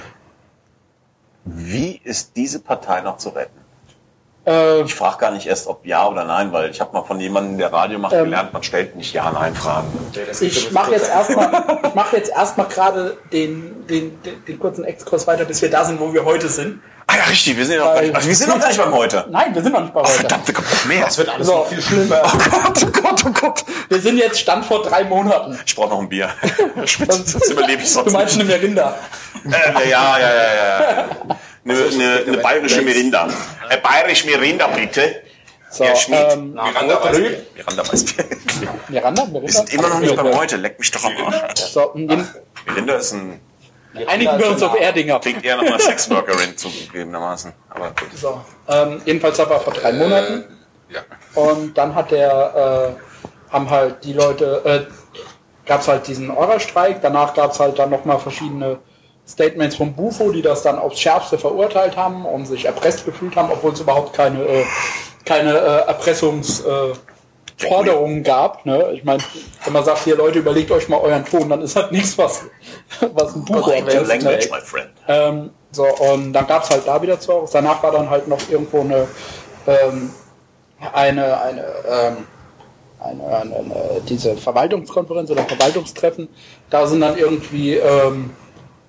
Wie ist diese Partei noch zu retten?
Äh,
Ich frage gar nicht erst, ob ja oder nein, weil ich habe mal von jemandem, der Radio macht,
Ähm.
gelernt, man stellt nicht Ja-Nein-Fragen.
ich mache jetzt erstmal, ich mache jetzt erstmal gerade den, den, den, den kurzen Exkurs weiter, bis wir da sind, wo wir heute sind.
Ah ja, richtig, wir sind ja noch,
Weil-
gar, also wir sind noch gar nicht beim Heute.
Nein, wir sind noch nicht bei heute.
Verdammte, kommt noch mehr.
Das wird alles
So,
noch viel schlimmer.
Oh Gott, oh Gott, oh Gott.
wir sind jetzt Stand vor drei Monaten.
Ich brauche noch ein Bier. Spitze, das überlebe ich
Du
sonst
meinst
nicht.
eine Merinda?
Äh, ja, ja, ja, ja. Eine, eine, eine bayerische Mirinda. Äh, bayerisch Mirinda, bitte.
So,
Herr Schmidt.
ähm,
Miranda Weißbier.
Miranda Weißbier.
Miranda? Miranda?
Wir sind immer noch nicht beim Heute. Leck mich doch am Arsch.
So, und den,
Mirinda ist ein,
einigen wir uns auf Erdinger.
klingt eher nach einer Sexworkerin zugegebenermaßen. Aber gut.
So, ähm, jedenfalls war er vor drei Monaten.
Ja.
Und dann hat der, äh, haben halt die Leute, äh, gab es halt diesen Eura-Streik, danach gab es halt dann nochmal verschiedene Statements vom Bufo, die das dann aufs Schärfste verurteilt haben und sich erpresst gefühlt haben, obwohl es überhaupt keine, äh, keine äh, Erpressungsforderungen äh, Forderungen gab. Ne? Ich meine, wenn man sagt, hier Leute, überlegt euch mal euren Ton, dann ist halt nichts, was, was ein Bufo erpresst.
Language,
Ne?
my friend.
Ähm, so, und dann gab es halt da wieder Zorus. Danach war dann halt noch irgendwo eine, ähm, eine, eine, ähm, eine, eine, eine, diese Verwaltungskonferenz oder Verwaltungstreffen. Da sind dann irgendwie ähm,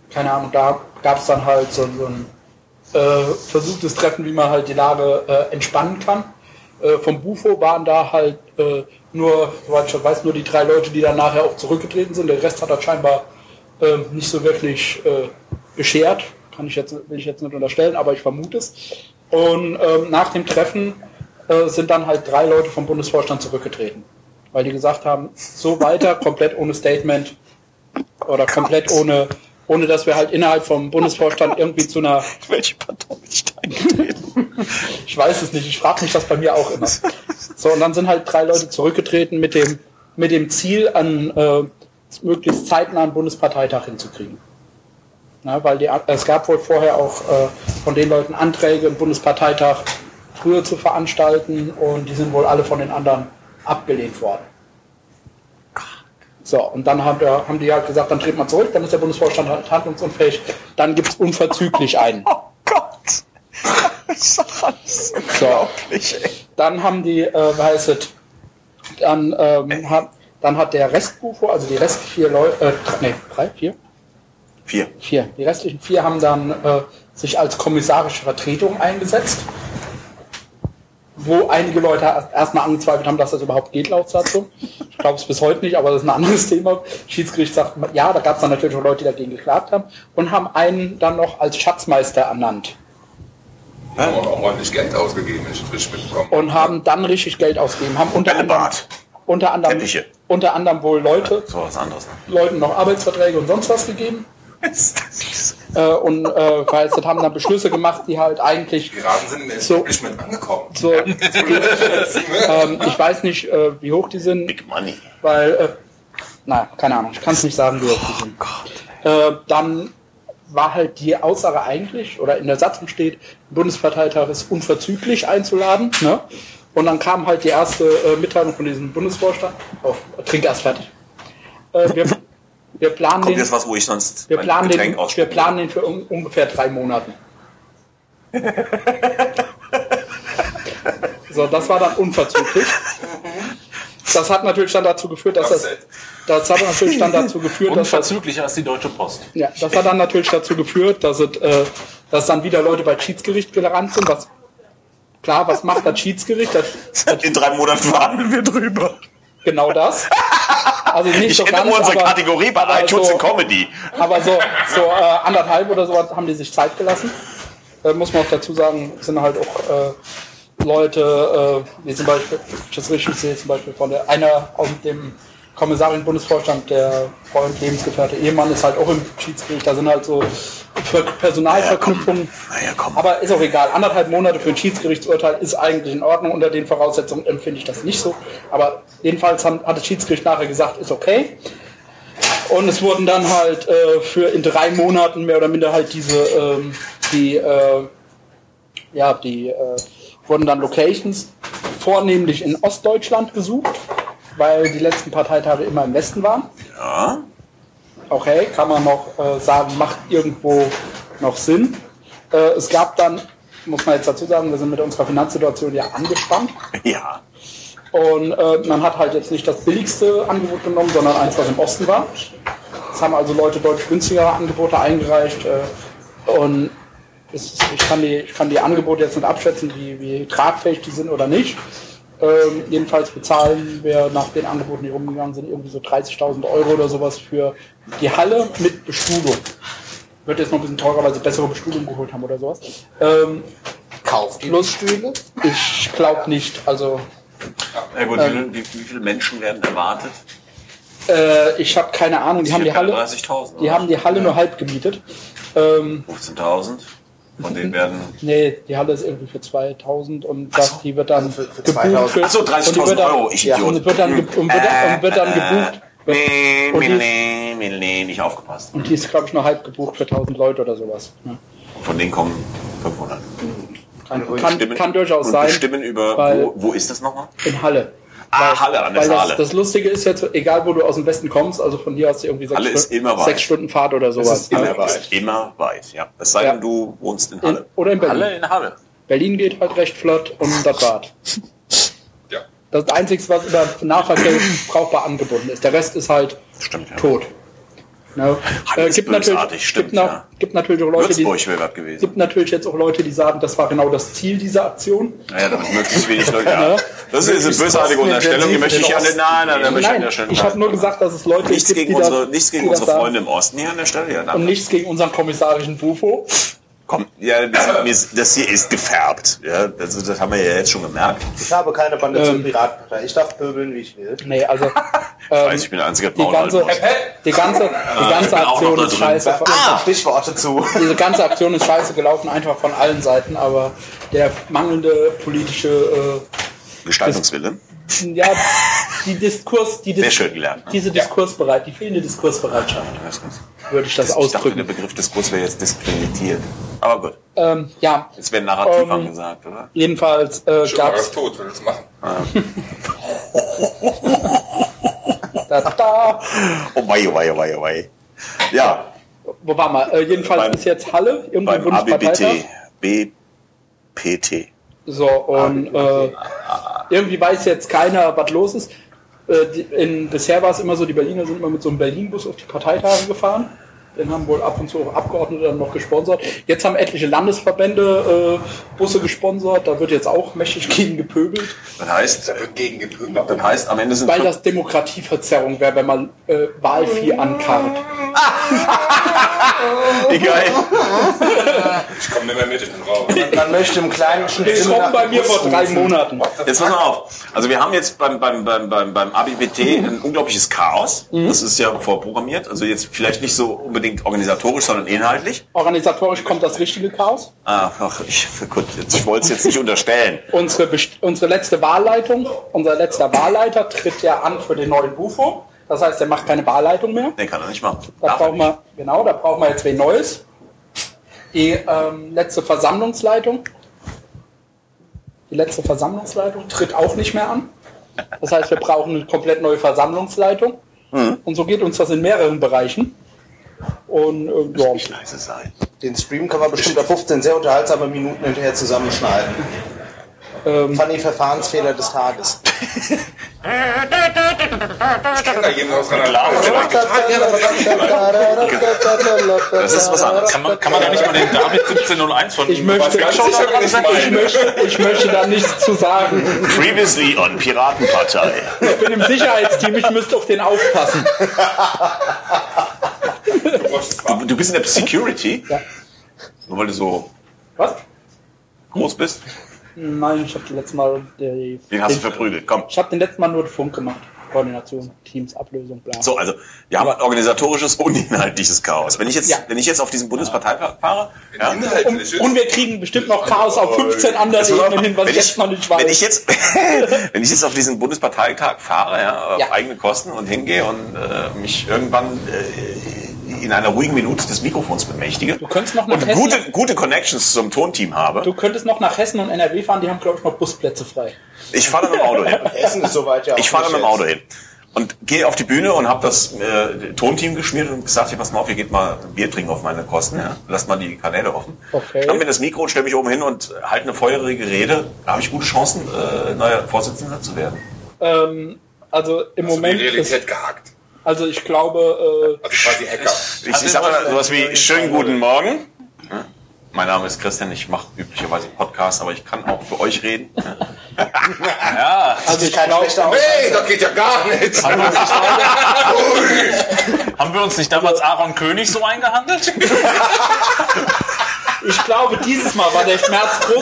keine Ahnung, da gab es dann halt so, so ein äh, versuchtes Treffen, wie man halt die Lage äh, entspannen kann. Äh, vom Bufo waren da halt äh, nur, soweit ich schon weiß, nur die drei Leute, die dann nachher auch zurückgetreten sind. Der Rest hat das scheinbar äh, nicht so wirklich äh, beschert. Kann ich jetzt, will ich jetzt nicht unterstellen, aber ich vermute es. Und ähm, nach dem Treffen äh, sind dann halt drei Leute vom Bundesvorstand zurückgetreten. Weil die gesagt haben, so weiter, komplett ohne Statement oder komplett ohne, ohne dass wir halt innerhalb vom Bundesvorstand irgendwie zu einer...
Welche Partei bin ich da eingetreten?
Ich weiß es nicht, ich frage mich das bei mir auch immer. So, und dann sind halt drei Leute zurückgetreten mit dem, mit dem Ziel, an äh, möglichst zeitnah einen Bundesparteitag hinzukriegen. Na, weil die, es gab wohl vorher auch äh, von den Leuten Anträge, einen Bundesparteitag früher zu veranstalten und die sind wohl alle von den anderen abgelehnt worden. So, und dann haben, der, haben die halt gesagt, dann treten wir zurück, dann ist der Bundesvorstand halt handlungsunfähig, dann gibt es unverzüglich einen.
Oh Gott! Das ist doch alles unglaublich, ey.
Dann haben die, äh, heißt es, dann, ähm, hat, dann hat der Restbufo, also die restlichen vier Leute, äh, nee, drei, vier?
Vier.
Vier. Die restlichen vier haben dann äh, sich als kommissarische Vertretung eingesetzt, wo einige Leute erstmal angezweifelt haben, dass das überhaupt geht laut Satzung. Ich glaube es bis heute nicht, aber das ist ein anderes Thema. Schiedsgericht sagt, ja, da gab es dann natürlich auch Leute, die dagegen geklagt haben und haben einen dann noch als Schatzmeister ernannt.
Haben wir auch ordentlich Geld ausgegeben, wenn ich frisch mitbekommen.
Und haben dann richtig Geld ausgegeben, haben unter anderem,
Bällebad.
unter anderem,
Teppiche.
unter anderem wohl Leute,
So was anderes.
Leuten noch Arbeitsverträge und sonst was gegeben. Äh, und äh, weil sie haben dann Beschlüsse gemacht, die halt eigentlich
Piraten sind im
so,
Establishment angekommen.
so ähm, ich weiß nicht, äh, wie hoch die sind,
Big Money.
weil, äh, naja, keine Ahnung, ich kann es nicht sagen, wie hoch die sind. Äh, dann war halt die Aussage eigentlich, oder in der Satzung steht, Bundesparteitag ist unverzüglich einzuladen, ne? Und dann kam halt die erste äh, Mitteilung von diesem Bundesvorstand, oh, trink erst fertig. Äh, wir, wir planen
Kommt
den,
jetzt was, wo ich sonst
wir
mein
planen
Getränk
den, wir
ausspucke?
planen den für un, ungefähr drei Monaten. So, das war dann unverzüglich. Das hat natürlich dann dazu geführt, dass das, das hat natürlich dann dazu geführt, dass das,
Unverzüglicher als die Deutsche Post.
ja, das hat dann natürlich dazu geführt, dass es, äh, dass dann wieder Leute bei Schiedsgericht gerannt sind. Was klar, was macht das Schiedsgericht? Das,
In drei Monaten verhandeln wir drüber.
genau das. Also nicht
Ich
so
ändere
ganz,
unsere
aber,
Kategorie bei
aber
iTunes
so,
in Comedy.
aber so, so äh, anderthalb oder so haben die sich Zeit gelassen. Äh, muss man auch dazu sagen, sind halt auch äh, Leute, äh, wie zum Beispiel, ich das richtig sehe, zum Beispiel von der einer aus dem Kommissar im Bundesvorstand, der Freund, Lebensgefährte, Ehemann ist halt auch im Schiedsgericht. Da sind halt so Ver- Personalverknüpfungen.
Naja, komm.
Aber ist auch egal. Anderthalb Monate für ein Schiedsgerichtsurteil ist eigentlich in Ordnung. Unter den Voraussetzungen empfinde ich das nicht so. Aber jedenfalls haben, hat das Schiedsgericht nachher gesagt, ist okay. Und es wurden dann halt äh, für in drei Monaten mehr oder minder halt diese, ähm, die, äh, ja, die, äh, wurden dann Locations vornehmlich in Ostdeutschland gesucht, weil die letzten Parteitage immer im Westen waren.
Ja.
Okay, kann man noch äh, sagen, macht irgendwo noch Sinn. Äh, es gab dann, muss man jetzt dazu sagen, wir sind mit unserer Finanzsituation ja angespannt.
Ja.
Und äh, man hat halt jetzt nicht das billigste Angebot genommen, sondern eins, was im Osten war. Es haben also Leute deutlich günstigere Angebote eingereicht. Äh, und es ist, ich, kann die, ich kann die Angebote jetzt nicht abschätzen, wie, wie tragfähig die sind oder nicht. Ähm, jedenfalls bezahlen wir nach den Angeboten, die rumgegangen sind, irgendwie so dreißigtausend Euro oder sowas für die Halle mit Bestuhlung. Wird jetzt noch ein bisschen teurer, weil sie bessere Bestuhlung geholt haben oder sowas. Ähm,
Kauft die
Plus-
Stühle?
ich glaube nicht. Also
Na gut, wie, wie, wie viele Menschen werden erwartet?
äh, ich habe keine Ahnung. Die haben die Halle,
dreißigtausend.
die haben die Halle nur halb gemietet. Ähm,
fünfzehntausend. Von denen werden.
nee, die Halle ist irgendwie für zweitausend und das, die wird dann
Also für- für
gebucht.
zweitausend.
Für,
Ach so, dreißigtausend
und die wird dann-
Euro, ich
ja,
Idiot.
und wird dann, ge- und wird, dann- und wird dann gebucht.
Nee,
Und die-
nee, nee, nee, nicht aufgepasst.
Und die ist, glaube ich, nur halb gebucht für tausend Leute oder sowas. Ja.
Und von denen kommen fünfhundert.
Kann, kann, kann durchaus
und
sein.
bestimmen über,
weil-
wo, wo ist das nochmal?
In Halle.
Ah, Halle, an der
Weil
Saale.
das, das Lustige ist jetzt, egal wo du aus dem Westen kommst, also von hier hast du irgendwie sechs,
Halle ist
Stunden,
immer weit.
sechs Stunden Fahrt oder sowas.
ist immer
Ja.
weit.
Ist immer weit, ja. Es sei
Ja.
denn, du wohnst in
In,
Halle.
oder in Berlin.
Alle in Halle.
Berlin geht halt recht flott und das Bad.
Ja.
Das ist das Einzige, was über Nahverkehr brauchbar angebunden ist. Der Rest ist halt
Stimmt, ja.
tot. Ne? Äh, gibt, natürlich,
stimmt,
gibt, noch,
ja.
gibt natürlich auch Leute, die,
Würzburg wäre was gewesen.
gibt natürlich jetzt auch Leute, die sagen, das war genau das Ziel dieser Aktion.
Naja, damit möglichst wenig Leute. Ja. Das ist eine bösartige Unterstellung, die möchte ich an den Nein, nein, möchte ich an der Stelle.
Ich habe nur gesagt, dass es Leute
nichts
gibt,
gegen
die
unsere,
das,
nichts gegen
die
unsere
das
Freunde im Osten hier an der Stelle. Ja,
und nichts gegen unseren kommissarischen Bufo.
Komm, ja, das hier ist gefärbt. Ja, das, das haben wir ja jetzt schon gemerkt.
Ich habe keine Bande zur
Ähm.
Piratenpartei. Ich darf pöbeln, wie ich will.
Nee, also
Ich
ähm,
weiß, ich bin der einzige
die ganze, die ganze, die ganze
bin auch noch
Aktion
da
ist
drin.
scheiße.
Ah, Stichworte zu.
Diese ganze Aktion ist scheiße gelaufen, einfach von allen Seiten, aber der mangelnde politische,
Gestaltungswille.
äh, ja, die Diskurs, die
Sehr
Dis
schön gelernt. Ne?
diese Diskursbereit, die fehlende Diskursbereitschaft,
Das ist gut.
würde ich das
Ich dachte, der
ausdrücken.
Begriff Diskurs wäre jetzt diskreditiert. Aber gut.
Ähm, ja,
Jetzt werden Narrativ
Ähm,
angesagt, oder?
jedenfalls äh,
Schon mal
gab's
das tot, will das machen.
da, da,
Oh wei, oh wei, oh wei, oh wei. Ja,
wo war man? Äh, jedenfalls
Beim-
ist jetzt Halle irgendwo
beim A B B
Bundesparteitag.
T. B P T.
So, und äh, irgendwie weiß jetzt keiner, was los ist. Äh, die, in, bisher war es immer so, die Berliner sind immer mit so einem Berlin-Bus auf die Parteitage gefahren. Den haben wohl ab und zu auch Abgeordnete dann noch gesponsert. Jetzt haben etliche Landesverbände äh, Busse gesponsert. Da wird jetzt auch mächtig gegen gepöbelt.
Das heißt,
Da wird gegen gepöbelt.
das heißt, am Ende sind
Weil das Demokratieverzerrung wäre, wenn man äh, Wahlvieh ankarrt.
wie geil.
Ich komme nicht mehr mit in den Raum.
Man möchte im kleinen
Die kommen bei mir vor drei Monaten.
Jetzt pass mal auf. Also wir haben jetzt beim, beim, beim, beim, beim A B B T ein unglaubliches Chaos. Das ist ja vorprogrammiert. Also jetzt vielleicht nicht so unbedingt organisatorisch, sondern inhaltlich.
Organisatorisch kommt das richtige Chaos.
Ah, ach, ich, gut, jetzt, ich wollte es jetzt nicht unterstellen.
Unsere, Best- unsere letzte Wahlleitung, unser letzter Wahlleiter tritt ja an für den neuen Bufo. Das heißt, er macht keine Wahlleitung mehr.
Nee, kann er nicht machen.
Da
Darf er
brauchen wir, genau, da brauchen wir jetzt wen Neues. Die ähm, letzte Versammlungsleitung, die letzte Versammlungsleitung tritt auch nicht mehr an. Das heißt, wir brauchen eine komplett neue Versammlungsleitung.
Mhm.
Und so geht uns das in mehreren Bereichen. Und äh, ja,
nicht leise sein.
Den Stream kann man bestimmt auf fünfzehn sehr unterhaltsame Minuten hinterher zusammenschneiden.
ähm,
Funny Verfahrensfehler des Tages.
Ich kenne da jemanden aus einer
Das ist was anderes.
Kann man, kann man da nicht mal den David siebzehn null eins von
ich, möchte,
ganz sicher
ich,
nicht
möchte, ich möchte da nichts zu sagen.
Previously on Piratenpartei.
Ich bin im Sicherheitsteam, ich müsste auf den aufpassen.
Du, du bist in der Security?
Ja.
Nur weil du so
Was?
groß bist?
Nein, ich habe das letzte Mal die,
Den hast du
den,
verprügelt. Komm.
ich habe den letzten Mal nur den Funk gemacht. Koordination, Teams, Ablösung, bla.
So, also wir haben ein organisatorisches und inhaltliches Chaos. Wenn ich jetzt,
Ja.
wenn ich jetzt auf diesen Bundesparteitag fahre, ja,
Inhaltlich
Und wir kriegen bestimmt noch Chaos auf fünfzehn anderen
Pass mal auf,
Ebenen hin, was
wenn
ich jetzt noch nicht weiß.
Wenn ich jetzt, wenn ich jetzt auf diesen Bundesparteitag fahre, ja, auf
Ja.
eigene Kosten und hingehe und äh, mich irgendwann äh, in einer ruhigen Minute des Mikrofons bemächtige
Du könntest noch nach
und
Hessen-
gute, gute Connections zum Tonteam habe,
Du könntest noch nach Hessen und N R W fahren, die haben, glaube ich, noch Busplätze frei.
ich fahre dann mit dem Auto hin.
Essen ist soweit ja auch
Ich fahre dann
nicht
mit dem Auto
jetzt.
hin. Und gehe auf die Bühne und habe das äh, Tonteam geschmiert und gesagt, hier, pass mal auf, ihr geht mal ein Bier trinken auf meine Kosten, ja. Lasst mal die Kanäle offen.
Okay.
Schnapp mir das Mikro und stelle mich oben hin und halte eine feuerige Rede. Da habe ich gute Chancen, äh, neuer Vorsitzender zu werden.
Ähm, also im
Hast du die
Moment ist,
Realität gehackt.
also ich glaube,
Also quasi Hacker.
Ich, ich sag mal sowas wie, schönen guten Morgen. Ja. Mein Name ist Christian, ich mache üblicherweise Podcasts, aber ich kann auch für euch reden.
Ja,
äh, also ich
Kein
glaube,
schlechter
Hey, das geht ja gar nicht.
haben wir uns nicht damals Aaron König so eingehandelt?
ich glaube, dieses Mal war der Schmerz groß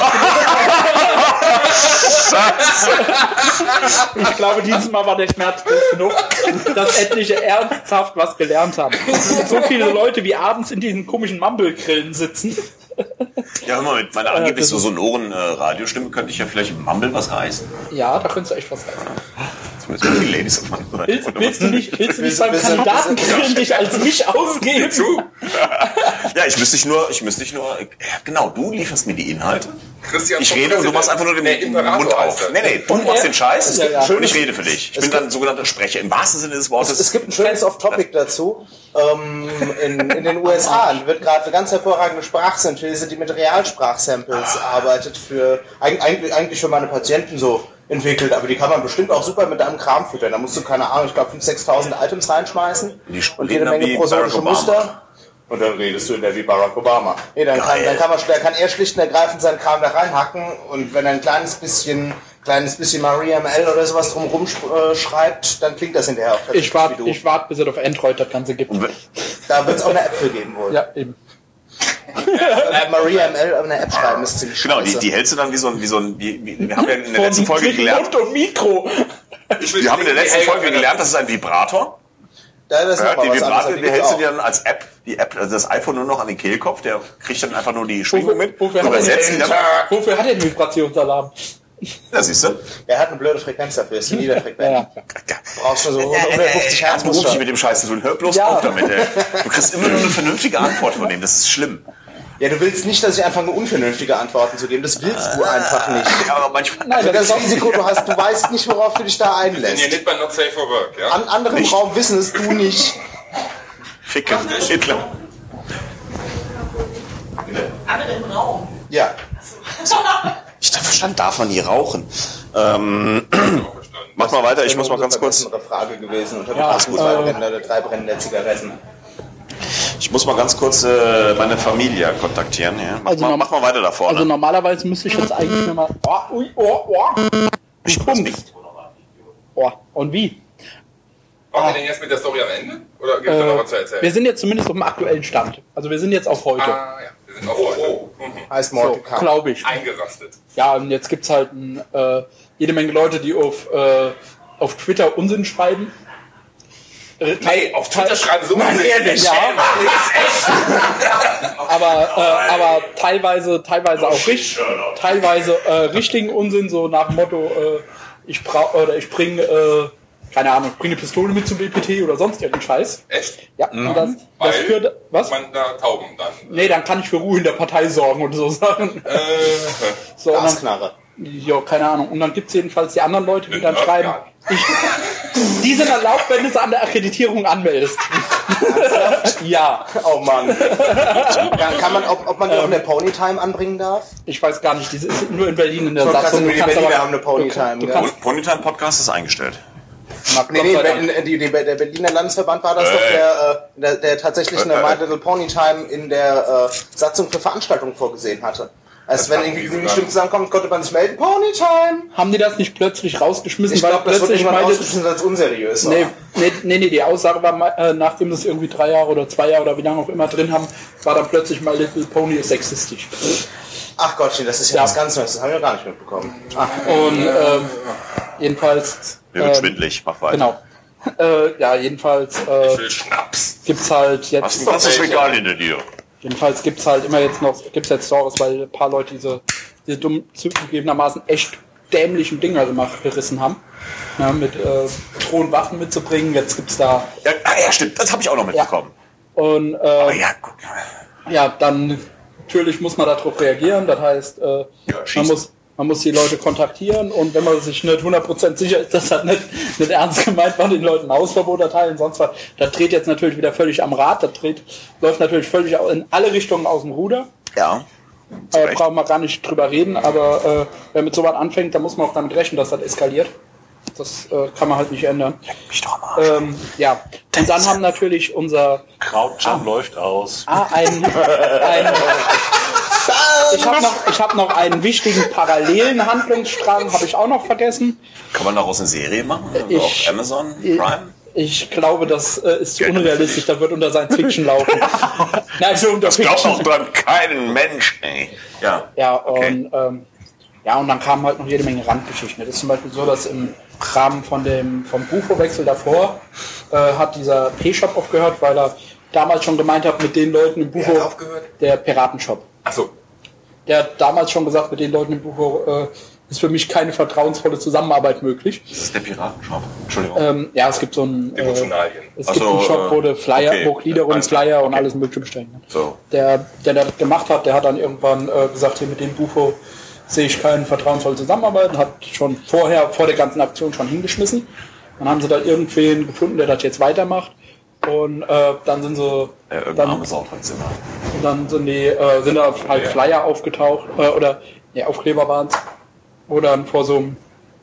genug. Ich glaube, dieses Mal war der Schmerz groß genug, dass etliche ernsthaft was gelernt haben. So viele Leute, wie abends in diesen komischen Mumble-Grillen sitzen.
Ja, hör mal, mit meiner angeblich so sonoren äh, Radiostimme könnte ich ja vielleicht im Mumble was reißen.
Ja, da könntest du echt was reißen.
Zumindest mal die Ladies auf meiner Seite.
Willst, willst du nicht, willst du nicht
Wir
beim
sind- wir sind-
Kandidatengrillen dich als mich ausgeben?
Ja, ich müsste dich nur, ich müsste dich nur, ja, genau, du lieferst mir die Inhalte.
Christian
Ich
vom
rede und du
Präsident.
machst einfach nur den
Nee, Imperator
Mund
heißt
auf.
er.
Nee, nee, du
Und
machst
er-
den Scheiß
Ja, ja.
und ich rede für dich. Ich bin dann sogenannter Sprecher. Im wahrsten Sinne des Wortes.
Es gibt ein schönes Off-Topic dazu. Ähm, in, in den U S A wird gerade eine ganz hervorragende Sprachsynthese, die mit Realsprachsamples arbeitet, für eigentlich, eigentlich für meine Patienten so entwickelt, aber die kann man bestimmt auch super mit deinem Kram füttern. Da musst du, keine Ahnung, ich glaube fünftausend, sechstausend Items reinschmeißen
Die
und jede Menge prosorische Muster. Und dann redest du in der wie Barack Obama. Nee, dann kann, dann kann man, dann kann er schlicht und ergreifend seinen Kram da reinhacken und wenn er ein kleines bisschen, kleines bisschen Maria M L oder sowas drumherum äh, schreibt, dann klingt das hinterher auch
Ich warte, ich warte, bis es auf Android das Ganze gibt.
Da wird es auch eine App für geben wohl.
Ja, eben.
äh, Maria M L eine App schreiben ist ziemlich
Genau, die,
scheiße.
die hältst du dann wie so ein, wie so ein, wie, wie, wir haben ja in der letzten Folge gelernt,
und Mikro.
wir haben in der letzten Folge gelernt, das ist ein Vibrator.
Da ist
Ja,
noch mal
die
was
Vibrator,
anderes,
die hältst du
auch.
dir dann als App, die App, also das iPhone nur noch an den Kehlkopf, der kriegt dann einfach nur die Schwingung mit,
Wofür hat,
übersetzt die
er
dann.
denn, wofür hat er den Vibrationsalarm?
Ja, siehst du?
Er hat eine blöde Frequenz dafür, ist niederfrequent.
Ja.
Du brauchst schon so hundertfünfzig Hertz.
Beruf dich mit dem Scheiß zu tun. Hör bloß
Ja.
auf damit, ey. Du kriegst immer nur eine vernünftige Antwort von dem, das ist schlimm.
Ja, du willst nicht, dass ich anfange, unvernünftige Antworten zu geben. Das willst du einfach nicht.
Ja, aber manchmal.
Nein,
Also
das
das
ist
Risiko, du hast, du weißt nicht, worauf du dich da
Wir sind hier
einlässt.
nicht bei Not Safe for Work, ja?
An andere im
Nicht.
Raum wissen es, du nicht.
Ficken. Hitler.
Andere im Raum.
Ja.
Ich verstand, darf man nie rauchen. Ähm, mach mal weiter, ich muss mal ganz kurz.
Das wäre eine Frage gewesen. Unter
Ja,
Beachtung
äh,
zwei Brände oder drei Brände der Zigaretten.
Ich muss mal ganz kurz äh, meine Familie kontaktieren. Ja. Mach,
Also
mal,
norm-
mach mal weiter da vorne.
Also normalerweise müsste ich jetzt eigentlich nur mal... Oh, ui, oh, oh.
ich
Punkt. Oh. Und wie?
Waren wir denn jetzt mit der Story am Ende? Oder gibt es da noch was zu
Wir
erzählen?
sind jetzt zumindest auf dem aktuellen Stand. Also wir sind jetzt auf heute.
Ah, ja. Wir sind auf heute. Mhm.
Heißt
So,
Mortal Kombat.
glaube ich.
Eingerastet.
Ja, und jetzt gibt's halt ein, äh, jede Menge Leute, die auf, äh, auf Twitter Unsinn schreiben. Äh,
Nee, auf Twitter schreiben so
Nein, ehrlich.
Ja, aber, äh, aber teilweise, teilweise auch richtig, teilweise äh, richtigen Unsinn, so nach dem Motto, äh, ich brauch, oder ich bringe, äh, keine Ahnung, ich bringe eine Pistole mit zum B P T oder sonst irgendeinen Scheiß.
Echt?
Ja, und das, das
Weil
führt, was?
man da Tauben dann.
Nee, dann kann ich für Ruhe in der Partei sorgen und so Sachen.
Äh,
So, und dann,
Gasknarre.
ja, keine Ahnung. Und dann gibt's jedenfalls die anderen Leute, die
Eine
dann schreiben,
Nerfgun.
ich, die sind erlaubt, wenn du sie an der Akkreditierung anmeldest. Ja,
Oh Mann. Kann, kann man, ob, ob man die auch in der Ponytime anbringen darf?
ich weiß gar nicht, die ist nur in Berlin in der
Ich wollte
Satzung.
gerade
Du
sagen, die
kannst
Berliner
aber-
haben eine Ponytime.
Du
ja.
kannst,
Ponytime Podcast ist eingestellt.
na,
Nee,
Gott
nee,
sei
der,
Dank.
die, die, der Berliner Landesverband war das
Äh.
doch, der, äh, der, der tatsächlich eine
Äh, äh.
My Little Ponytime in der äh, Satzung für Veranstaltungen vorgesehen hatte. Also wenn
haben
irgendwie
die
genügend
sogar.
Stimmen zusammenkommen, konnte man sich melden, Ponytime!
Haben die das nicht plötzlich rausgeschmissen,
Ich
weil
glaube, das wurde
plötzlich
irgendwann
meinte,
ausgeschmissen als unseriös.
nee,
war.
nee, nee, nee, die Aussage war, mal, äh, nachdem das irgendwie drei Jahre oder zwei Jahre oder wie lange auch immer drin haben, war dann plötzlich My Little Pony sexistisch.
Ach Gottchen, das ist ja,
Ja.
was ganz Neues, das haben wir gar nicht mitbekommen. Ach,
Und ähm, jedenfalls...
Mir wird
ähm,
schwindelig, mach weiter.
Genau. Äh, ja, jedenfalls äh,
ich will Schnaps.
gibt's halt
Was
jetzt...
ist das Regal hinter dir?
Jedenfalls gibt's halt immer jetzt noch, gibt's jetzt Stories, weil ein paar Leute diese, diese dumm zugegebenermaßen echt dämlichen Dinger immer gerissen haben. Ja, mit äh, drohen Waffen mitzubringen. Jetzt gibt's da
Ja, ah, ja stimmt, das habe ich auch noch mitbekommen.
und
Aber
äh,
ja, guck.
ja, dann natürlich muss man darauf reagieren. Das heißt, äh, man
schießen.
muss man muss die Leute kontaktieren und wenn man sich nicht hundert Prozent sicher ist, dass das nicht, nicht ernst gemeint war, den Leuten ein Hausverbot erteilen, sonst was. Das dreht jetzt natürlich wieder völlig am Rad. Das dreht, läuft natürlich völlig in alle Richtungen aus dem Ruder.
Ja.
Äh,
Recht.
brauchen wir gar nicht drüber reden, aber äh, wer mit sowas anfängt, dann muss man auch damit rechnen, dass das eskaliert. Das äh, kann man halt nicht ändern.
Mich doch am Arsch.
Ähm, ja, und dann haben natürlich unser
Krautjump läuft aus.
ah, ein, ein ich habe noch, ich hab noch einen wichtigen parallelen Handlungsstrang, habe ich auch noch vergessen.
Kann man daraus eine Serie machen? Also
Ich-
auf Amazon Prime?
Ich glaube, das äh, ist zu
Geld
unrealistisch, da wird unter Science Fiction laufen. Nein, also unter
Das glaubt
Fiction.
auch dran keinen Mensch, ey. Ja.
Ja,
Okay.
und, ähm, ja, und dann kamen halt noch jede Menge Randgeschichten. Das ist zum Beispiel so, dass im Rahmen von dem, vom Bufo-Wechsel davor äh, hat dieser P-Shop aufgehört, weil er damals schon gemeint hat, mit den Leuten im Bufo,
hat aufgehört?
der Piratenshop.
Achso.
Der hat damals schon gesagt, mit den Leuten im Bufo äh, ist für mich keine vertrauensvolle Zusammenarbeit möglich.
Das ist der Piratenshop. Entschuldigung.
Ähm, ja, es gibt so einen, äh,
Emotionalien.
es
Ach
gibt
so,
einen Shop, wo du Flyer,
okay.
wo Gliederung,
Alles klar.
Flyer und
Okay.
alles mögliche bestellen kannst.
So.
Der, der das gemacht hat, der hat dann irgendwann äh, gesagt, hier mit dem Bufo sehe ich keine vertrauensvolle Zusammenarbeit und hat schon vorher, vor der ganzen Aktion schon hingeschmissen. Dann haben sie da irgendwen gefunden, der das jetzt weitermacht. Und äh, dann sind sie,
Ja, irgendein
dann,
armes Auftragszimmer.
und dann sind die, äh, sind da halt Flyer aufgetaucht, äh, oder, ne, Aufkleber waren es, wo dann vor so einem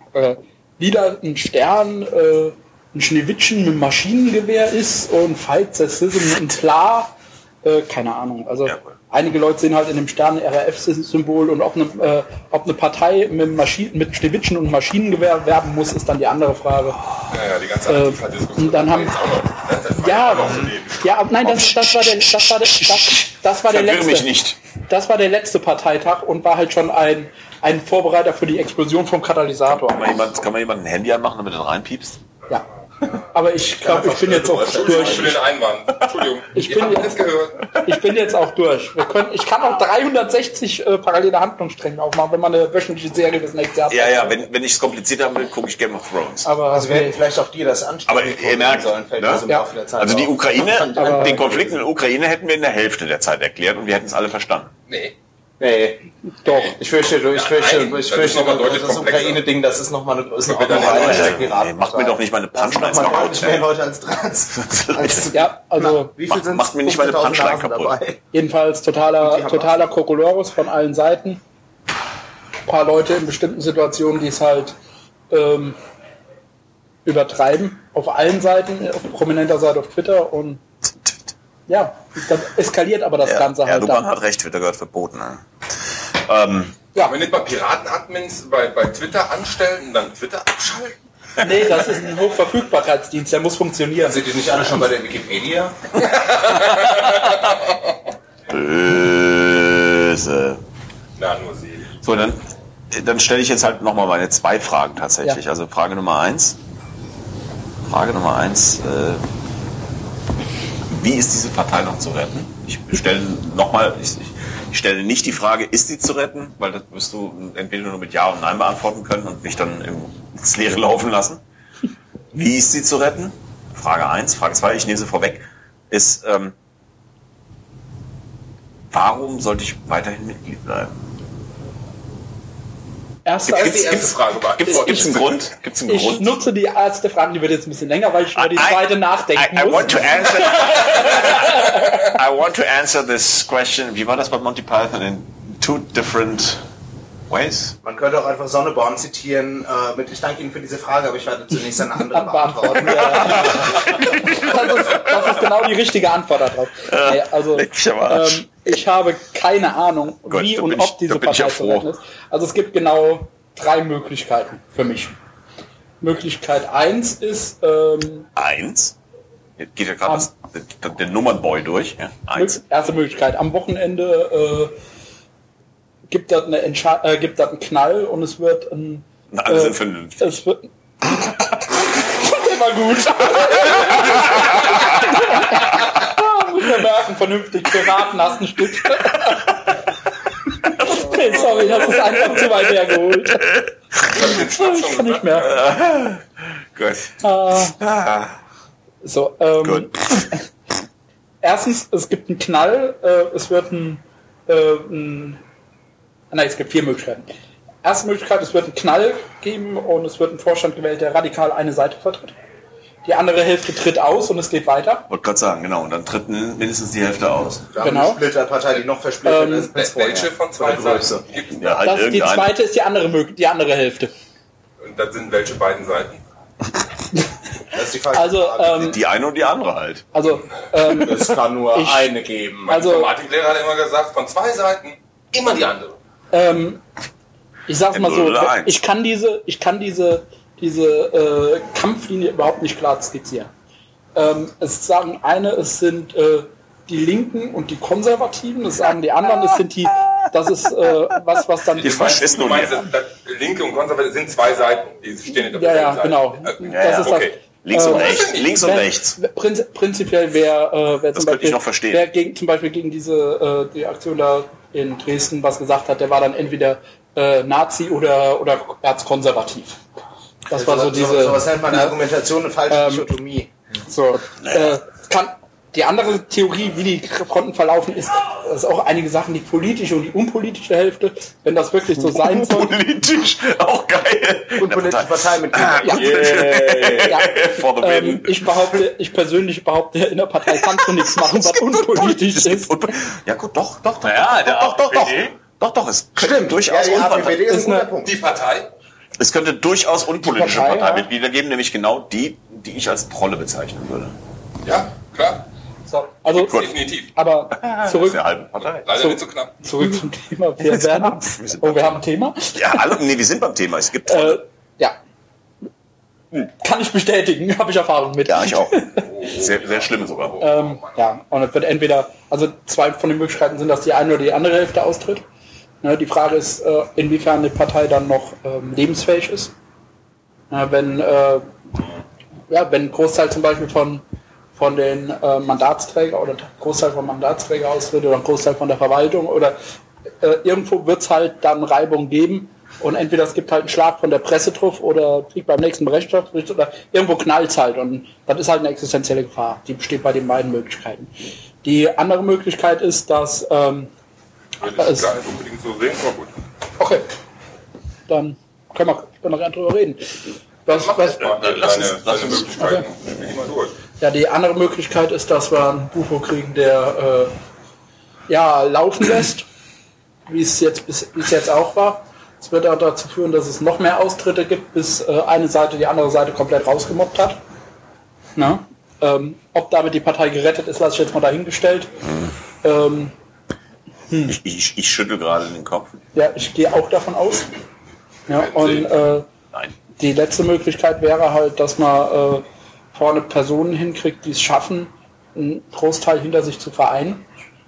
äh, lila ein Stern, äh, ein Schneewittchen mit einem Maschinengewehr ist und Fight the Sism ein klar, äh, keine Ahnung. Also
Ja.
einige Leute sehen halt in dem Stern ein R A F-Symbol und ob eine, äh, ob eine Partei mit, Maschinen, mit Schneewittchen und Maschinengewehr werben muss, ist dann die andere Frage.
Ja, ja, die ganze
Äh,
Antifa-Diskussion.
und dann haben-
jetzt auch noch, ne? Das war
Ja,
auch noch so neben.
ja, nein, das, das war der, das war der, das, das war der
Verwirr
letzte.
mich nicht.
Das war der letzte Parteitag und war halt schon ein, ein Vorbereiter für die Explosion vom Katalysator.
Kann man jemand, kann man jemand ein Handy anmachen, damit er reinpiepst?
Ja. Aber ich glaube, ich bin jetzt auch
Entschuldigung für
durch.
den Einwand. Entschuldigung.
Ich
Ihr
bin
habt
jetzt-
es gehört.
Ich bin jetzt auch durch. Wir können, ich kann auch dreihundertsechzig äh, parallele Handlungsstränge aufmachen, wenn man eine wöchentliche Serie bis nächstes Jahr
Ja, ja, wenn, wenn ich es kompliziert haben will, gucke ich Game of Thrones.
Aber
Also wir hätten vielleicht auch dir das anschauen
Aber ihr merkt,
sollen, fällt
ne?
mir so im
Ja.
Laufe der Zeit
Also die
auf.
Ukraine,
Aber-
den Konflikt in der Ukraine hätten wir in der Hälfte der Zeit erklärt und wir hätten es alle verstanden.
Nee.
Nee,
doch.
ich fürchte, du, ich
Ja,
fürchte,
nein,
ich
das ist
fürchte,
noch mal
das,
deutlich
das
komplexer.
Ukraine-Ding, das ist nochmal eine, ist noch
Ja,
wieder
aber
eine
Leute,
der
nee,
Piraten.
macht mir doch nicht meine Punchlines
Das macht
kaputt,
deutlich mehr
ey.
Leute als Drahts. Als,
Ja, also
wie viel
macht-
sind's?
macht mir nicht meine
fünfzehntausend
Punchline
Nasen
kaputt.
dabei.
jedenfalls totaler, totaler Kokolores von allen Seiten. Ein paar Leute in bestimmten Situationen, die es halt ähm, übertreiben. Auf allen Seiten, auf prominenter Seite auf Twitter und ja, dann eskaliert aber das
Ja,
Ganze halt
Erdogan
dann.
hat recht, Twitter gehört verboten. Ne? Ähm,
Ja,
Wenn nicht mal Piraten-Admins bei, bei Twitter anstellen und dann Twitter abschalten?
nee, das ist ein Hochverfügbarkeitsdienst, der muss funktionieren.
Sind die nicht alle schon bei der Wikipedia?
böse.
Na, nur sie.
So, dann, dann stelle ich jetzt halt nochmal meine zwei Fragen tatsächlich.
Ja.
Also Frage Nummer eins. Frage Nummer eins. Äh, wie ist diese Partei noch zu retten? Ich stelle nochmal, ich, ich, ich stelle nicht die Frage, ist sie zu retten? Weil das wirst du entweder nur mit Ja und Nein beantworten können und mich dann im, ins Leere laufen lassen. Wie ist sie zu retten? Frage eins. Frage zwei, ich nehme sie vorweg, ist, ähm, warum sollte ich weiterhin Mitglied bleiben?
Erste,
Das ist die erste Frage.
Gibt es einen Grund? Gibt's einen
ich
Grund?
nutze die erste Frage, die wird jetzt ein bisschen länger, weil ich über die
I-
zweite nachdenken
I, I
muss.
want to answer. I want to answer this question. Wie war das bei Monty Python in two different ways?
Man könnte auch einfach Sonneborn zitieren äh, mit ich danke Ihnen für diese Frage, aber ich werde zunächst eine andere
Beantworten.
beantworten.
Ja. Das, ist, das ist genau die richtige Antwort darauf. Nee, also,
leck mich am Arsch.
ähm, ich habe keine Ahnung,
Gut,
wie
da
und
bin ich-
ob diese
da bin ich ja
Partei zu
froh.
retten ist. Also es gibt genau drei Möglichkeiten für mich. Möglichkeit eins ist, ähm,
Eins. Jetzt geht ja gerade das- der, der Nummernboy durch. Ja? Eins.
erste Möglichkeit, am Wochenende äh, gibt das eine Entsche- äh, gibt das einen Knall und es wird ein
Na, alle
äh,
sind vernünftig.
es wird immer gut. Muss man merken, vernünftig Piraten hast einen Stift. Okay, sorry, das ist einfach zu weit hergeholt. Ich kann nicht mehr.
Gut.
So, ähm,
Gut.
erstens, es gibt einen Knall, äh, es wird ein, äh, ein nein, es gibt vier Möglichkeiten. Erste Möglichkeit, es wird einen Knall geben und es wird ein Vorstand gewählt, der radikal eine Seite vertritt. Die andere Hälfte tritt aus und es geht weiter.
Wollte gerade sagen, genau. Und dann tritt mindestens die Hälfte aus.
Wir haben
Genau.
eine Splitterpartei, die noch versplittert
Ähm,
ist als vorher.
Welche von zwei
Oder größer.
Seiten gibt es
Ja,
da?
halt
Das, die
irgendeine.
zweite ist die andere Möglichkeit, die andere Hälfte.
Und das sind welche beiden Seiten?
Das ist die falsche
Also,
Frage.
ähm,
Die eine und die andere halt.
also, ähm,
es kann nur
ich-
eine geben.
also,
Informatiklehrer hat immer gesagt, von zwei Seiten immer die andere.
ähm, ich sag's mal so,
Null eins.
ich kann diese, ich kann diese, diese äh, Kampflinie überhaupt nicht klar skizzieren. Ähm, es sagen eine, es sind äh, die Linken und die Konservativen, es sagen die anderen, es sind die, das ist äh, was, was dann
Die Faschisten
Du
und
meinst,
die,
das, das Linke und Konservative sind zwei Seiten, die stehen in der
ja, ja,
Seite.
genau.
Äh,
Ja, ja,
das ist
okay.
links und
Ähm,
rechts. Links und
Wer-
rechts.
Prinz, prinzipiell wer, äh, wer
Das
zum
könnte ich
Beispiel,
noch verstehen.
wer gegen, zum Beispiel gegen diese äh, die Aktion da in Dresden was gesagt hat, der war dann entweder äh, Nazi oder oder erzkonservativ. Das war so diese.
So, sowas nennt man eine Argumentation, eine falsche
Ähm,
Dichotomie.
So, äh, kann, die andere Theorie, wie die Fronten verlaufen, ist, dass auch einige Sachen, die politische und die unpolitische Hälfte, wenn das wirklich so sein soll.
Politisch. Auch geil.
Und politische Partei mit
Ja,
Yeah.
ja,
For the
ähm,
win.
ich behaupte, ich persönlich behaupte, in der Partei kannst du nichts machen, was unpolitisch ist.
Ja gut, doch, doch, doch.
Ja, der
doch, doch, doch, doch.
A P D.
Doch, doch, es könnte
Stimmt,
durchaus
ja, die A P
unpartei-
D ist
ist
ein guter
eine-
Punkt.
Die Partei?
Es könnte durchaus unpolitische
Partei,
Parteimitglieder geben, nämlich genau die, die ich als Prolle bezeichnen würde.
Ja, klar.
So, also,
Definitiv.
aber zurück,
Der halben Partei.
Leider
So.
nicht so knapp.
zurück zum Thema. Wir werden, oh, wir haben ein Thema.
Ja, alle, nee, wir sind beim Thema. Es gibt
Äh, ja. Kann ich bestätigen, habe ich Erfahrung mit.
ja, ich auch. Sehr, sehr schlimm sogar.
Ähm, ja, und es wird entweder, also zwei von den Möglichkeiten sind, dass die eine oder die andere Hälfte austritt. Ne, die Frage ist, äh, inwiefern eine Partei dann noch ähm, lebensfähig ist. Ja, wenn, äh, ja, wenn ein Großteil zum Beispiel von, von den äh, Mandatsträger oder ein Großteil von Mandatsträger austritt oder ein Großteil von der Verwaltung oder äh, irgendwo wird es halt dann Reibung geben. Und entweder es gibt halt einen Schlag von der Presse drauf oder kriegt beim nächsten Rechtsstaatsgericht oder irgendwo knallt es halt. Und das ist halt eine existenzielle Gefahr. Die besteht bei den beiden Möglichkeiten. Die andere Möglichkeit ist, dass... Ähm,
Würde ich gar nicht unbedingt so sehen, aber gut.
okay, dann können wir, können wir gerne drüber reden. Was,
Mach
was,
das mal, deine,
lass uns-
deine
lass uns-
Möglichkeiten. Spiel mal durch.
ja, die andere Möglichkeit ist, dass wir einen Bufo kriegen, der äh, ja, laufen lässt, wie es jetzt, bis, wie es jetzt auch war. Es wird auch dazu führen, dass es noch mehr Austritte gibt, bis äh, eine Seite die andere Seite komplett rausgemobbt hat. Na? Ähm, ob damit die Partei gerettet ist, lasse ich jetzt mal dahingestellt. Ähm,
Ich, ich, ich schüttel gerade den Kopf.
ja, ich gehe auch davon aus. Ja, und äh,
Nein.
die letzte Möglichkeit wäre halt, dass man äh, vorne Personen hinkriegt, die es schaffen, einen Großteil hinter sich zu vereinen.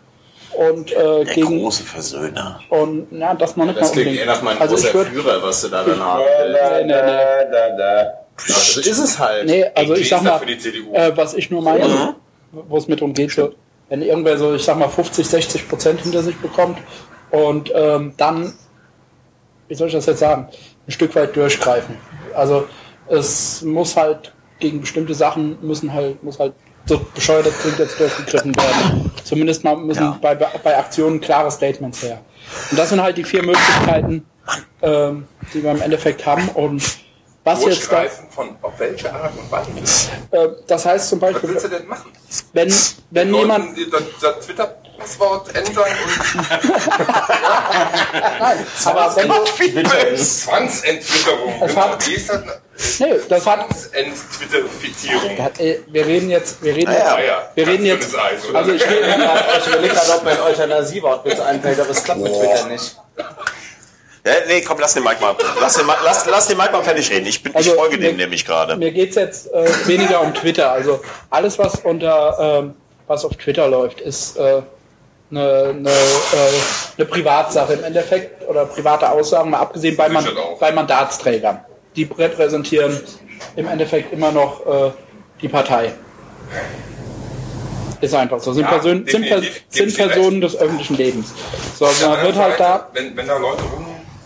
Und äh,
Der
gegen
große Versöhner.
und ja, das noch nicht
Das
mal
klingt
unbedingt.
eher nach meinem
Also ich
großer
würde
Führer, was du da dann haben willst.
nee, nee, nee.
Also ist es halt.
Nee, also ich sag mal,
für die C D U.
äh, was ich nur meine, wo es mit darum geht, so, wenn irgendwer so, ich sag mal, fünfzig, sechzig Prozent hinter sich bekommt und ähm, dann, wie soll ich das jetzt sagen, ein Stück weit durchgreifen. Also es muss halt gegen bestimmte Sachen müssen halt, muss halt so bescheuert das klingt jetzt durchgegriffen werden. Zumindest mal müssen
Ja.
bei, bei Aktionen klare Statements her. Und das sind halt die vier Möglichkeiten, ähm, die wir im Endeffekt haben. Und was jetzt da,
Durchgreifen von auf welche Art und Weise?
äh, das heißt zum
Was
Beispiel,
willst du denn machen?
wenn, wenn
Leuten
jemand,
die das, das Twitter-Passwort ändern und
nein, aber wenn du,
Zwangsentwitterung.
Es
Genau.
hat-
Wie ist das?
nee, das hat,
Zwangsentwitterifizierung.
äh, wir reden jetzt, wir reden
Ah, ja.
jetzt,
Ja,
wir reden
ganz
jetzt,
dünnes Eis, oder?
also ich rede,
Ich überlege gerade, ob mein Euthanasiewort einfällt, aber es klappt mit Twitter nicht.
Ja, nee, komm, lass den Mike mal. Lass den, Ma- lass, lass den Mike mal fertig reden. Ich, bin,
Also,
ich folge dem
mir-
nämlich gerade.
mir geht's jetzt äh, weniger um Twitter. Also alles, was unter ähm, was auf Twitter läuft, ist äh, eine, eine, äh, eine Privatsache im Endeffekt oder private Aussagen, mal abgesehen bei, Man
Sicher auch.
bei Mandatsträgern. Die repräsentieren im Endeffekt immer noch äh, die Partei. Ist einfach so. Sind,
Ja,
Persön sind, per
definitiv. Gebe ich
sind
dir
Personen des öffentlichen Lebens. So,
Auf der
man wird
anderen
halt da.
Seite, wenn, wenn da Leute rum,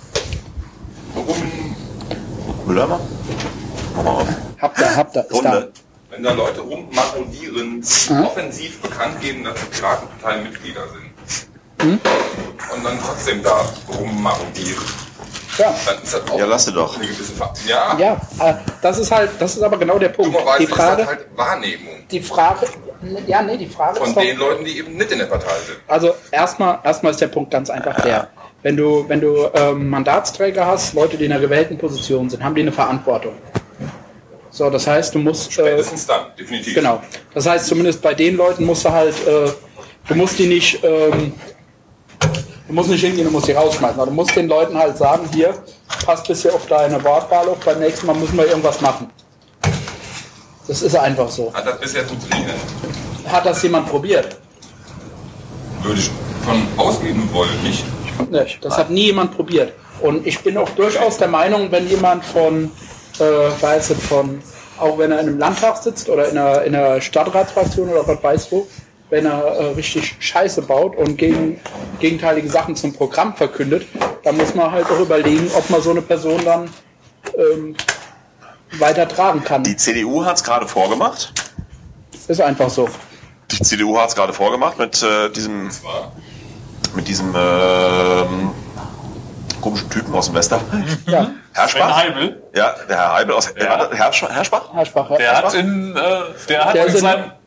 rum
Müller mal? Mach mal auf.
Habt ihr, habt ihr, ist da.
Runde.
wenn da Leute rummarodieren, offensiv bekannt geben, dass die Piratenpartei Mitglieder sind. Und dann trotzdem da rummarodieren.
Ja.
Dann ist das auch
Ja, lass sie doch.
eine gewisse Ver Ja,
Ja, äh, das ist halt, das ist aber genau der Punkt.
dummerweise
Die
ist
Frage,
das halt Wahrnehmung
die Frage, ja, nee, die Frage
von
ist doch,
den Leuten, die eben nicht in der Partei sind.
also erstmal, erstmal ist der Punkt ganz einfach der. Wenn du, wenn du ähm, Mandatsträger hast, Leute, die in einer gewählten Position sind, haben die eine Verantwortung. So, das heißt, du musst, äh,
Spätestens dann, definitiv.
genau. Das heißt, zumindest bei den Leuten musst du halt, äh, du musst die nicht, ähm, du musst nicht hingehen, du musst die rausschmeißen. Aber du musst den Leuten halt sagen, hier, pass bisher auf deine Wortwahl auf, beim nächsten Mal müssen wir irgendwas machen. Das ist einfach so.
Hat das bisher funktioniert?
Hat das jemand probiert?
Würde ich von ausgehen wollen, nicht.
Nicht. Das hat nie jemand probiert. Und ich bin auch durchaus der Meinung, wenn jemand von, äh, weiß ich, von, auch wenn er in einem Landtag sitzt oder in einer, in einer Stadtratsfraktion oder was weiß wo, wenn er äh, richtig Scheiße baut und gegen, gegenteilige Sachen zum Programm verkündet, dann muss man halt auch überlegen, ob man so eine Person dann ähm, weiter tragen kann.
Die C D U hat es gerade vorgemacht.
Ist einfach so.
Die C D U hat es gerade vorgemacht mit äh, diesem,
Zwar,
mit diesem ähm, komischen Typen aus dem Westerwald.
Ja,
Herr
Sven
Spach?
Heibel,
Ja, der Herr Heibel aus
Ja.
Herr, Herr, Herr Spach?
Herr Spach, ja.
der hat in, äh, der hat
Der
in
ist in,
seinem,
der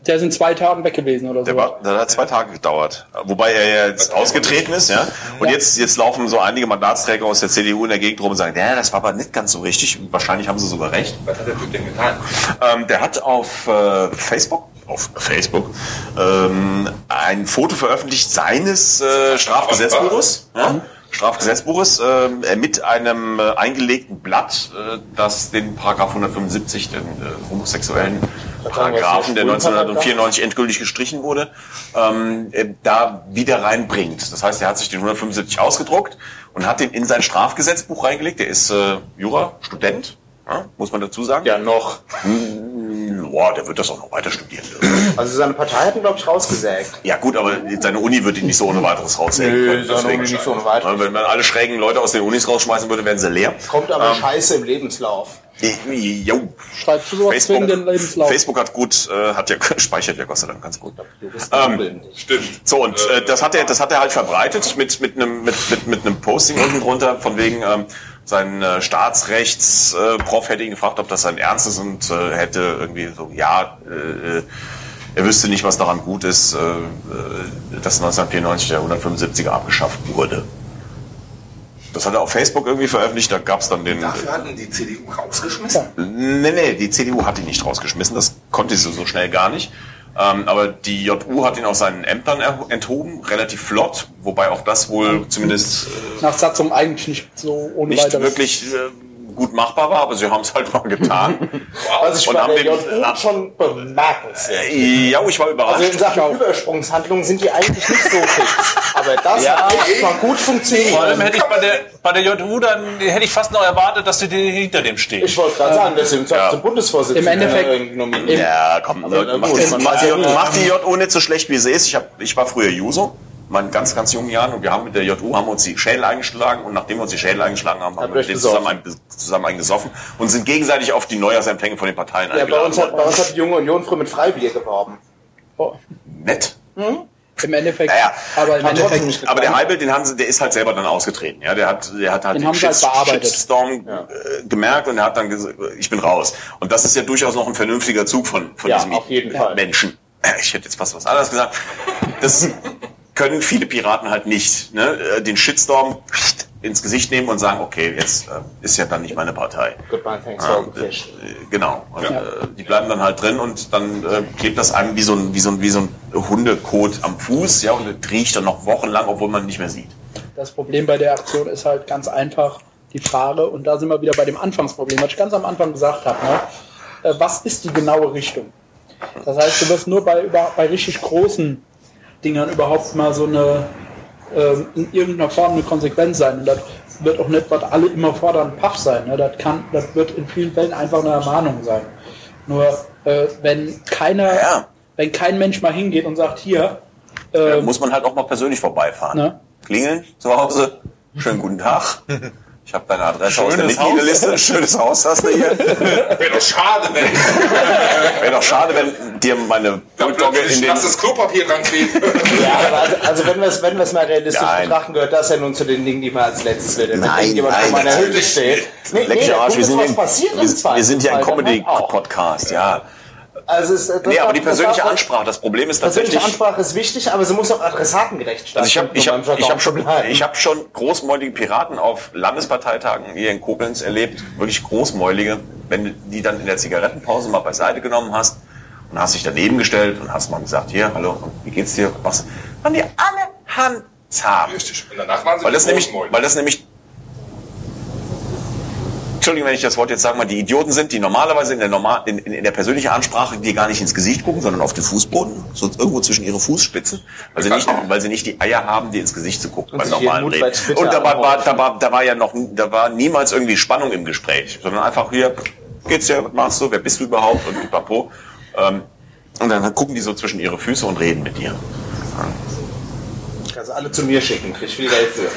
Der ist in zwei Tagen weg gewesen oder so.
Der, war, der hat zwei Tage gedauert. Wobei er ja jetzt ausgetreten ist, ja. Und
Ja.
jetzt, jetzt laufen so einige Mandatsträger aus der C D U in der Gegend rum und sagen, ja, das war aber nicht ganz so richtig. Wahrscheinlich haben sie sogar recht.
Was hat der Typ denn getan?
Ähm, der hat auf äh, Facebook, auf Facebook, ähm, ein Foto veröffentlicht seines äh, Strafgesetzbuches. Ja? Strafgesetzbuches äh, mit einem äh, eingelegten Blatt, äh, das den Paragraph hundertfünfundsiebzig, den äh, homosexuellen Paragraphen, der neunzehnhundertvierundneunzig endgültig gestrichen wurde, ähm, äh, da wieder reinbringt. Das heißt, er hat sich den hundertfünfundsiebzig ausgedruckt und hat den in sein Strafgesetzbuch reingelegt. Der ist äh, Jura-Student, ja, muss man dazu sagen.
Ja, noch.
Boah, der wird das auch noch weiter studieren.
Also seine Partei hat ihn, glaube ich, rausgesägt.
Ja gut, aber seine Uni wird ihn nicht so ohne weiteres raussägen
Nö,
können.
seine
Deswegen,
Uni nicht so ohne weiteres.
Wenn man alle schrägen Leute aus den Unis rausschmeißen würde, wären sie leer.
Kommt aber Scheiße im Lebenslauf.
Jo.
Schreibst du sowas zwingend in den
Facebook,
Lebenslauf?
Facebook hat gut, äh, hat ja speichert ja Gott sei Dank ganz gut.
Du bist
Ähm,
Stimmt.
So, und äh, das hat er, das hat er halt verbreitet mit mit einem mit, mit, mit einem Posting unten drunter, von wegen ähm, sein äh, Staatsrechtsprof äh, hätte ihn gefragt, ob das sein Ernst ist, und äh, hätte irgendwie so, ja, äh, er wüsste nicht, was daran gut ist, äh, äh, dass neunzehnhundertvierundneunzig der hundertfünfundsiebziger abgeschafft wurde. Das hat er auf Facebook irgendwie veröffentlicht, da gab es dann den...
Dafür hatten die C D U rausgeschmissen?
Nee, nee, die C D U hat ihn nicht rausgeschmissen, das konnte sie so schnell gar nicht. Ähm, aber die J U hat ihn aus seinen Ämtern er- enthoben, relativ flott, wobei auch das wohl zumindest äh,
Nach Satzung eigentlich nicht so ohne
nicht
weiteres.
wirklich äh, gut machbar war, aber sie haben es halt mal getan.
Was ich
Und
bei
haben
der
den-
J U schon bemerkenswert.
Äh, ja, ich war überrascht.
Also in Sachen Übersprungshandlungen sind die eigentlich nicht so fix. Aber das
Ja.
hat echt mal gut funktioniert.
Vor allem hätte ich bei der, bei der J U dann, hätte ich fast noch erwartet, dass sie hinter dem stehen.
Ich wollte gerade sagen, dass sie
Ja.
zum Bundesvorsitzenden
Im Endeffekt-
äh, nominiert.
Ja, komm,
Aber na
mach,
gut,
die,
man
mach,
weiß
die,
ja nie.
mach die J U nicht so schlecht, wie sie ist. Ich, hab, ich war früher Juso, in meinen ganz, ganz jungen Jahren, und wir haben mit der J U haben uns die Schädel eingeschlagen, und nachdem wir uns die Schädel eingeschlagen haben, haben
Habt
wir
ihr
mit
euch
denen zusammen, ein, zusammen eingesoffen und sind gegenseitig auf die Neujahrsempfänge von den Parteien
Ja, bei
eingeladen
uns, hat, bei
worden.
uns hat die Junge Union früher mit Freibier geworben.
Oh,
Nett.
Im Endeffekt.
Naja,
aber im
hat trotzdem
Endeffekt.
nicht
Aber der Heibel, den haben sie, der ist halt selber dann ausgetreten. Ja, der hat, der hat halt
Den haben sie halt bearbeitet.
Shitstorm äh, gemerkt, und er hat dann gesagt, ich bin raus. Und das ist ja durchaus noch ein vernünftiger Zug von, von
Ja,
diesem
auf jeden Fall.
Menschen. Ich hätte jetzt fast was anderes gesagt. Das können viele Piraten halt nicht. Ne? Äh, Den Shitstorm ins Gesicht nehmen und sagen, okay, jetzt äh, ist ja dann nicht meine Partei.
Goodbye, thanks
Ja,
for the fish.
äh, genau. Und, äh, die bleiben dann halt drin, und dann äh, klebt das einem wie so ein, wie so ein, wie so ein Hundekot am Fuß, ja, und das riecht dann noch wochenlang, obwohl man ihn nicht mehr sieht.
Das Problem bei der Aktion ist halt ganz einfach die Frage, und da sind wir wieder bei dem Anfangsproblem, was ich ganz am Anfang gesagt habe, ne? Äh, was ist die genaue Richtung? Das heißt, du wirst nur bei, über, bei richtig großen Dingern überhaupt mal so eine, ähm, in irgendeiner Form eine Konsequenz sein. Und das wird auch nicht, was alle immer fordern, Paff sein. Ne? Das kann, das wird in vielen Fällen einfach eine Ermahnung sein. Nur, äh, wenn keiner,
Ja.
wenn kein Mensch mal hingeht und sagt, hier,
Da
äh,
muss man halt auch mal persönlich vorbeifahren.
Ne?
Klingeln zu Hause. Schönen guten Tag. Ich habe deine Adresse aus der
Schönes
Mitgliederliste. Schönes Haus hast du hier.
Wäre doch schade, wenn
Wäre doch schade, wenn dir meine
da
Bulldogge in
plötzlich
den...
nasses Klopapier dran klebt.
Ja, aber also, also wenn wir es wenn wir es mal realistisch
Nein.
betrachten, gehört das ja nun zu den Dingen, die man als letztes will. Wenn
Nein,
irgendjemand
nein,
vor meiner
natürlich
Hütte steht. Nee,
Leck
nee,
den
da
Arsch, wir
ist
sind,
was
ja-
passiert im
wir, wir sind ja ein
Zweifelsfall, dann auch.
Comedy-Podcast, ja.
Also es, das
Nee, aber
darf-
die
das
persönliche
darf-
Ansprache, das Problem ist
Persönliche
tatsächlich...
Ansprache ist wichtig, aber sie muss auch adressatengerecht
Also ich habe
stattfinden.
ich hab,
um beim
ich hab
Jargon
schon,
zu bleiben.
ich hab schon großmäulige Piraten auf Landesparteitagen hier in Koblenz erlebt, wirklich großmäulige, wenn du die dann in der Zigarettenpause mal beiseite genommen hast und hast dich daneben gestellt und hast mal gesagt, hier, hallo, und wie geht's dir? Was? Waren die alle handzahm.
Richtig. Und danach waren sie
Weil das
die
nämlich,
Großmäuler.
weil das nämlich, Entschuldigung, wenn ich das Wort jetzt sage mal, die Idioten sind, die normalerweise in der, normal, in, in, in der persönlichen Ansprache dir gar nicht ins Gesicht gucken, sondern auf den Fußboden, so irgendwo zwischen ihre Fußspitzen, weil sie nicht, weil sie nicht die Eier haben, dir ins Gesicht zu gucken
Und
beim
sich jeden
normalen
Mut
Reden.
bei Twitter
Und da war, war, da
anrufen.
war, da war ja noch, da war niemals irgendwie Spannung im Gespräch, sondern einfach hier, geht's dir, was machst du, wer bist du überhaupt und pipapo. Ähm, und dann gucken die so zwischen ihre Füße und reden mit dir.
Also alle zu mir schicken, krieg ich viel Geld für.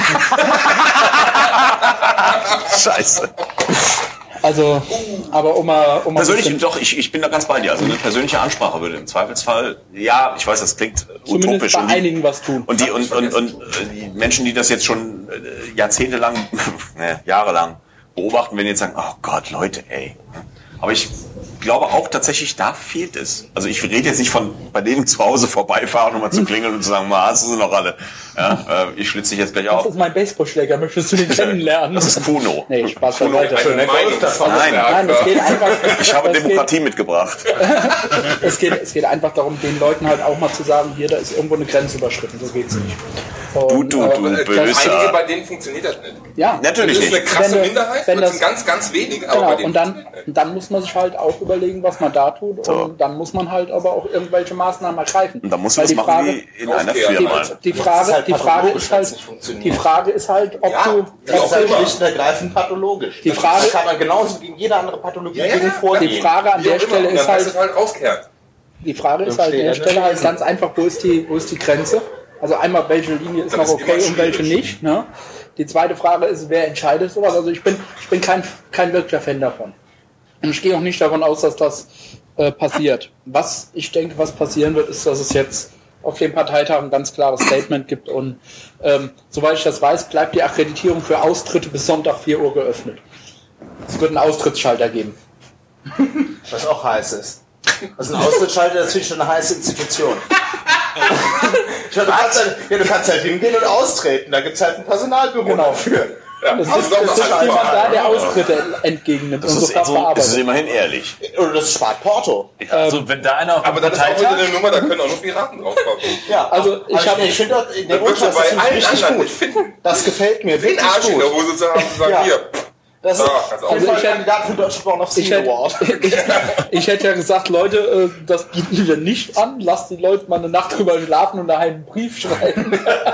Scheiße.
also, aber um mal, um mal ein
Persönlich,
bisschen-
doch, ich, ich bin da ganz bei dir. Also eine persönliche Ansprache würde im Zweifelsfall, ja, ich weiß, das klingt
zumindest
utopisch.
bei
Und die,
einigen was tun.
und, die, und, und, und äh, die Menschen, die das jetzt schon äh, jahrzehntelang, ne, jahrelang beobachten, wenn die jetzt sagen, oh Gott, Leute, ey. Aber ich glaube auch tatsächlich, da fehlt es. Also ich rede jetzt nicht von bei denen zu Hause vorbeifahren, um mal zu klingeln und zu sagen, mal, hast du sie noch alle? Ja, äh, ich schlitze dich jetzt gleich
Das
auf.
ist mein Baseballschläger, möchtest du den kennenlernen?
Das ist Kuno.
Nee, Spaß
Kuno,
beiseite.
Eine Meinungsfreiheit.
Nein,
Nein, es geht einfach.
ich habe
es geht-
Demokratie mitgebracht.
Es geht, es geht einfach darum, den Leuten halt auch mal zu sagen, hier, da ist irgendwo eine Grenze überschritten, so geht's nicht. Und,
Du, du, du,
äh,
Für einige
böser.
bei denen funktioniert das nicht.
ja,
Natürlich
Das ist eine
nicht.
krasse
Wenn du-
Minderheit,
wenn
das
das-
sind ganz, ganz wenige, aber bei
genau.
denen
Und dann,
funktioniert das nicht.
und dann muss man sich halt auch überlegen, was man da tut.
So.
Und dann muss man halt aber auch irgendwelche Maßnahmen ergreifen.
Und dann musst du
Weil
das
die
machen
Frage,
wie in einer
Aufklären.
Firma.
die, die
Das
Frage,
ist halt
die Frage
pathologisch,
ist
wenn's
halt,
nicht funktioniert.
die Frage ist halt, ob
Ja,
du,
wie auch
ob
Das ist
du
immer.
schlicht und ergreifend pathologisch.
Die
Das
Frage-
kann man genauso gegen jede andere Pathologie
Ja, ja,
gegen
ja.
vorgehen.
die Frage an
Wie
der
auch immer.
Stelle
Und
ist
dann heißt
halt,
es halt rauskehren.
die Frage ist
Dann
halt an der
steht da
Stelle halt
nicht.
ganz einfach, wo ist die, wo ist die Grenze? Also einmal, welche Linie ist
Das
noch
ist
okay
immer
und welche
schwierig.
nicht. Ne? Die zweite Frage ist, wer entscheidet sowas? Also ich bin, ich bin kein, kein wirklicher Fan davon. Und ich gehe auch nicht davon aus, dass das äh, passiert. Was ich denke, was passieren wird, ist, dass es jetzt auf dem Parteitag ein ganz klares Statement gibt und ähm, soweit ich das weiß, bleibt die Akkreditierung für Austritte bis Sonntag vier Uhr geöffnet. Es wird einen Austrittsschalter geben.
Was auch heiß ist. Also ein Austrittsschalter, das finde ich schon eine heiße Institution. Ich meine, du, kannst halt, ja, du kannst halt hingehen und austreten. Da gibt es halt ein Personalbüro
Genau.
dafür.
Ja,
Es
also
ist,
doch
es
mal
ist
einfach
jemand da,
mal.
der Austritte entgegennimmt
Das
und
ist,
sofort
so, das ist
verarbeitet.
immerhin ehrlich.
Oder das spart Porto.
Also wenn da einer auf
Aber
dem
das ist auch wieder
Parteitag...
eine Nummer, da können auch nur Piraten draufkommen.
Ja,
Also, ich
Aber
hab-
ich finde das in der
Das wirst du
Umkreis, das
bei
finde ich
allen
richtig
anderen
gut.
nicht finden.
Das gefällt mir
Den
wirklich
Arsch in der
gut.
Hose zu haben, zu sagen,
Ja.
hier,
Das ist
Ja,
auf
also
jeden
ich
Fall
hätte-
Kandidat für Deutsche Born of
Ich
Sea
hätte,
Award.
ich, ich hätte ja gesagt, Leute, äh, das bieten wir nicht an. Lasst die Leute mal eine Nacht drüber schlafen und daheim einen Brief schreiben.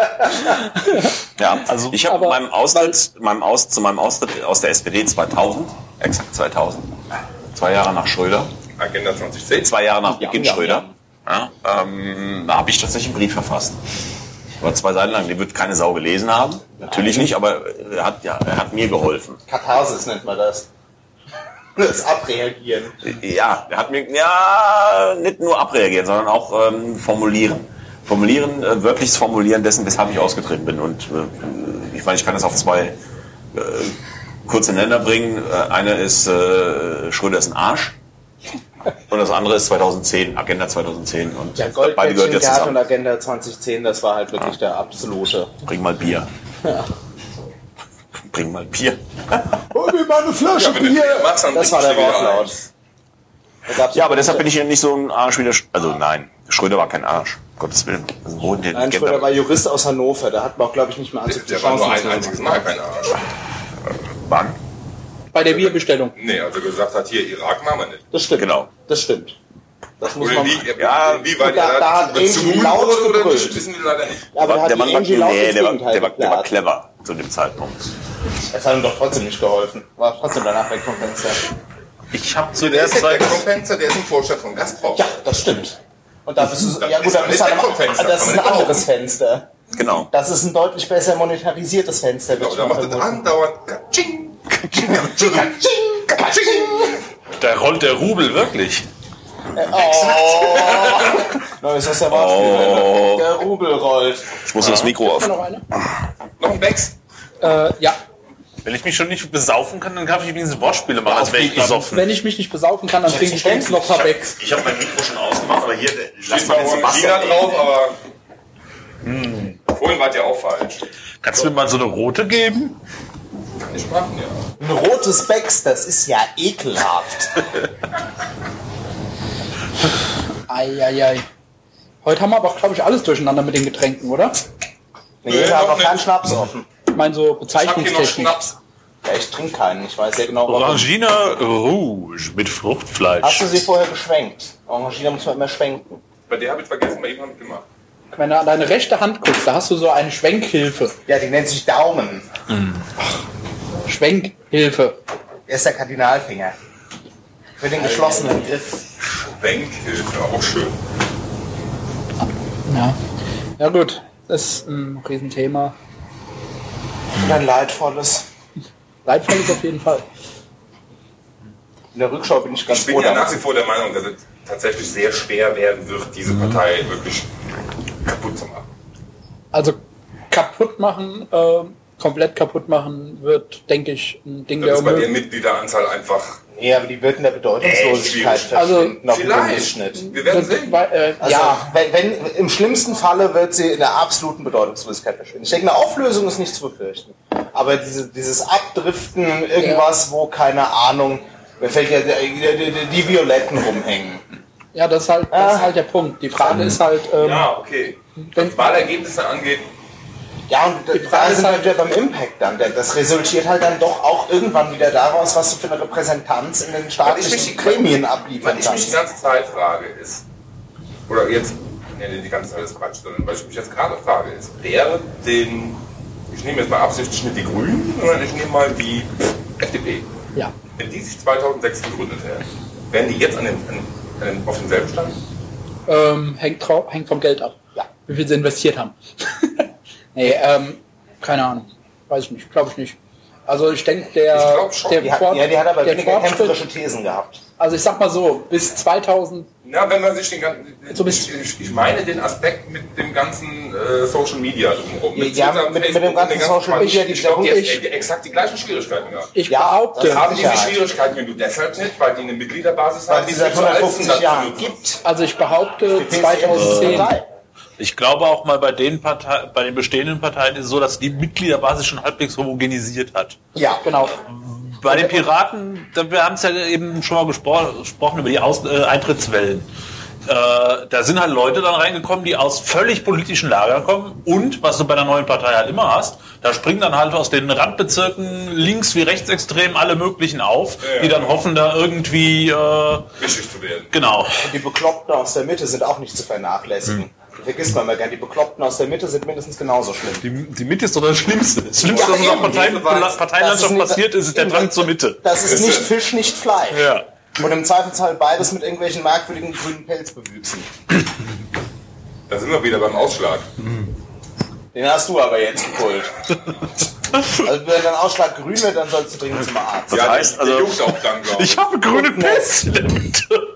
Ja, also ich habe
aber-
meinem Austritt, meinem Aus, zu meinem Austritt aus der S P D zweitausend, exakt zweitausend, zwei Jahre nach Schröder,
Agenda zwanzig zehn.
zwei Jahre nach Beginn
ja,
Schröder, ja, ähm, da habe ich tatsächlich einen Brief verfasst. War zwei Seiten lang, den wird keine Sau gelesen haben. Natürlich nicht, aber er hat, ja, er hat mir geholfen.
Katharsis nennt man das. Das Abreagieren.
Ja, er hat mir, ja, nicht nur abreagieren, sondern auch ähm, formulieren. Formulieren, äh, wörtliches Formulieren dessen, weshalb ich ausgetreten bin. Und äh, ich meine, ich kann das auf zwei äh, kurze Nenner bringen. Äh, eine ist, äh, Schröder ist ein Arsch. Und das andere ist zweitausendzehn, Agenda zweitausendzehn. Und
Ja,
beide gehört
Goldkettchen,
jetzt
Gerd und
zusammen.
Agenda zwanzig zehn, das war halt wirklich der absolute.
Bring mal Bier. Bring mal Bier.
Hol mir mal eine Flasche
Ja, wenn du Bier machst, dann
Das war
trinkst
der
du wieder
Wortlaut. Da gab's
Ja, aber deshalb bin ich ja nicht so ein Arsch wie der... Sch also nein, Schröder war kein Arsch. Um Gottes Willen. Also, wo denn
Nein, Schröder war Jurist aus Hannover, da hat man auch, glaube ich, nicht mehr allzu viele
Der war nur
Chancen.
ein einziges Mal kein Arsch.
Wann?
Bei der Bierbestellung.
Nee, also gesagt hat, hier, Irak machen wir nicht.
Das stimmt.
Genau.
Das stimmt. Das muss
Oder
man.
wie,
Ja,
wie weit
da-
er
da hat
dazu
Angie
bezogen
laut
wurde oder
gebrüllt.
nicht, wissen wir leider nicht.
Aber da hat
der
die
Mann war,
Angie laut
nee,
ins
der, war,
Gegenteil
der, war, der war
geklärt.
clever zu dem Zeitpunkt.
Es hat ihm doch trotzdem nicht geholfen. War trotzdem danach weg vom Fenster.
Ich habe zu
Der
der
ist der
Zeit...
Kompenzer, der ist ein Vorstand von Gazprom.
Ja, das stimmt. Und da bist du.
Das
Ja gut,
ist
da
aber
bist du
nicht
an einem,
Eckfenster,
das ist
kann
ein
man nicht
anderes
kaufen.
Fenster.
Genau.
Das ist ein deutlich besser monetarisiertes Fenster.
Genau,
würde
da
ich mal
macht es
vermuten.
andauernd Katsching, Katsching, Katsching, Katsching.
Da rollt der Rubel wirklich.
Oh. Neues aus der Wortspiel.
Oh.
Der Rubel rollt.
Ich muss das Mikro auf.
Noch eine?
Noch ein Becks.
Äh, ja,
Wenn ich mich schon nicht besaufen kann, dann darf ich wenigstens Wortspiele machen, als wäre ich besoffen.
wenn ich mich nicht besaufen kann, dann trinke ich wenigstens noch ein paar Becks.
Ich habe mein Mikro schon ausgemacht, aber hier, lass
Steht
mal
zwar
den
wohl China
Sebastian.
drauf, aber vorhin war der auch falsch.
Kannst du mir mal so eine rote geben?
Kann ich machen, ja.
Ein rotes Becks, das ist ja ekelhaft.
Eieiei. Heute haben wir aber, glaube ich, alles durcheinander mit den Getränken, oder?
Nee,
Nee,
wir haben
noch
noch keinen
nicht.
Schnaps offen.
Ich meine, so
Ich hab hier noch
Bezeichnungstechnik.
Schnaps.
Ja, ich trinke keinen. Ich weiß sehr genau, warum.
Orangina Rouge mit
Hast
Fruchtfleisch.
du sie vorher geschwenkt? Orangina muss man immer schwenken.
Bei der habe ich vergessen, bei ihm habe ich gemacht.
Wenn du an deine rechte Hand guckst, da hast du so eine Schwenkhilfe.
Ja, die nennt sich Daumen.
Schwenkhilfe.
Er ist der Kardinalfinger. Für den geschlossenen Griff.
Schwenkhilfe, auch schön.
Ja. Ja gut, das ist ein Riesenthema.
Und ein leidvolles.
Leidvoll ist auf jeden Fall.
In der Rückschau bin ich ganz
Ich bin
froh,
ja
damit
nach wie vor der Meinung, dass es tatsächlich sehr schwer werden wird, diese Partei wirklich kaputt zu machen.
Also kaputt machen, äh, komplett kaputt machen wird, denke ich, ein Ding
Das
der
ist bei der
Unmöglichkeit.
Mitgliederanzahl einfach
Nee, aber die wird in der Bedeutungslosigkeit
Echt?
verschwinden auf dem
Vielleicht.
Bundesschnitt.
Wir werden sehen.
Weil, äh,
Also,
ja,
wenn, wenn, im schlimmsten Falle wird sie in der absoluten Bedeutungslosigkeit verschwinden. Ich denke, eine Auflösung ist nicht zu befürchten. Aber diese, dieses Abdriften, irgendwas, wo, keine Ahnung, mir fällt ja die, die, die, die Violetten rumhängen.
ja, das ist halt, das ist halt der Punkt. Die Frage ist halt, ähm,
Ja, okay.
wenn,
Was Wahlergebnisse angeht,
Ja, und
Die
da
Frage ist
sind wir
halt-
wieder beim Impact dann. Denn das resultiert halt dann doch auch irgendwann wieder daraus, was du für eine Repräsentanz in den staatlichen
mich-
Gremien abliefern
was ich mich die
kannst.
ganze Zeit frage ist, oder jetzt, nee, die ganze Zeit ist Quatsch, sondern was ich mich jetzt gerade frage ist, wäre den, ich nehme jetzt mal absichtlich nicht die Grünen, sondern ich nehme mal die F D P.
ja,
Wenn die sich zweitausendsechs gegründet hätten, wären die jetzt an den, an, an den, auf demselben Stand?
ähm, hängt, trau- hängt vom Geld ab.
Ja.
Wie viel sie investiert haben. nee, ähm, keine Ahnung. Weiß ich nicht, glaube ich nicht. Also ich denke, der,
Ich glaub schon.
der,
Die hat,
Fort,
ja, die hat aber
der
weniger
Fortschritt,
kämpferische Thesen gehabt.
also ich sag mal so, bis zweitausend,
Na, wenn man sich den ganzen,
So bist-
ich, ich, ich meine den Aspekt mit dem ganzen äh, Social Media drumherum.
Ja,
Twitter,
mit- mit
Facebook
dem ganzen
und den
Social Media,
Ich,
die
ich glaube, die
ich-
haben die exakt die gleichen Schwierigkeiten gehabt.
ich
Ja,
behaupte,
das
Haben diese
Sicherheit.
Schwierigkeiten, wenn du deshalb nicht, weil die eine Mitgliederbasis
Weil
haben,
es
die
sie seit
viel zu alt sind,
hundertfünfzig
das zu
Jahren
nutzen.
gibt.
also ich behaupte
Die
zweitausendzehn,
Ich glaube auch mal bei den Partei, bei den bestehenden Parteien ist es so, dass die Mitgliederbasis schon halbwegs homogenisiert hat.
Ja,
genau.
Bei den Piraten, da- wir haben es ja eben schon mal gespro gesprochen über die Aus äh, Eintrittswellen. Äh, da sind halt Leute dann reingekommen, die aus völlig politischen Lagern kommen und, was du bei einer neuen Partei halt immer hast, da springen dann halt aus den Randbezirken links wie rechtsextrem alle möglichen auf,
Ja,
die dann
ja.
hoffen, da irgendwie, äh,
Wichtig zu werden.
genau.
und die Bekloppten aus der Mitte sind auch nicht zu vernachlässigen. Vergisst man mal gern, die Bekloppten aus der Mitte sind mindestens genauso schlimm.
Die, die Mitte ist doch das Schlimmste. Das Schlimmste,
Ja,
was in unserer
eben.
Partei,
Das ist
Parteilandschaft
nicht-
passiert ist, ist der Drang zur Mitte.
Das ist nicht Fisch, nicht Fleisch.
Ja.
Und im Zweifelsfall beides mit irgendwelchen merkwürdigen grünen Pelz bewüchsen.
Da sind wir wieder beim Ausschlag.
Den hast du aber jetzt geholt. Also wenn dein Ausschlag grün wird, dann sollst du dringend zum Arzt.
Das heißt,
der
also-
juckt auch dann, glaube ich.
Ich habe grüne Pelz in der Mitte.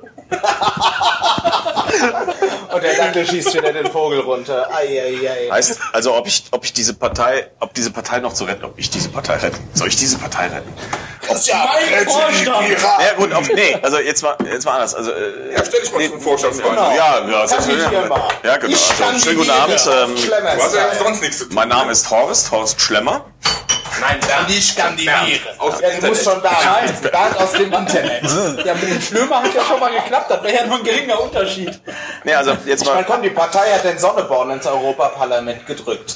Und der Dackel schießt wieder den Vogel runter. Ei, ei, ei.
Heißt also, ob ich, ob ich diese Partei, ob diese Partei noch zu retten, ob ich diese Partei retten, soll ich diese Partei retten?
Das ist ja mein Vorstand.
Ja gut, auf, nee, also jetzt mal, jetzt mal anders. Also, äh,
Ja, stell dich mal zum Vorstandswahl.
Genau.
ja, ja,
Kann ich hier mal.
ja, genau.
Ich
Also, schönen guten Abend. Ähm,
Schlemmer
Du hast ja
Style.
sonst nichts zu tun.
mein Name ist Horst, Horst Schlemmer.
Nein, Bernd.
Ich kandidiere.
Aus
Ja, du musst schon da sein. Bernd aus dem Internet.
Ja, mit dem Schlömer hat ja schon mal geklappt, das wäre ja nur ein geringer Unterschied.
Nee, also jetzt
Ich meine,
mal.
komm, die Partei hat den Sonneborn ins Europaparlament gedrückt.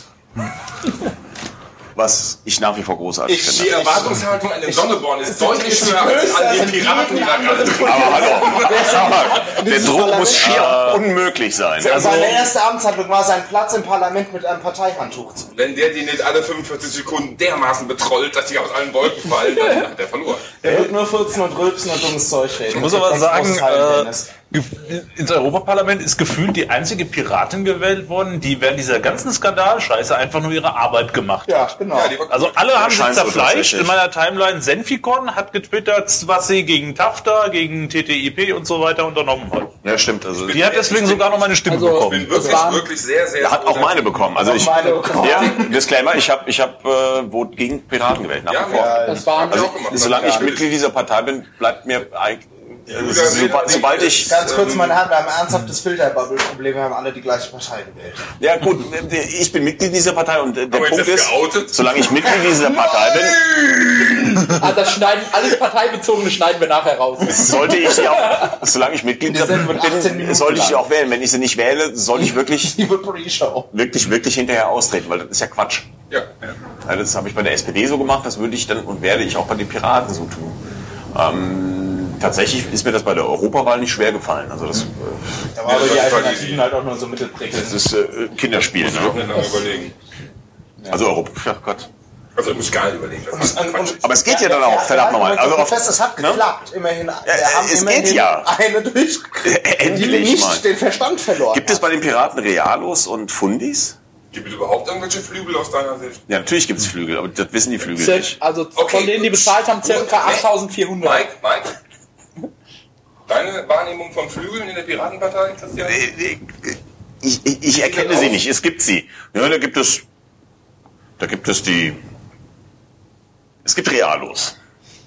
Was ich nach wie vor großartig
Ich-
Die
finde.
Erwartungshaltung an den Sonneborn ist deutlich höher als
größer
an
als
den Piraten, die da gerade drin
Aber hallo, sag mal, der
Dieses
Druck
Parlament-
muss schier unmöglich sein. Also,
Seine erste Amtshandlung war, seinen Platz im Parlament mit einem Parteihandtuch zu.
Wenn der die nicht alle fünfundvierzig Sekunden dermaßen betrollt, dass die aus allen Wolken fallen, dann hat der verloren.
Er wird nur furzen und rülpsen und dummes Zeug reden.
Ich muss aber
Das
sagen,
austeilen,
äh,
Dennis.
gef- ins Europaparlament ist gefühlt die einzige Piratin gewählt worden, die während dieser ganzen Skandalscheiße einfach nur ihre Arbeit gemacht
Ja,
hat.
genau.
Ja, die war-
Also alle haben sich
scheint so
zerfleischt.
tatsächlich.
In meiner Timeline Senficon hat getwittert, was sie gegen TAFTA, gegen T T I P und so weiter unternommen hat.
ja, stimmt. Also,
Die hat deswegen sogar noch meine Stimme
Also-
Ich
bekommen.
bin wirklich,
Das waren-
wirklich sehr, sehr...
hat auch meine bekommen. Also ich,
meine bekommen.
ja, Disclaimer, ich habe ich hab, äh, Vote gegen Piraten gewählt. Nach
Ja,
wie vor.
ja,
Das waren
hab ich
Also,
auch gemacht.
solange ich
Ja,
Mitglied dieser Partei bin, bleibt mir eigentlich, äh,
Ja,
sobald, sobald ich,
Ganz kurz, meine Herren, wir haben ein ernsthaftes Filterbubble-Problem, wir haben alle die gleiche Partei gewählt.
ja gut, ich bin Mitglied dieser Partei und äh, der
Aber jetzt
Punkt
ist
ist,
geoutet.
solange ich Mitglied dieser Partei bin,
Ah, das schneiden, alles Parteibezogene schneiden wir nachher raus.
sollte ich sie auch, solange ich Mitglied
Die Sendung wird achtzehn
bin,
Minuten
sollte ich sie
lang.
auch wählen. Wenn ich sie nicht wähle, soll ich wirklich,
Die Pre-Show.
wirklich, wirklich hinterher austreten, weil das ist ja Quatsch.
Ja, ja.
Ja, das habe ich bei der S P D so gemacht, das würde ich dann und werde ich auch bei den Piraten so tun. Ähm, tatsächlich ist mir das bei der Europawahl nicht schwer gefallen. Also das, äh,
Da war aber die
das war die
Alternativen
Idee.
halt auch nur so mittelprickelnd.
das ist äh, Kinderspiel.
Muss ich auch
Ne?
nicht lange überlegen.
Also Europa, ja Gott.
Also muss ich gar nicht überlegen. Das ist
Und-
Quatsch.
und-
Aber es geht ja dann auch, verdammt nochmal. Also auf,
fest, es hat
ne?
geklappt, immerhin. Wir
äh,
haben
es
immerhin
geht ja.
eine durchgekriegt, die
Endlich
nicht
mal.
den Verstand verloren
Gibt es bei den Piraten Realos und Fundis?
Gibt es überhaupt irgendwelche Flügel aus deiner Sicht?
Ja, natürlich gibt es Flügel, aber das wissen die Flügel
Cir-
nicht.
Also
Okay.
von denen, die bezahlt haben, circa achttausendvierhundert.
Mike, Mike? Deine Wahrnehmung von Flügeln in der Piratenpartei, Christian?
Äh, Ich, ich, ich erkenne sie nicht, es gibt sie. Ja, da gibt es, da gibt es die, es gibt Realos.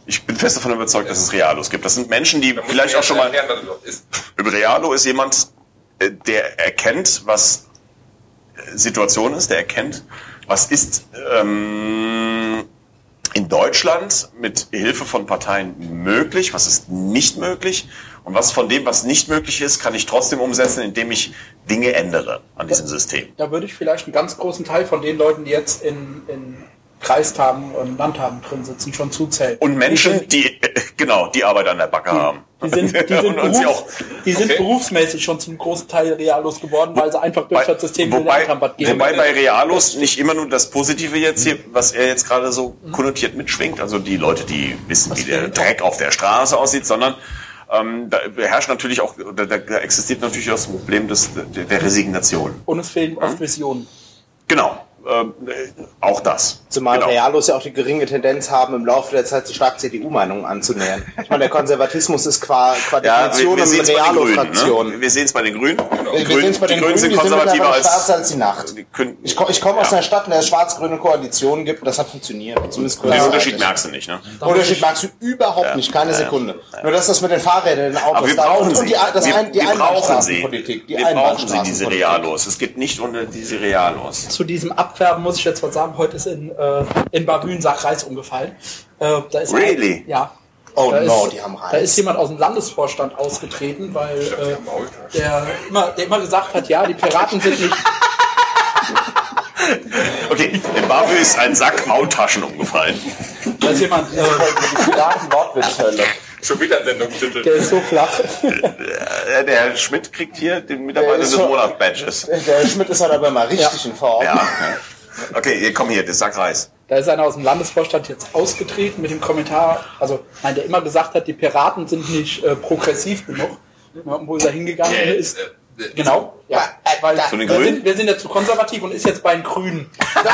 Ich bin fest davon überzeugt, dass es Realos gibt. Das sind Menschen, die vielleicht auch schon mal...
erklären, was überhaupt ist.
Realo ist jemand, äh, der erkennt, was Situation ist, der erkennt, was ist ähm, in Deutschland mit Hilfe von Parteien möglich, was ist nicht möglich und was von dem, was nicht möglich ist, kann ich trotzdem umsetzen, indem ich Dinge ändere an diesem System.
Da würde ich vielleicht einen ganz großen Teil von den Leuten, die jetzt in, in Kreistagen und Landtagen drin sitzen, schon zuzählen.
Und Menschen, die, äh, genau, die Arbeit an der Backe
die,
haben.
Die sind, die sind,
und, und sie
berufs,
auch,
die sind
okay.
berufsmäßig schon zum großen Teil Realos geworden, weil sie einfach durch
Bei,
das System
wobei,
gelernt haben, was geht.
wobei bei Realos nicht immer nur das Positive jetzt hier, was er jetzt gerade so konnotiert mitschwingt, also die Leute, die wissen, wie der Dreck auf der Straße aussieht, sondern ähm, da herrscht natürlich auch, da, da existiert natürlich auch das Problem des, der, der Resignation.
Und es fehlen oft Visionen.
Genau. Ähm, auch das.
Zumal
genau.
Realos ja auch die geringe Tendenz haben, im Laufe der Zeit sich stark C D U-Meinungen anzunähern. Ich meine, der Konservatismus ist qua, qua
Ja, wir,
Definition
wir
eine
sehen es bei den Grünen.
Realo-Fraktion.
Ne? Wir sehen es bei den Grünen. Die
Wir
Grünen,
sehen es bei den
die Grünen sind
die
konservativer
mittlerweile
als...
schwarzer als die Nacht.
die können,
Ich, ko- ich komme aus
ja.
einer Stadt, in der es schwarz-grüne Koalitionen gibt und das hat funktioniert. Zumindest
Den
kurzzeitig.
Unterschied merkst du nicht, ne?
Den Unterschied magst du überhaupt
Ja.
nicht, keine
Ja.
Sekunde. Nur dass das mit den Fahrrädern, den Autos
Aber wir
da
brauchen
und, und
sie.
die, das
wir,
ein, die
wir brauchen sie.
Einbahnstraßenpolitik. Die
Wir brauchen sie, diese
Einbahnstraßenpolitik.
Realos. Es geht nicht ohne diese Realos.
Zu diesem Abfärben muss ich jetzt was sagen. Heute ist in, äh, in Bavü ein Sack Reis umgefallen. Äh, da ist
Really?
Ein, ja.
Oh
Da
no,
ist,
die haben Reis.
Da ist jemand aus dem Landesvorstand ausgetreten, weil äh, der, immer, der immer gesagt hat, ja, die Piraten sind nicht...
Okay, in Bavü ist ein Sack Maultaschen umgefallen.
Da ist jemand, äh,
Die Piraten-Wortwitzhölle.
Schon wieder ein Sendungstitel.
der ist so flach.
Äh, Der Herr Schmidt kriegt hier den Mitarbeiter
Der ist
des
schon-
Monats-Badges.
Der Schmidt ist halt aber mal richtig in Form.
Ja. Okay, hier, komm hier, das Sack Reis.
Da ist einer aus dem Landesvorstand jetzt ausgetreten mit dem Kommentar, also nein, der immer gesagt hat, die Piraten sind nicht äh, progressiv genug. Ja, wo ist er hingegangen ist? Genau, ja. Weil
Zu den
wir,
Grünen?
sind, wir sind ja zu konservativ und ist jetzt bei den Grünen.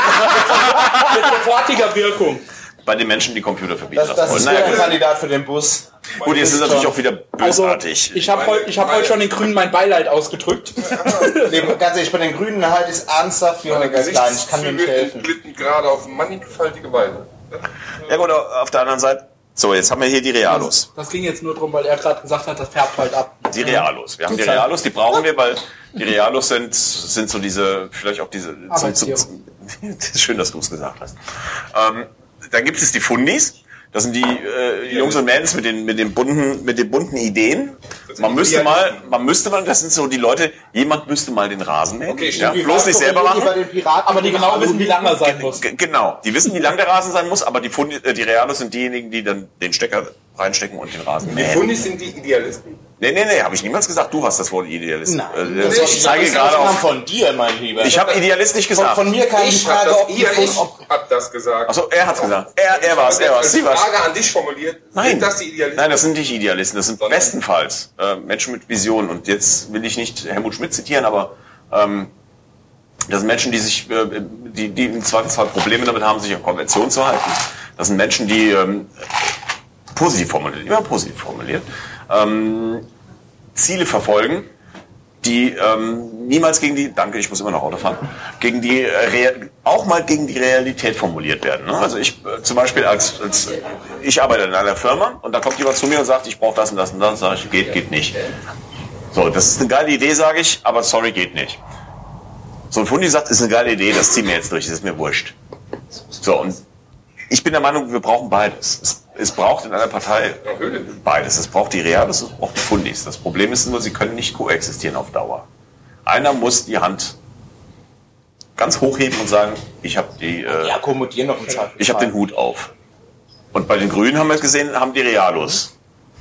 Mit sofortiger Wirkung.
Bei den Menschen, die Computer verbieten
Das,
lassen
das
wollen.
ist
Naja,
wieder ein
gut.
Kandidat für den Bus.
Gut, jetzt ist es natürlich auch wieder
Also,
bösartig.
ich habe heute ich hab heut schon den Grünen mein Beileid ausgedrückt.
Nee, ganz ehrlich, bei den Grünen halte ich es ernsthaft für
Meine
eine ganz klein. Ich kann mir nicht
Gesichtszüge
helfen.
entglitten gerade auf mannigfaltige Weise.
Ja gut, auf der anderen Seite. So, jetzt haben wir hier die Realos.
Das ging jetzt nur darum, weil er gerade gesagt hat, das färbt halt ab.
Die Realos. Wir haben die
Zeit.
Realos, die brauchen wir, weil die Realos sind, sind so diese, vielleicht auch diese... Zum, zum, zum, das ist schön, dass du es gesagt hast. Ähm, dann gibt es die Fundis. Das sind die äh, Jungs und Mädels mit den mit den bunten mit den bunten Ideen. Man müsste mal, man müsste mal, das sind so die Leute. Jemand müsste mal den Rasen mähen.
Okay,
ja,
stimmt.
bloß nicht selber
Bei
machen.
den Piraten
Aber die genau wissen, wie lang er sein muss.
G genau, die wissen, wie lang der Rasen sein muss, aber die Fundi, äh, die Realos sind diejenigen, die dann den Stecker reinstecken und den Rasen
Die
mähen.
Fundis sind die Idealisten.
Nee, nee, nee, habe ich niemals gesagt. Du hast das Wort Idealist.
Nein,
Äh, das, ich zeige
das
gerade
kam
auf.
von dir, mein Lieber.
Ich habe Idealist nicht
von,
gesagt.
von mir kam die
Ich hab
Frage,
das,
ob die
ihr,
Fund-
ich
ob
hab das gesagt.
Achso, er hat's gesagt. Er, er war's, er war's, sie
Die
war's.
Frage an dich formuliert.
Nein.
Sind das die Idealisten?
Nein, das sind nicht Idealisten, das sind
Sondern?
bestenfalls äh, Menschen mit Visionen. Und jetzt will ich nicht Helmut Schmidt zitieren, aber ähm, das sind Menschen, die sich, äh, die, die im Zweifelsfall Probleme damit haben, sich an Konventionen zu halten. Das sind Menschen, die ähm, positiv formuliert, immer positiv formuliert, ähm, Ziele verfolgen, die ähm, niemals gegen die, danke, ich muss immer noch Auto fahren, gegen die äh, Real, auch mal gegen die Realität formuliert werden. Ne? Also ich äh, zum Beispiel als, als ich arbeite in einer Firma und da kommt jemand zu mir und sagt, ich brauche das und das und das, sage ich, geht, geht nicht. So, das ist eine geile Idee, sage ich, aber sorry, geht nicht. So ein Fundi sagt, ist eine geile Idee, das ziehen wir jetzt durch, das ist mir wurscht. So, und ich bin der Meinung, wir brauchen beides. Es, es braucht in einer Partei beides. Es braucht die Realos, es braucht die Fundis. Das Problem ist nur, sie können nicht koexistieren auf Dauer. Einer muss die Hand ganz hochheben und sagen, ich habe die, äh,
die akkommodieren noch einen Zeit.
ich habe den Hut auf. Und bei den Grünen haben wir gesehen, haben die Realos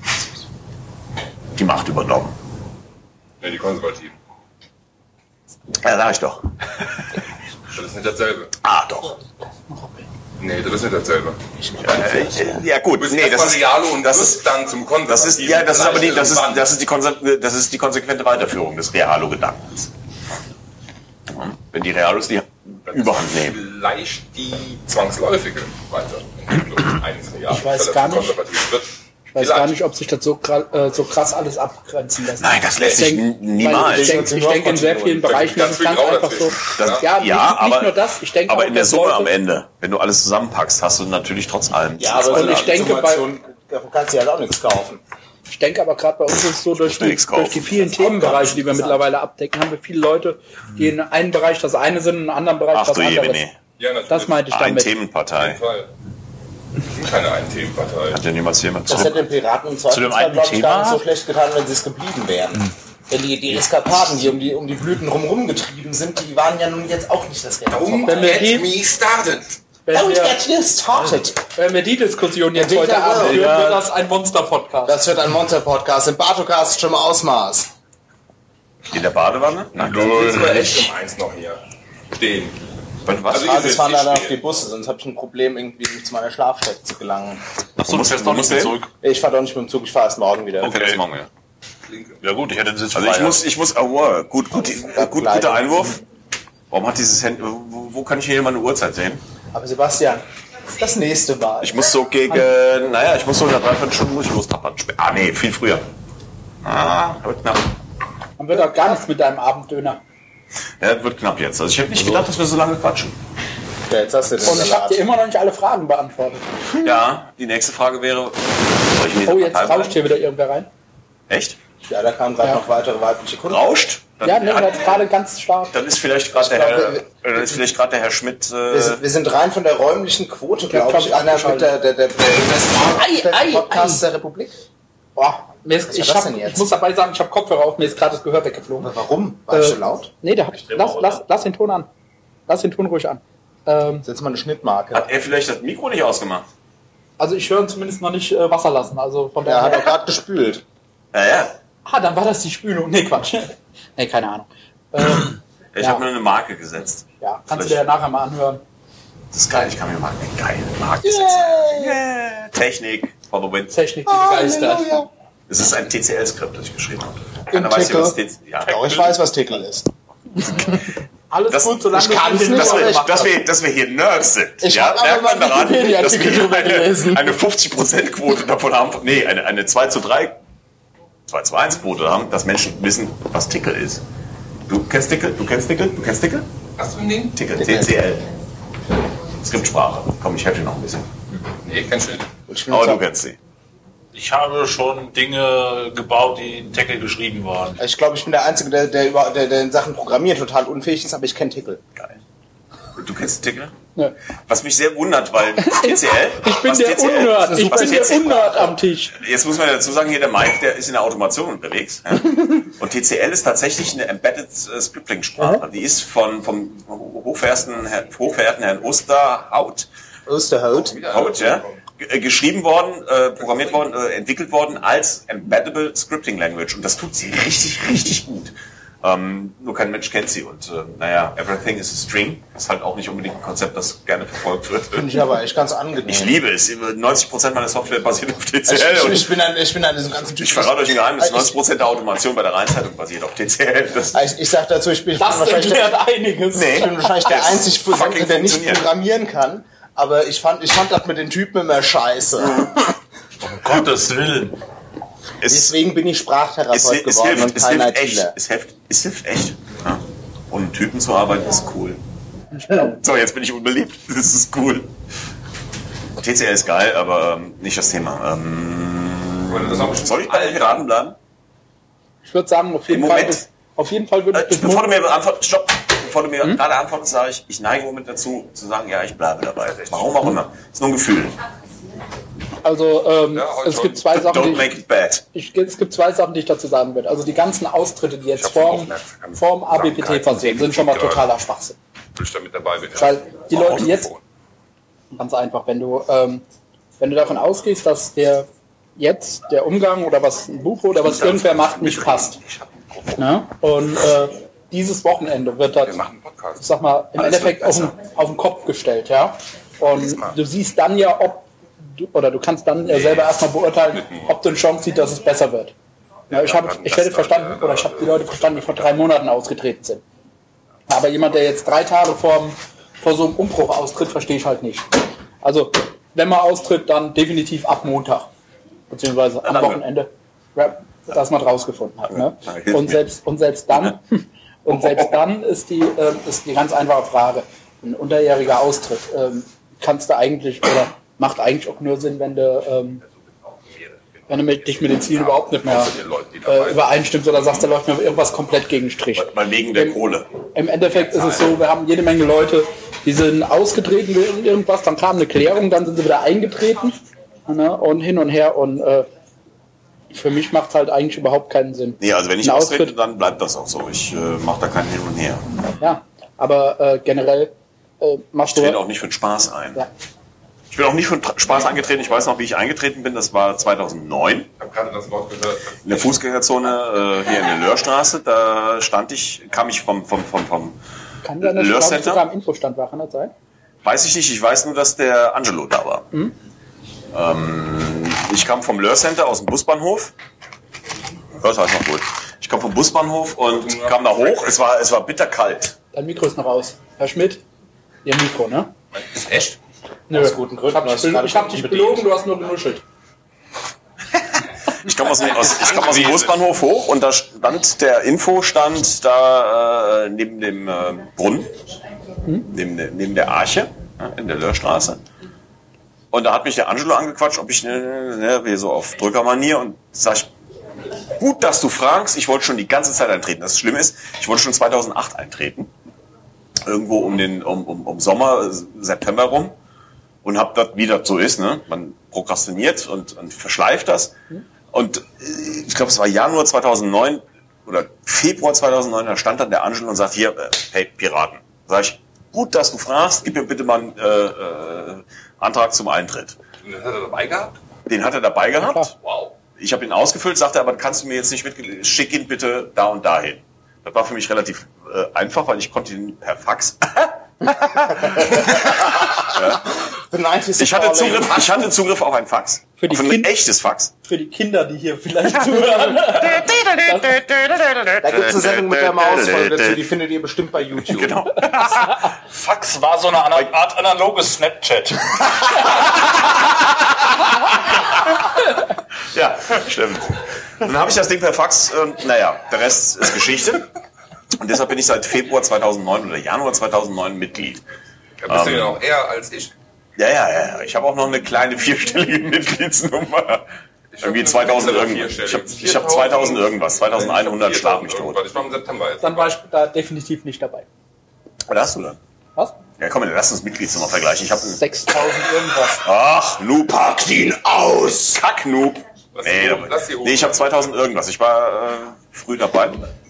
die Macht übernommen.
Ja, die Konservativen.
Ja, sag ich doch.
Das ist nicht dasselbe.
Ah, doch.
Nee, das ist nicht dasselbe.
Äh, ja gut,
Du bist
nee, das ist,
Realo und
das
wirst
ist,
dann zum Konservativen.
das ist, ja, das ist aber die, das ist,
Irgendwann.
das ist die, konse- das ist die konsequente Weiterführung des Realo-Gedankens. Wenn die Realos die Überhand nehmen.
Vielleicht die zwangsläufige Weiterentwicklung eines Realo.
Ich weiß
dass er
gar
zum
nicht.
Konservativen wird.
Ich weiß gar nicht, ob sich das so, äh, so krass alles abgrenzen lässt.
Nein, das lässt
Ich
sich
denk-
niemals.
Ich denke, ich denk, in sehr vielen Bereichen ist es ganz einfach so.
Das,
Ja,
ja,
nicht,
aber,
nicht nur das. Ich denke
aber
auch,
in der
dass
Summe
Leute-
am Ende, wenn du alles zusammenpackst, hast du natürlich trotz allem.
Ja, aber so
Und
eine
ich denke, bei-
Summation, davon kannst du halt auch nichts kaufen.
Ich denke aber gerade bei uns ist es so, durch die,
nichts kaufen.
durch die vielen Themenbereiche, die wir mittlerweile abdecken, haben wir viele Leute, die in einem Bereich das eine sind, in einem anderen Bereich
Ach
das
du je,
andere.
nee.
Ja, natürlich.
Das meinte ich
Ein
damit.
Auf
Themenpartei.
jeden Fall. Wir sind keine Ein-Themenpartei.
Hat ja niemals jemand
Das
zu.
hätte den Piraten im
Zu dem
Zweifelsfall,
einen
glaube ich, gar
Thema?
nicht so schlecht getan, wenn sie es geblieben wären. Denn die, die Eskapaden, die um die, um die Blüten rumrum getrieben sind, die waren ja nun jetzt auch nicht das Geld.
Darum
Wenn wir
get
die-
me started.
Wenn
Don't
wir,
get you started.
wenn wir die Diskussion jetzt
Ja,
heute
Digital
Abend
World.
führen,
Ja.
wird das ein Monster-Podcast.
Das wird ein Monster-Podcast. Im Bartocast schon mal Ausmaß.
In der Badewanne? Nein.
Jetzt war echt um eins noch hier stehen.
Und was?
Also
Also
ihr
es fahren
wisst,
dann
ich
auf die Busse, sonst habe ich ein Problem, irgendwie zu meiner Schlafstätte zu gelangen.
Achso, du fährst noch nicht mehr zurück.
Ich fahre doch nicht mit dem Zug, ich fahre erst morgen wieder.
Okay, das machen wir.
Ja gut, ich hätte den Sitz
Also ich
frei.
muss, ich muss, oh, wow, gut, gut, gut, guter Einwurf. Warum hat dieses Handy, wo, wo kann ich hier mal eine Uhrzeit sehen?
Aber Sebastian, das nächste Mal.
Ich muss so gegen, naja, ich muss so in einer Dreiviertelstunde muss ich los nach Bad Spe- Ah, nee, viel früher. Ah, wird knapp.
Dann wird auch gar nichts mit deinem Abenddöner.
Ja, wird knapp jetzt. Also ich hätte nicht gedacht, dass wir so lange quatschen.
Ja, jetzt hast du den
Und ich habe
Salat.
dir immer noch nicht alle Fragen beantwortet.
Ja, die nächste Frage wäre, soll ich in diese
Oh, jetzt
Partei
rauscht hier wieder irgendwer rein.
Echt?
Ja, da kamen gerade
Ja.
noch weitere weibliche Kunden.
Rauscht? Dann,
Ja, nee,
hat-
das ist gerade ganz stark.
dann ist vielleicht gerade der,
glaub,
Herr-
wir-
äh, dann ist vielleicht gerade der Herr Schmidt.
Wir
Äh,
sind, wir sind rein von der räumlichen Quote,
Der
glaube ich,
kommt
einer mit der, der, der, der
Ei, ei,
besten Podcast der Republik.
Boah, mir ist,
Was war
ich,
das
hab,
denn jetzt?
ich muss dabei sagen, ich habe Kopfhörer auf, mir ist gerade das Gehör weggeflogen.
Aber warum? War ich
Äh,
so laut?
Nee, der hat, lass, lass, lass den Ton an. Lass den Ton ruhig an. Ähm,
Setz mal eine Schnittmarke.
hat er vielleicht das Mikro nicht ausgemacht?
also ich höre ihn zumindest noch nicht äh, Wasser lassen. Also von
Ja, hat
daher.
er gerade gespült.
Ja, ja.
Ah, dann war das die Spülung. Nee, Quatsch. Nee, keine Ahnung. Ähm,
Ich
Ja.
habe mir eine Marke gesetzt.
ja, kannst du dir ja nachher mal anhören.
Das ist geil, ich kann mir mal eine geile Marke setzen. Yeah. Technik for the win.
Technik, die begeistert.
Halleluja.
Es ist ein T C L-Skript, das ich geschrieben habe.
Im
Keiner weiß hier,
Tickle.
was T C L Ja,
Doch, ich weiß, was Tickle ist.
Alles
Das-
gut, solange
ich
du
kann's
den
nicht,
dass,
Hinweis
wir,
gemacht
dass,
hast.
wir, dass wir hier Nerds sind.
Ich
ja,
hab aber
merkt man
mal
daran, dass
Wikipedia-Artikel
wir
drüber
eine,
gelesen.
eine fünfzig Prozent Quote davon haben, nee, eine, eine zwei zu drei, zwei zu eins Quote haben, dass Menschen wissen, was Tickle ist. Du kennst Tickle? Du kennst Tickle? Du kennst Tickle?
Hast du ein Ding?
Tickle, T C L. Skriptsprache. Komm, ich helfe dir noch ein bisschen.
Nee, kein Schild.
Ich bin
Aber du
jetzt
kennst sie.
Ich habe schon Dinge gebaut, die in Tackle geschrieben waren.
auch- ich glaube, ich bin der Einzige, der, der, über, der, der in Sachen Programmieren total unfähig ist, aber ich kenne Tickle.
Geil. Du kennst Tickle?
Ja.
Was mich sehr wundert, weil T C L...
Ich bin
was
der
T C L
Unnerd. Ich
was
bin
T
der
C L
Unnerd am Tisch.
Jetzt muss man dazu sagen, hier der Mike, der ist in der Automation unterwegs. Ja? Und T C L ist tatsächlich eine Embedded äh, Scripting-Sprache. Die ist von, vom hochverehrten, Herr- hochverehrten Herrn Osterhaut,
Osterhout.
Haut, ja, g- äh, geschrieben worden, äh, programmiert worden, äh, entwickelt worden als Embeddable Scripting Language. Und das tut sie richtig, richtig gut. Ähm, nur kein Mensch kennt sie. Und äh, naja, everything is a string. Ist halt auch nicht unbedingt ein Konzept, das gerne verfolgt wird.
Finde ich aber echt ganz angenehm.
Ich liebe es. neunzig Prozent meiner Software basiert auf T C L.
Ich, ich,
und
ich, bin an, ich bin an diesem ganzen Typ.
ich verrate euch ein Geheimnis,
Ich-
neunzig Prozent der Automation bei der Rheinzeitung basiert auf T C L. Das
Ich, ich sag dazu, ich bin, ich bin
Das
wahrscheinlich, der,
erklärt einiges.
Nee.
ich bin wahrscheinlich der
Das
einzige
fucking
Verwandte, der nicht
funktioniert.
programmieren kann. Aber ich fand, ich fand das mit den Typen immer scheiße.
Mhm.
Um Gottes Willen.
es,
Deswegen bin ich
es,
Sprachtherapeut
es
geworden
hilft,
und
es
kein
hilft echt.
ITler.
Es hilft, es hilft echt. Ja. Und mit Typen zu arbeiten ist cool. So, jetzt bin ich unbeliebt. Das ist cool. T C L ist geil, aber ähm, nicht das Thema. Ähm,
Wollen wir das auch
soll ich bei den Piraten bleiben?
Ich würde sagen, auf jeden
Im
Fall,
Moment.
bis, auf jeden Fall würde
Äh,
ich bis
bevor du
Montag,
mir beantwortest, stopp, bevor du mir gerade antwortest, sage ich, ich neige im Moment dazu, zu sagen, ja, ich bleibe dabei. Warum auch immer. Ist nur ein Gefühl.
also ähm,
Ja, heute
es
schon.
gibt zwei Sachen,
Don't
die
make it bad.
ich, es gibt zwei Sachen, die ich dazu sagen würde. Also die ganzen Austritte, die jetzt
Ich hab
vorm,
Aufmerksamkeit.
vorm A B P T passieren, sind schon mal totaler Schwachsinn.
Will ich damit dabei bin.
Weil die Leute jetzt, ganz einfach, wenn du, ähm, wenn du davon ausgehst, dass der jetzt der Umgang oder was ein Buch oder was irgendwer macht, nicht passt. Ne? Und äh, dieses Wochenende wird das,
Wir machen einen
ich
Podcast.
sag mal, im
Alles
Endeffekt
wird
auf den, auf den Kopf gestellt, ja. Und du siehst dann ja, ob du, oder du kannst dann ja selber erstmal beurteilen, ob du eine Chance siehst, dass es besser wird. Ja, ich, hab, ich hätte verstanden, oder ich habe die Leute verstanden, die vor drei Monaten ausgetreten sind. Aber jemand, der jetzt drei Tage vor, vor so einem Umbruch austritt, verstehe ich halt nicht. Also, wenn man austritt, dann definitiv ab Montag. beziehungsweise am
Danke.
Wochenende, ja, das man rausgefunden hat. Ne?
Ja, hilf
Und
mir.
selbst und selbst dann und selbst dann ist die ähm, ist die ganz einfache Frage: Ein unterjähriger Austritt ähm, kannst du eigentlich oder macht eigentlich auch nur Sinn, wenn du ähm, wenn du mit, dich mit den Zielen überhaupt nicht mehr äh, übereinstimmst oder sagst, da läuft mir irgendwas komplett gegen den Strich.
Mal wegen der
Im-
Kohle.
Im Endeffekt ist es so, wir haben jede Menge Leute, die sind ausgetreten wegen irgendwas, dann kam eine Klärung, dann sind sie wieder eingetreten, ne, und hin und her und äh, für mich macht es halt eigentlich überhaupt keinen Sinn.
Nee, also wenn ich
Ein
austrete,
Austritt-
dann bleibt das auch so. Ich äh, mache da keinen Hin und Her.
Ja, aber äh, generell äh, machst
Ich
du...
trete auch nicht für den Spaß ein.
Ja.
Ich bin auch nicht für den Tra- Spaß angetreten. Ich weiß noch, wie ich eingetreten bin. Das war zweitausendneun
Ich habe gerade das Wort gehört.
in der Fußgängerzone äh, hier in der Löhrstraße. Da stand ich, kam ich vom, vom, vom, vom
Kann sein, dass ich
Löhr
glaube,
Center?
sogar im Infostand war, kann das sein?
Weiß ich nicht, ich weiß nur, dass der Angelo da war.
Mhm.
Ähm, ich kam vom Löhr Center aus dem Busbahnhof. Das heißt noch gut. Ich kam vom Busbahnhof und kam da hoch. Es war, es war bitterkalt.
Dein Mikro ist noch aus. Herr Schmidt, Ihr Mikro, ne?
Ist echt?
Nö.
Aus guten Gründen.
Ich hab,
hast
dich,
du
bel- ich hab
gerade
dich
bedient.
belogen, du hast nur genuschelt.
Ich komme aus, dem- aus, ich komm aus dem Busbahnhof hoch und da stand der Infostand da äh, neben dem äh, Brunnen, neben, der- neben der Arche ja, in der Löhrstraße. Und da hat mich der Angelo angequatscht, ob ich ne, ne, wie so auf Drückermanier und sag ich, gut, dass du fragst, ich wollte schon die ganze Zeit eintreten. Das Schlimme ist, ich wollte schon zweitausendacht eintreten. Irgendwo um den um, um, um Sommer, September rum. Und hab das, wie das so ist, ne? Man prokrastiniert und, und verschleift das. Und äh, ich glaube, es war Januar zweitausendneun oder Februar zweitausendneun, da stand dann der Angelo und sagt, hier, äh, hey, Piraten. Sag ich, gut, dass du fragst, gib mir bitte mal einen äh, äh, Antrag zum Eintritt.
Und das hat er dabei gehabt?
Den hat er dabei gehabt.
klar.
Wow.
Ich habe ihn ausgefüllt, sagte er, aber kannst du mir jetzt nicht mit, schick ihn bitte da und dahin. Das war für mich relativ äh, einfach, weil ich konnte ihn per Fax.
The nineties
Ich hatte Zugriff, ich hatte Zugriff auf ein Fax.
Für die
auf ein
Kind-
echtes Fax.
Für die Kinder, die hier vielleicht zuhören.
Da gibt es eine Sendung mit der Mausfolge dazu, die findet ihr bestimmt bei YouTube.
Genau.
Fax war so eine ana- Art analoges Snapchat.
Ja, stimmt. Dann habe ich das Ding per Fax und naja, der Rest ist Geschichte. Und deshalb bin ich seit Februar zweitausendneun oder Januar zweitausendneun Mitglied.
Da bist du ja noch eher als ich.
Ja, ja, ja. Ich habe auch noch eine kleine vierstellige Mitgliedsnummer.
Ich
Irgendwie
hab
zweitausend
eine
irgendwas. Ich habe
vierstellige.
ich hab zweitausend irgendwas. zweitausendeinhundert schlag mich tot.
irgendwas. Ich war im September jetzt.
Dann war ich da definitiv nicht dabei.
Was hast du dann?
Was?
Ja, komm, dann lass uns Mitgliedsnummer vergleichen. Ich habe
sechstausend irgendwas.
Ach, Noob, pack ihn aus! Kack, Noob!
Lass
Nee,
die
da-
hoch, lass die hoch.
nee, ich habe zweitausend irgendwas. Ich war äh, früh dabei.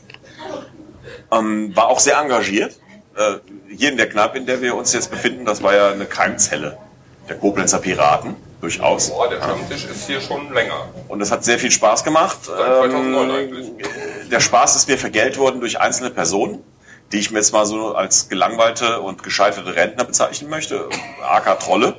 Ähm, war auch sehr engagiert. Äh, hier in der Kneipe, in der wir uns jetzt befinden, das war ja eine Keimzelle der Koblenzer Piraten, durchaus.
Boah, der Stammtisch ist hier schon länger.
Und das hat sehr viel Spaß gemacht.
Seit zweitausendneun
Ähm,
eigentlich.
der Spaß ist mir vergällt worden durch einzelne Personen, die ich mir jetzt mal so als gelangweilte und gescheiterte Rentner bezeichnen möchte. A K Trolle.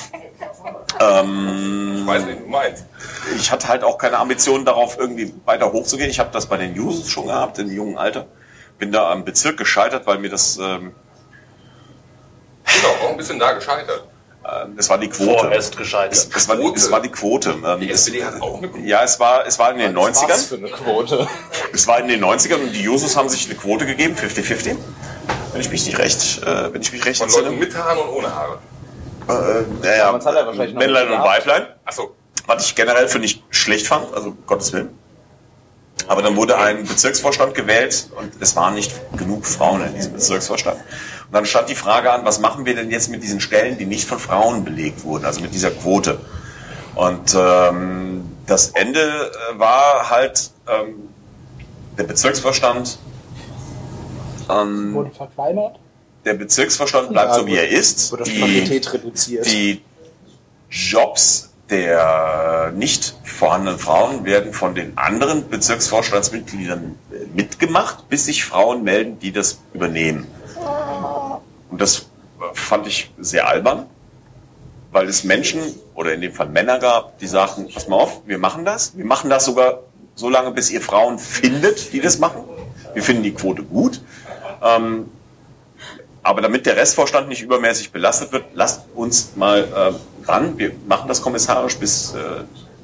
Ähm,
Ich weiß nicht, du meinst.
ich hatte halt auch keine Ambitionen darauf, irgendwie weiter hochzugehen. Ich habe das bei den Jusos schon gehabt, im jungen Alter. Bin da am Bezirk gescheitert, weil mir das, ähm,
Genau, auch ein bisschen da gescheitert.
äh, es war die Quote.
Vorerst gescheitert.
Es war, es war die Quote. Ähm,
Die
es,
S P D hat auch eine Quote.
ja, es war, es war in den
Was
neunzigern.
für eine Quote.
Es war in den neunzigern und die Jusos haben sich eine Quote gegeben, fünfzig fünfzig. Wenn ich mich nicht recht, äh, wenn ich mich recht
Von Leuten
entsinne.
mit Haaren und ohne Haare.
Äh, ja, ja,
Damals hat er wahrscheinlich noch
Männlein
nicht
und
gehabt.
Weiblein.
Achso.
Was ich generell für nicht schlecht fand, also Gottes Willen. Aber dann wurde ein Bezirksvorstand gewählt und es waren nicht genug Frauen in diesem Bezirksvorstand. Und dann stand die Frage an, was machen wir denn jetzt mit diesen Stellen, die nicht von Frauen belegt wurden, also mit dieser Quote. Und ähm, das Ende äh, war halt, ähm, der Bezirksvorstand, ähm,
Wurde verkleinert.
der Bezirksvorstand bleibt
Ja,
so, wie er ist.
Wurde auf
Die-
Qualität reduziert.
Die Jobs der nicht vorhandenen Frauen werden von den anderen Bezirksvorstandsmitgliedern äh, mitgemacht, bis sich Frauen melden, die das übernehmen. Und das fand ich sehr albern, weil es Menschen, oder in dem Fall Männer gab, die sagten, pass mal auf, wir machen das. Wir machen das sogar so lange, bis ihr Frauen findet, die das machen. Wir finden die Quote gut. Ähm, aber damit der Restvorstand nicht übermäßig belastet wird, lasst uns mal äh, ran. Wir machen das kommissarisch bis äh,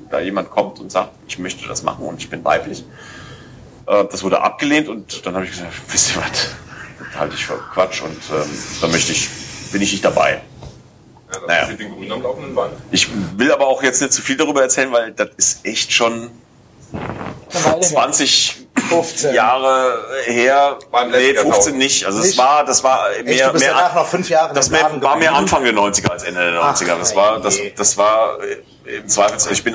da jemand kommt und sagt, ich möchte das machen und ich bin weiblich. Äh, das wurde abgelehnt und dann habe ich gesagt, wisst ihr was, das halte ich für Quatsch und ähm, da möchte ich, bin ich nicht dabei.
Ja, das
naja.
ist den Grünen am laufenden Band.
Ich will aber auch jetzt nicht zu viel darüber erzählen, weil das ist echt schon zwanzig
fünfzehn
Jahre her.
Beim
Nee,
letzten
fünfzehn nicht. Also es
Nicht?
war, das war
Echt,
mehr,
du bist
mehr,
danach noch fünf Jahre
das
im Laden
mehr, war mehr
geblieben?
Anfang der neunziger als Ende der neunziger. Das war, das, das war äh, im Zweifelsfall, ich bin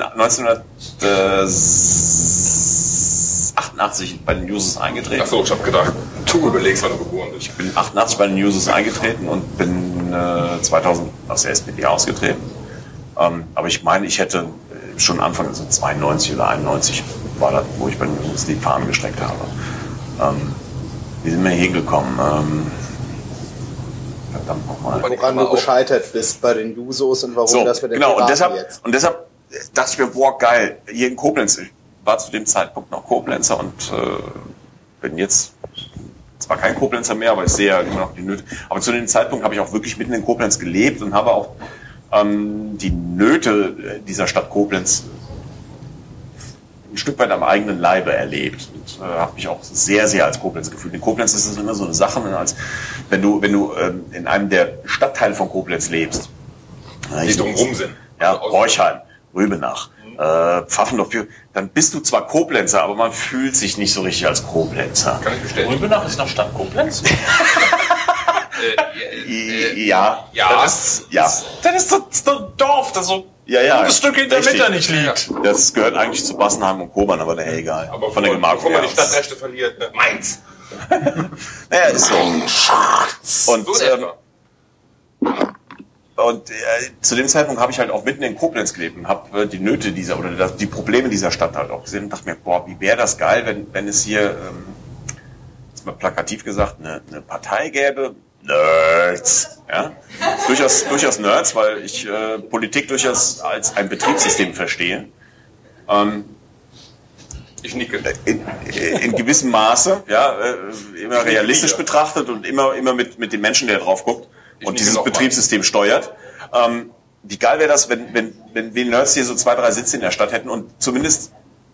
neunzehnhundertachtundachtzig bei den Users eingetreten.
Achso, ich habe gedacht, du überlegst, wann du geboren bist.
Ich bin achtundachtzig bei den Users eingetreten und bin äh, zweitausend aus der S P D ausgetreten. Ähm, aber ich meine, ich hätte äh, schon Anfang, also zweiundneunzig oder einundneunzig war das, wo ich bei den Users die Fahnen gestreckt habe. Ähm, wie sind wir hier hingekommen? Ähm, verdammt nochmal.
Woran du gescheitert bist bei den Jusos und warum
So,
das mit den
genau, und
Piraten
deshalb,
jetzt.
und deshalb dachte ich mir, boah, geil, hier in Koblenz, ich war zu dem Zeitpunkt noch Koblenzer und äh, bin jetzt zwar kein Koblenzer mehr, aber ich sehe ja immer noch die Nöte. Aber zu dem Zeitpunkt habe ich auch wirklich mitten in Koblenz gelebt und habe auch ähm, die Nöte dieser Stadt Koblenz ein Stück weit am eigenen Leibe erlebt und äh, habe mich auch sehr, sehr als Koblenz gefühlt. In Koblenz ist es immer so eine Sache, als wenn du, wenn du ähm, in einem der Stadtteile von Koblenz lebst.
Die drumherum sind.
Ja,
Also aus-
Borchheim, Rübenach, äh, Pfaffendorf, dann bist du zwar Koblenzer, aber man fühlt sich nicht so richtig als Koblenzer.
Kann ich bestätigen.
Rübenach ist noch Stadt Koblenz?
Äh,
Ja,
Ja.
das ist, ja,
Das ist das, das Dorf, das so
ja, ja.
ein Stück hinter
richtig.
Metternich liegt.
Das gehört eigentlich zu Bassenheim und Kobern, aber naja, egal.
aber
von der
bevor,
Gemarkung
bevor man die
her.
Stadtrechte verliert, ne? Mainz!
Naja, ist so. Und,
So in
ähm,
etwa.
Und äh, zu dem Zeitpunkt habe ich halt auch mitten in Koblenz gelebt und habe äh, die Nöte dieser oder das, die Probleme dieser Stadt halt auch gesehen und dachte mir, boah, wie wäre das geil, wenn, wenn es hier, ähm, jetzt mal plakativ gesagt, eine, eine Partei gäbe. Nerds. Ja? durchaus, durchaus Nerds, weil ich äh, Politik durchaus als ein Betriebssystem verstehe. Ähm,
Ich nicke.
in, in gewissem Maße, ja, äh, immer realistisch betrachtet und immer, immer mit, mit dem Menschen, der drauf guckt
Ich
und
nicke
dieses
noch mal.
Betriebssystem steuert. Ähm, wie geil wäre das, wenn, wenn, wenn wir Nerds hier so zwei, drei Sitze in der Stadt hätten und zumindest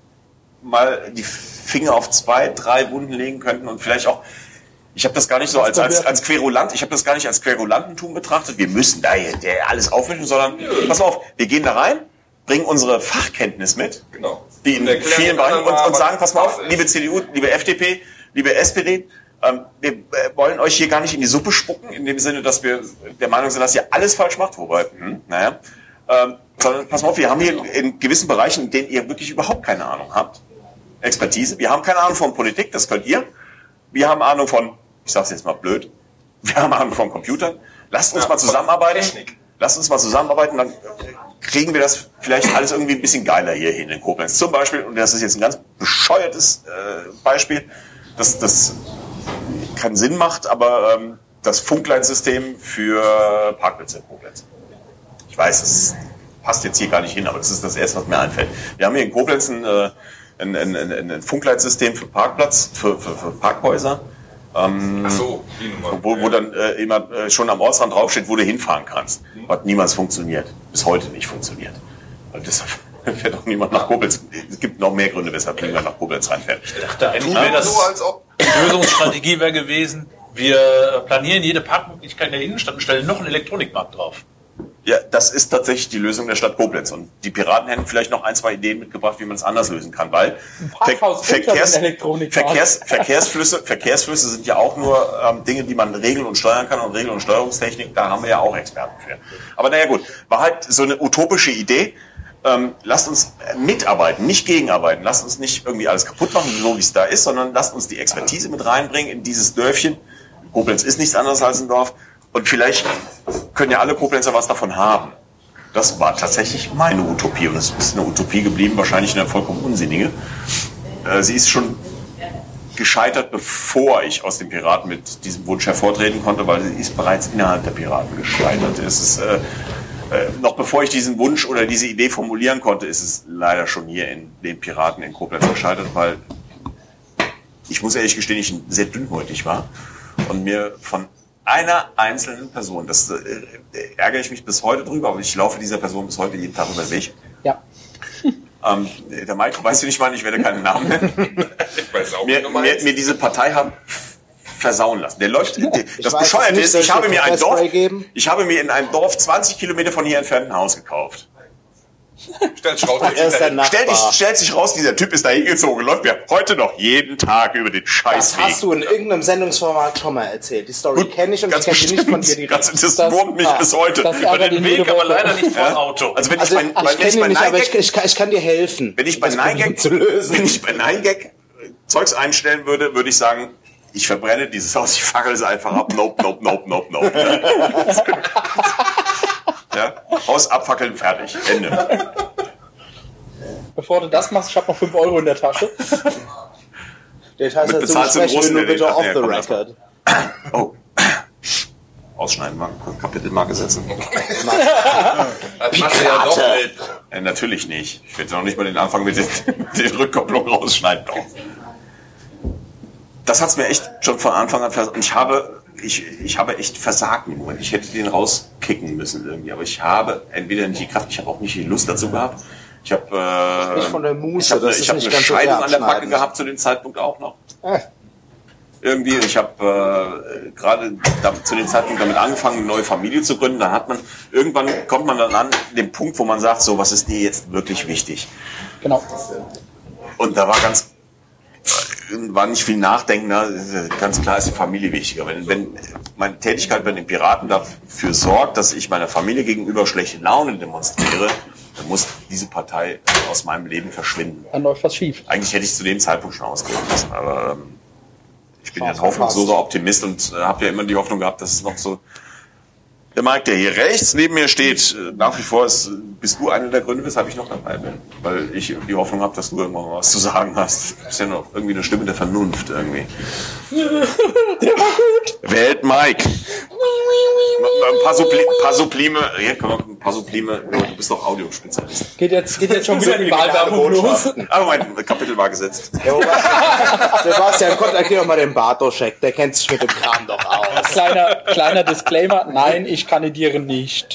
mal die Finger auf zwei, drei Wunden legen könnten und vielleicht auch, ich habe das gar nicht so als, als, als Querulant, ich habe das gar nicht als Querulantentum betrachtet, wir müssen da hier der alles aufwischen, sondern pass auf, wir gehen da rein, bringen unsere Fachkenntnis mit,
Genau.
die in
Und erklären
vielen
den
Bereichen
anderen
und,
mal,
und sagen, pass mal
was
auf,
ist.
liebe C D U, liebe F D P, liebe S P D, ähm, wir äh, wollen euch hier gar nicht in die Suppe spucken, in dem Sinne, dass wir der Meinung sind, dass ihr alles falsch macht, wobei, hm, naja, ähm, sondern pass mal auf, wir haben hier in gewissen Bereichen, in denen ihr wirklich überhaupt keine Ahnung habt, Expertise, wir haben keine Ahnung von Politik, das könnt ihr, wir haben Ahnung von, ich sag's jetzt mal blöd, wir haben Ahnung von Computern, lasst uns
Ja,
mal zusammenarbeiten,
Technik.
lasst uns mal zusammenarbeiten, dann kriegen wir das vielleicht alles irgendwie ein bisschen geiler hier hin in Koblenz. Zum Beispiel, und das ist jetzt ein ganz bescheuertes äh, Beispiel, das, das keinen Sinn macht, aber ähm, das Funkleitsystem für Parkplätze in Koblenz. Ich weiß, das passt jetzt hier gar nicht hin, aber das ist das Erste, was mir einfällt. Wir haben hier in Koblenz ein, äh, ein, ein, ein, ein Funkleitsystem für Parkplatz, für, für, für Parkhäuser. Ähm,
Ach so, die Nummer.
wo, wo dann äh, immer äh, schon am Ortsrand draufsteht, wo du hinfahren kannst. Hat niemals funktioniert. Bis heute nicht funktioniert. Und deshalb fährt auch niemand nach Koblenz. Es gibt noch mehr Gründe, weshalb niemand nach Koblenz reinfährt.
Ich dachte, eigentlich
Tu
wäre das
so, als ob.
die Lösungsstrategie wäre gewesen, wir planieren jede Parkmöglichkeit in der Innenstadt und stellen noch einen Elektronikmarkt drauf.
Ja, das ist tatsächlich die Lösung der Stadt Koblenz. Und die Piraten hätten vielleicht noch ein, zwei Ideen mitgebracht, wie man es anders lösen kann, weil
Parkhaus
Ver
unter
Verkehrs
den Elektronikmarkt.
Verkehrs Verkehrsflüsse, Verkehrsflüsse sind ja auch nur ähm, Dinge, die man regeln und steuern kann, und Regel- und Steuerungstechnik, da haben wir ja auch Experten für. Aber naja gut, war halt so eine utopische Idee. Ähm, lasst uns mitarbeiten, nicht gegenarbeiten. Lasst uns nicht irgendwie alles kaputt machen, so wie es da ist, sondern lasst uns die Expertise mit reinbringen in dieses Dörfchen. Koblenz ist nichts anderes als ein Dorf. Und vielleicht können ja alle Koblenzer was davon haben. Das war tatsächlich meine Utopie. Und es ist eine Utopie geblieben, wahrscheinlich eine vollkommen unsinnige. Äh, sie ist schon gescheitert, bevor ich aus den Piraten mit diesem Wunsch hervortreten konnte, weil sie ist bereits innerhalb der Piraten gescheitert. Es ist, äh, äh, noch bevor ich diesen Wunsch oder diese Idee formulieren konnte, ist es leider schon hier in den Piraten in Koblenz gescheitert, weil ich muss ehrlich gestehen, ich sehr dünnhäutig war und mir von einer einzelnen Person, das äh, ärgere ich mich bis heute drüber, aber ich laufe dieser Person bis heute jeden Tag über den Weg,
Ja.
Ähm, der Mike, weißt du nicht mal, ich werde keinen Namen nennen.
Ich weiß auch,
mir, mir, mir diese Partei hat versauen lassen. Der läuft, der, das
weiß
Bescheuerte
nicht,
ist,
soll
ich
ich
habe
dir
mir ein Dorf,
Pfefferspray geben?
ich habe mir in einem Dorf zwanzig Kilometer von hier entfernt ein Haus gekauft.
Stellt sich raus,
Er ist dein
Stell dich,
Nachbar.
stellt sich raus, dieser Typ ist da hingezogen, läuft mir heute noch jeden Tag über den
Das
Scheißweg.
hast du in irgendeinem Sendungsformat schon mal erzählt. Die Story kenne ich und ich
Ganz
kenne sie nicht von dir
bestimmt. Ganz,
direkt.
das,
Das-
wurmt mich
ah,
bis heute.
das
Über
ärgert
den
ihn
Weg,
jede
aber
Woche.
leider nicht vor
Ja?
dem Auto.
Also wenn
Also,
ich bei,
ich
wenn ich
kenne
bei
ihn nicht, aber ich,
Nein-Gag,
ich, kann, ich kann dir helfen.
wenn ich bei
das Problem
Nein-Gag,
zu lösen.
wenn ich bei Nein-Gag Zeugs einstellen würde, würde ich sagen, ich verbrenne dieses Haus, ich fackel es einfach ab. Nope, nope, nope, nope, nope. Ja? Haus abfackeln, fertig. Ende.
Bevor du das machst, ich habe noch fünf Euro in der Tasche.
Details
Mit
dazu
bezahlst du den
besprechen wir
Russen,
nur
der
bitte
den-
off
nee,
the
komm, lass mal.
record.
Oh. Ausschneiden, mal Kapitelmarke setzen.
Das machst du ja doch nicht.
Äh, natürlich nicht. Ich werde noch nicht mal den Anfang mit den, den Rückkopplungen rausschneiden. Doch. Das hat's mir echt schon von Anfang an versagt. Und ich habe, ich, ich habe echt versagt im Moment. Ich hätte den rauskicken müssen irgendwie. Aber ich habe entweder nicht die Kraft, ich habe auch nicht die Lust dazu gehabt. Ich habe äh,
Nicht von der Muße,
ich habe
das
eine,
ist
ich hab
nicht
eine
ganz so
Scheidung an der Backe
erbschneidend.
gehabt zu dem Zeitpunkt auch noch.
Äh.
Irgendwie, ich habe äh, gerade da, zu dem Zeitpunkt damit angefangen, eine neue Familie zu gründen. Dann hat man, irgendwann kommt man dann an den Punkt, wo man sagt, so, was ist dir jetzt wirklich wichtig?
Genau.
Und da war ganz, war nicht viel Nachdenken, ne? Ganz klar ist die Familie wichtiger. Wenn, wenn meine Tätigkeit bei den Piraten dafür sorgt, dass ich meiner Familie gegenüber schlechte Laune demonstriere, dann muss diese Partei aus meinem Leben verschwinden.
Dann läuft was schief.
Eigentlich hätte ich zu dem Zeitpunkt schon ausgehen müssen, aber ähm, ich bin ja ein
Chance
hoffnungsloser Optimist und äh, habe ja immer die Hoffnung gehabt, dass es noch so... Der Mike, der hier rechts neben mir steht, äh, nach wie vor ist, äh, bist du einer der Gründe, weshalb ich noch dabei bin. Weil ich die Hoffnung habe, dass du irgendwann mal was zu sagen hast. Du bist ja noch irgendwie eine Stimme der Vernunft irgendwie.
Der war gut.
Wählt Mike. Ein paar, Suppli paar Supplime, ja, komm, ein paar Supplime, du bist doch Audiospezialist.
Geht jetzt, geht jetzt schon wieder die Wahlwerbung los.
Aber mein Kapitel war gesetzt.
Sebastian, kontaktier doch mal den Bartoschek, der kennt sich mit dem Kram doch aus.
Kleiner, kleiner Disclaimer, nein, ich kandidiere nicht.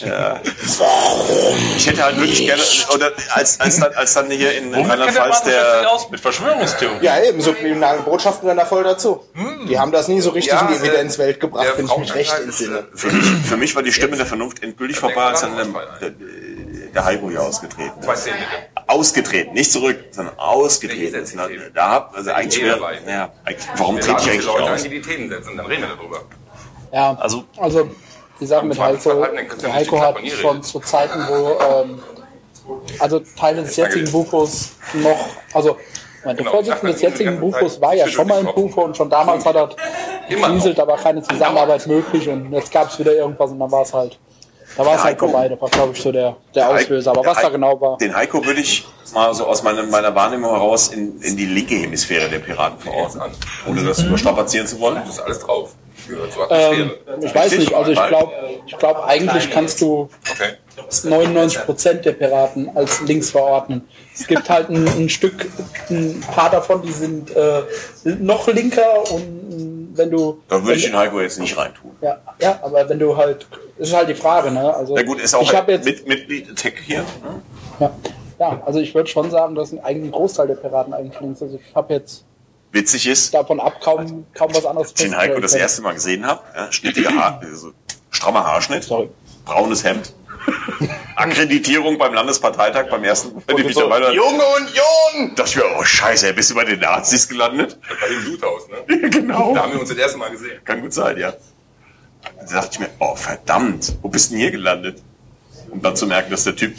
Ich hätte halt wirklich gerne, oder als, als, dann, als dann hier in
Womit kennt der
Rheinland-Pfalz
Bartoschek sich
der...
aus? Mit Verschwörungstheorien.
Ja, eben, subliminale Botschaften werden da voll dazu. Die haben das nie so richtig
Ja,
in die
äh,
Evidenzwelt gebracht,
der
wenn ich mich recht
Frauenanteil ist,
entsinne.
Für mich, für mich war die Stimme der Vernunft endgültig vorbei, als dann der, der Heiko hier ausgetreten
Zwei
ist.
Zehn bitte.
Ausgetreten, nicht zurück, sondern
Nee,
ausgetreten
ihr
ist.
setzt die Themen.
Da hab, also eigentlich
Themen
wäre,
rein.
naja, eigentlich- warum
Wir
trete
laden
ich
die
eigentlich
Leute ein,
aus?
die die Themen setzen, dann reden wir darüber.
Ja,
Also-
also die Sache mit
Vor-
Heiko,
vor allem, dann könnt ihr
der
nicht
Heiko hat
klappern, ihr
schon
redet.
zu Zeiten, wo ähm, also Teile des jetzigen Bufos noch, also der
Genau,
Vorsitzende des
ich sag,
jetzigen
die ganze
Bufos
Zeit
war ja
schüttelt
schon mal im
den Kopf.
Bufo und schon damals hat er
Immer noch.
gekriselt, da war keine Zusammenarbeit möglich und jetzt gab es wieder irgendwas und dann war es halt, da war es halt
Heiko-
vorbei, das war glaube ich so der, der
Heiko-
Auslöser, aber
der
was da
Heiko-
genau war.
Den Heiko würde ich mal so aus meiner, meiner Wahrnehmung heraus in, in die linke Hemisphäre der Piraten verorten. Ohne das überstrapazieren zu wollen.
Das ist alles drauf. Gehört zur
Ähm,
Atmosphäre.
ich weiß nicht, also ich glaube, ich glaube eigentlich kannst du
Okay.
neunundneunzig Prozent der Piraten als links verordnen. Es gibt halt ein, ein Stück, ein paar davon, die sind äh, noch linker und wenn du...
Da würde ich
wenn,
den Heiko jetzt nicht reintun.
ja, ja, aber wenn du halt, das ist halt die Frage, ne? Also
Na gut, ist auch
ich habe jetzt,
mit, Mitglied Tech hier. Ne?
ja, ja, also ich würde schon sagen, dass ein, eigentlich ein Großteil der Piraten eigentlich links ist. Also ich habe jetzt
Witzig ist,
davon ab kaum, kaum was anderes.
den Heiko das
feststellen
erste Mal gesehen habe, ja, schnittiger Haar, also strammer Haarschnitt,
Sorry.
braunes Hemd, Akkreditierung beim Landesparteitag beim ersten, wenn ich mich dabei war,
Junge Union!
dachte ich mir, oh Scheiße, bist du bei den Nazis gelandet?
Bei dem Bluthaus, ne?
Genau.
Da haben wir uns das erste Mal gesehen.
Kann gut sein, ja. Da dachte ich mir, oh verdammt, wo bist du denn hier gelandet? Um dann zu merken, dass der Typ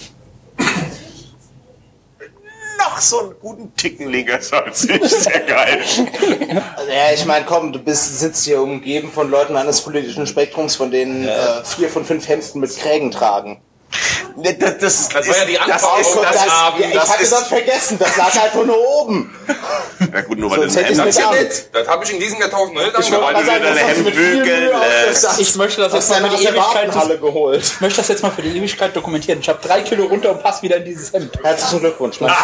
noch so einen guten Ticken linker ist als ich. Sehr geil.
Also, ja, ich meine, komm, du bist, sitzt hier umgeben von Leuten eines politischen Spektrums, von denen äh, vier von fünf Hemden mit Krägen tragen.
Ne, Das, das,
Das war ja die
das
Antwort
ist,
auf
das,
das
ist,
Abend.
ja, ich
das
hatte
ist,
das vergessen, das lag einfach nur oben.
na gut, nur weil
Sonst
du
hätte
ein
ich's
Hemd
nicht
hast.
an.
Das habe ich in diesem Jahrtausend noch nicht
Ich wollte
weil
mal
du
sagen,
dir
das
deine
hast du mit
Hemden
viel
bügeln
Mühe
lässt.
ausgedacht.
Ich möchte das
Hast
jetzt
du
mal
aus
für die
der
Ewigkeit,
Wartenhalle geholt.
ich möchte das jetzt mal für die Ewigkeit dokumentieren. Ich habe drei Kilo runter und passe wieder in dieses Hemd.
Herzlichen Glückwunsch. Mein